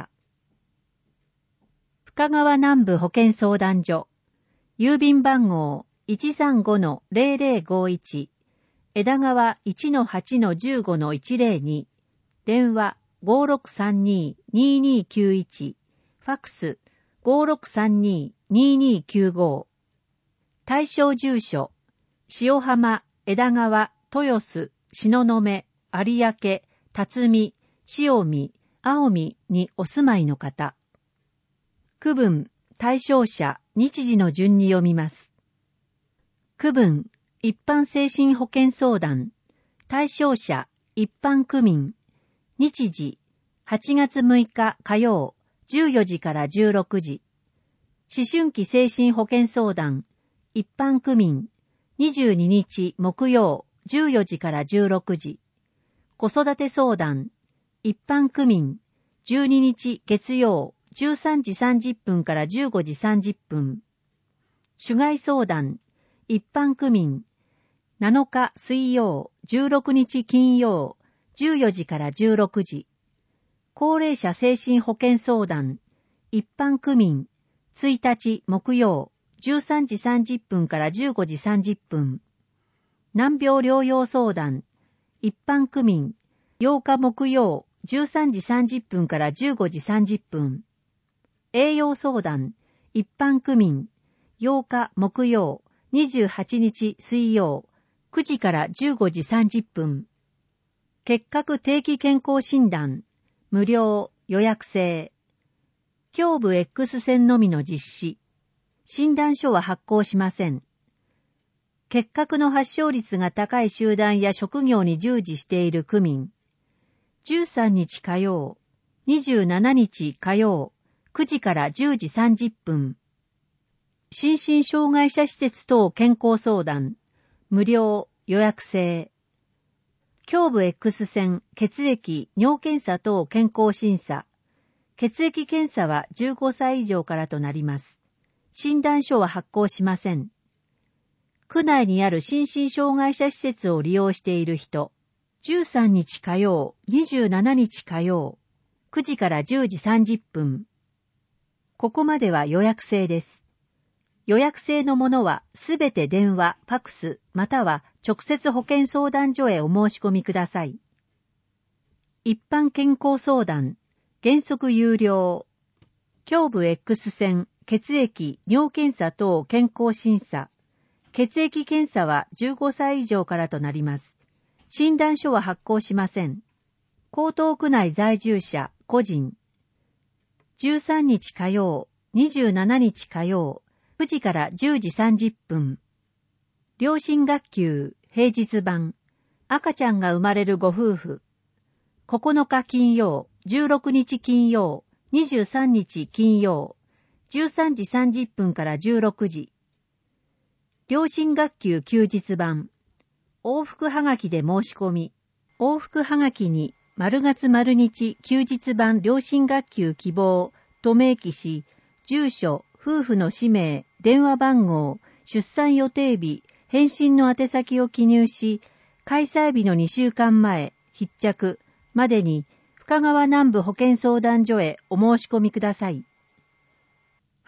深川南部保健相談所。郵便番号 いちさんごのゼロゼロごいち。枝川 いちのはちのじゅうごのいちゼロに。電話 ごろくさんににーにーきゅういち。ファックス ごろくさんににーにーきゅうご。対象住所。塩浜、枝川、豊洲、東雲、有明、辰巳、塩見、青海にお住まいの方。区分、対象者、日時の順に読みます。区分、一般精神保健相談。対象者、一般区民。日時、はちがつむいか火曜、じゅうよじからじゅうろくじ。思春期精神保健相談。一般区民。にじゅうににち木曜、じゅうよじからじゅうろくじ。子育て相談。一般区民。じゅうににち月曜、じゅうさんじさんじゅっぷんからじゅうごじさんじゅっぷん。主害相談。一般区民。なのか水曜、じゅうろくにち金曜、じゅうよじからじゅうろくじ。高齢者精神保健相談。一般区民。ついたち木曜、じゅうさんじさんじゅっぷんからじゅうごじさんじゅっぷん。難病療養相談。一般区民。ようか木曜、じゅうさんじさんじゅっぷんからじゅうごじさんじゅっぷん。栄養相談。一般区民。ようか木曜、にじゅうはちにち水曜、くじからじゅうごじさんじゅっぷん。結核定期健康診断。無料、予約制。胸部 X 線のみの実施。診断書は発行しません。結核の発症率が高い集団や職業に従事している区民。じゅうさんにち火曜、にじゅうしちにち火曜、くじからじゅうじさんじゅっぷん。心身障害者施設等健康相談。無料、予約制。胸部 X 線、血液、尿検査等健康審査。血液検査はじゅうごさい以上からとなります。診断書は発行しません。区内にある心身障害者施設を利用している人。じゅうさんにち火曜、にじゅうしちにち火曜、くじからじゅうじさんじゅっぷん。ここまでは予約制です。予約制のものはすべて電話、ファックス、または直接保健相談所へお申し込みください。一般健康相談、原則有料。胸部 X 線、血液、尿検査等健康審査。血液検査はじゅうごさい以上からとなります。診断書は発行しません。江東区内在住者、個人。じゅうさんにち火曜、にじゅうしちにち火曜、くじからじゅうじさんじゅっぷん。両親学級、平日版。赤ちゃんが生まれるご夫婦。ここのか金曜、じゅうろくにち金曜、にじゅうさんにち金曜、じゅうさんじさんじゅっぷんからじゅうろくじ。両親学級休日版。往復はがきで申し込み。往復はがきに、丸月丸日休日版両親学級希望と明記し、住所、夫婦の氏名、電話番号、出産予定日、返信の宛先を記入し、開催日のにしゅうかんまえ、必着までに深川南部保健相談所へお申し込みください。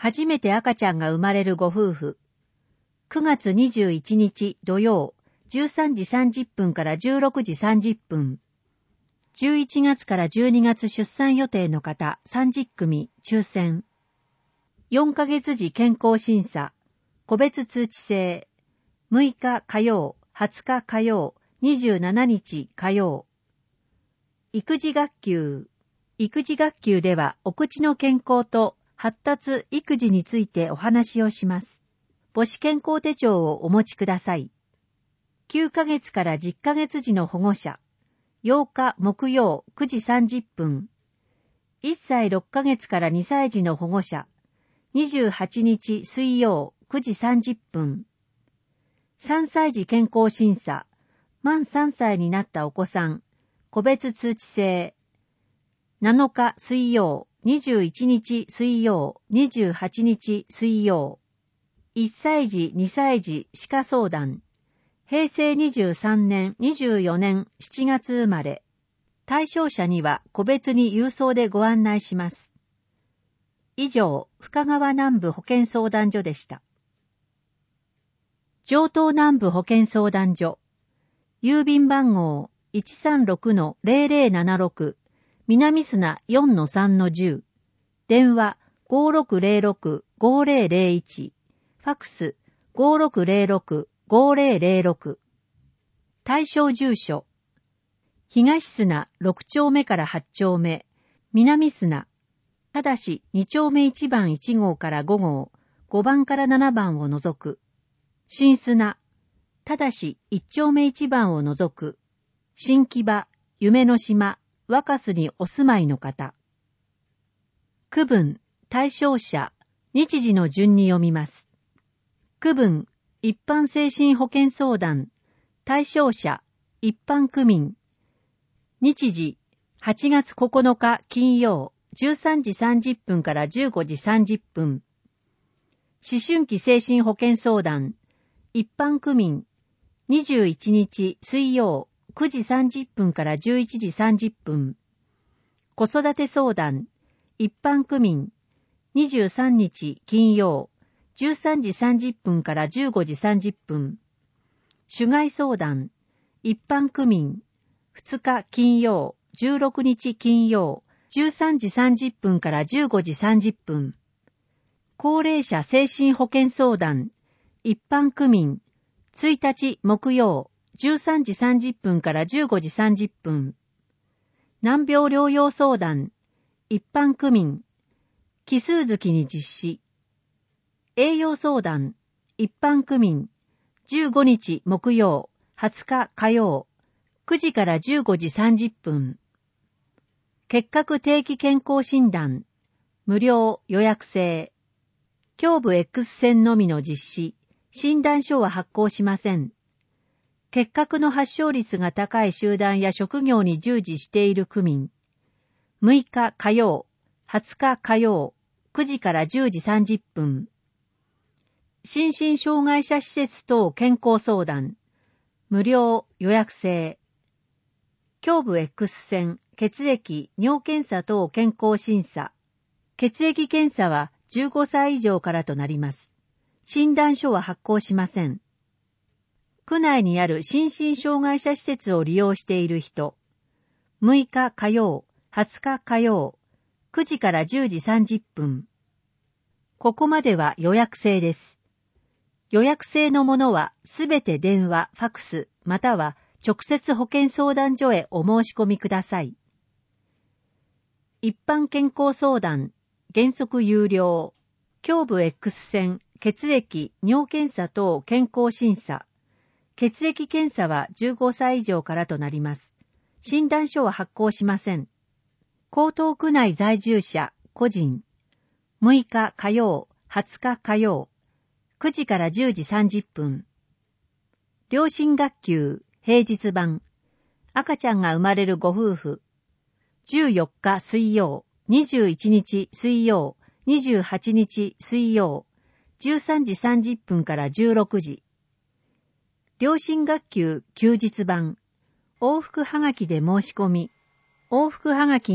初めて赤ちゃんが生まれるご夫婦。くがつにじゅういちにち土曜、じゅうさんじさんじゅっぷんからじゅうろくじさんじゅっぷん。じゅういちがつからじゅうにがつ出産予定の方さんじゅっくみ抽選。よんかげつじ健康審査、個別通知制。むいか火曜、はつか火曜、にじゅうしちにち火曜。育児学級。育児学級ではお口の健康と発達育児についてお話をします。母子健康手帳をお持ちください。きゅうかげつからじゅっかげつじの保護者。ようか木曜くじさんじゅっぷん。いっさいろっかげつからにさいじの保護者。にじゅうはちにち水曜くじさんじゅっぷん。さんさいじ健康審査。満さんさいになったお子さん。個別通知制。なのか水曜、にじゅういちにち水曜、にじゅうはちにち水曜。いっさいじ、にさいじ歯科相談。へいせいにじゅうさんねん、にじゅうよねんしちがつ生まれ。対象者には個別に郵送でご案内します。以上、深川南部保健相談所でした。城東南部保健相談所。郵便番号 いちさんろくのゼロゼロななろく 南砂 よんのさんのじゅう。電話 ごろくゼロろく ごゼロゼロいち。ファックス ごろくゼロろく ごゼロゼロろく。対象住所。東砂ろくちょうめからはちちょうめ、南砂。ただしにちょうめいちばんいちごうからごごう、ごばんからななばんを除く。新砂。ただしいちちょうめいちばんを除く。新木場、夢の島、若洲にお住まいの方。区分、対象者、日時の順に読みます。区分、一般精神保健相談、対象者、一般区民。日時、はちがつここのか金曜、じゅうさんじさんじゅっぷんからじゅうごじさんじゅっぷん。思春期精神保健相談、一般区民。にじゅういちにち水曜、くじさんじゅっぷんからじゅういちじさんじゅっぷん。子育て相談、一般区民。にじゅうさんにち金曜、じゅうさんじさんじゅっぷんからじゅうごじさんじゅっぷん。種害相談、一般区民。ふつか金曜、じゅうろくにち金曜、じゅうさんじさんじゅっぷんからじゅうごじさんじゅっぷん。高齢者精神保健相談、一般区民。ついたち木曜、じゅうさんじさんじゅっぷんからじゅうごじさんじゅっぷん。難病療養相談、一般区民。奇数月に実施。栄養相談、一般区民。じゅうごにち木曜、はつか火曜、くじからじゅうごじさんじゅっぷん。結核定期健康診断、無料予約制。胸部 X 線のみの実施、診断書は発行しません。結核の発症率が高い集団や職業に従事している区民。むいか火曜、はつか火曜、くじからじゅうじさんじゅっぷん。心身障害者施設等健康相談、無料予約制。胸部 X 線、血液、尿検査等健康審査。血液検査はじゅうごさい以上からとなります。診断書は発行しません。区内にある心身障害者施設を利用している人。むいか火曜、はつか火曜、くじからじゅうじさんじゅっぷん。ここまでは予約制です。予約制のものはすべて電話、ファックス、または直接保健相談所へお申し込みください。一般健康相談、原則有料。胸部 X 線、血液、尿検査等健康審査。血液検査はじゅうごさい以上からとなります。診断書は発行しません。江東区内在住者、個人。むいか火曜、はつか火曜、くじからじゅうじさんじゅっぷん。両親学級、平日版。赤ちゃんが生まれるご夫婦。じゅうよっか水曜、にじゅういちにち水曜、にじゅうはちにち水曜、じゅうさんじさんじゅっぷんからじゅうろくじ。両親学級休日版。往復はがきで申し込み。往復はがきに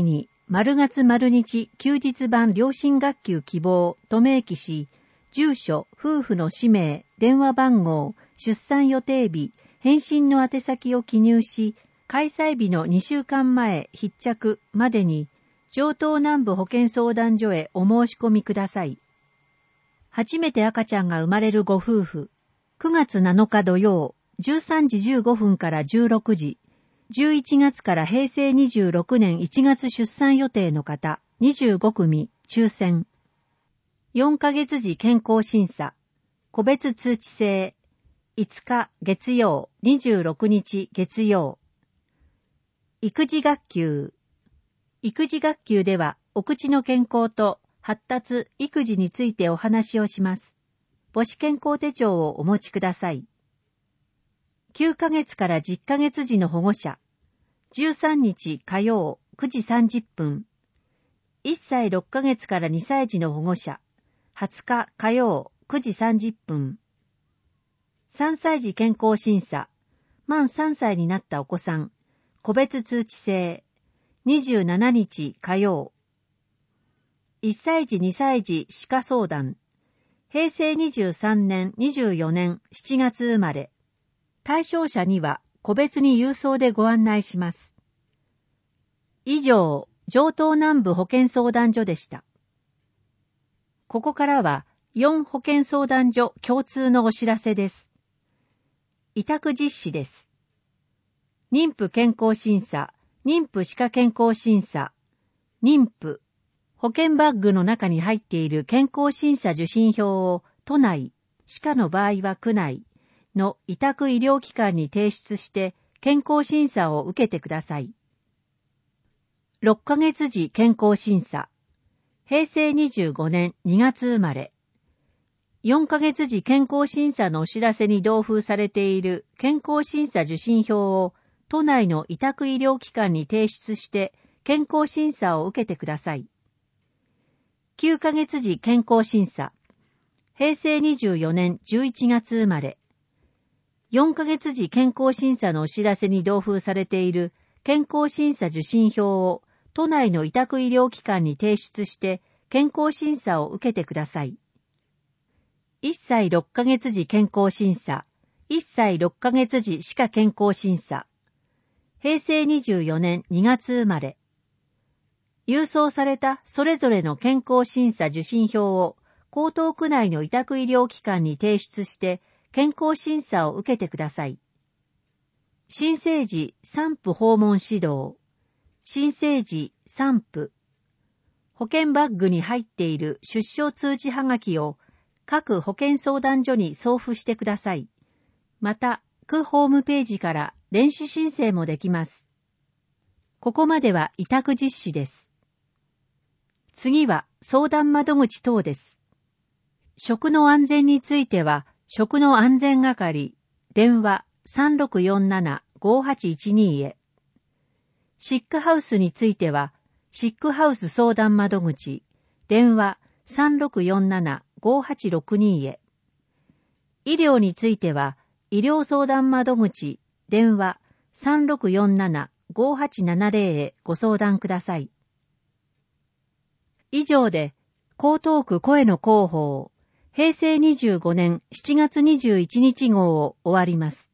丸月丸日休日版良心学級希望と明記し、住所、夫婦の氏名、電話番号、出産予定日、返信の宛先を記入し、開催日のにしゅうかんまえ必着までに、上東南部保健相談所へお申し込みください。初めて赤ちゃんが生まれるご夫婦、くがつなのか土曜、じゅうさんじじゅうごふんからじゅうろくじ、じゅういちがつからへいせいにじゅうろくねんいちがつ出産予定の方、にじゅうごくみ、抽選。よんかげつ時健康審査、個別通知制、いつか月曜、にじゅうろくにち月曜。育児学級。育児学級では、お口の健康と発達、育児についてお話をします。母子健康手帳をお持ちください。きゅうかげつからじゅっかげつ時の保護者、じゅうさんにち火曜くじさんじゅっぷん。いっさいろっかげつからにさい児の保護者、はつか火曜くじさんじゅっぷん。さんさい児健康審査、満さんさいになったお子さん、個別通知制、にじゅうしちにち火曜。いっさい児にさい児歯科相談、へいせいにじゅうさんねんにじゅうよねんしちがつ生まれ。対象者には個別に郵送でご案内します。以上、上東南部保健相談所でした。ここからはよん保健相談所共通のお知らせです。委託実施です。妊婦健康審査、妊婦歯科健康審査、妊婦、保健バッグの中に入っている健康審査受診票を都内、歯科の場合は区内の委託医療機関に提出して健康審査を受けてください。ろっかげつ時健康審査、へいせいにじゅうごねんにがつ生まれ。よんかげつ時健康審査のお知らせに同封されている健康審査受診票を都内の委託医療機関に提出して健康審査を受けてください。きゅうかげつ時健康審査、へいせいにじゅうよねんじゅういちがつ生まれ。よんかげつ時健康審査のお知らせに同封されている健康審査受診票を都内の委託医療機関に提出して健康審査を受けてください。いっさいろっかげつ時健康審査、いっさいろっかげつ時歯科健康審査、へいせいにじゅうよねんにがつ生まれ。郵送されたそれぞれの健康審査受診票を江東区内の委託医療機関に提出して健康審査を受けてください。新生児産婦訪問指導、新生児産婦、保健バッグに入っている出生通知はがきを各保健相談所に送付してください。また、区ホームページから電子申請もできます。ここまでは委託実施です。次は相談窓口等です。食の安全については、食の安全係、電話 さんろくよんななごはちいちに へ。シックハウスについては、シックハウス相談窓口、電話 さんろくよんななごはちろくに へ。医療については、医療相談窓口、電話 さんろくよんななごはちななぜろ へご相談ください。以上で、江東区声の広報、へいせいにじゅうごねんしちがつにじゅういちにち号を終わります。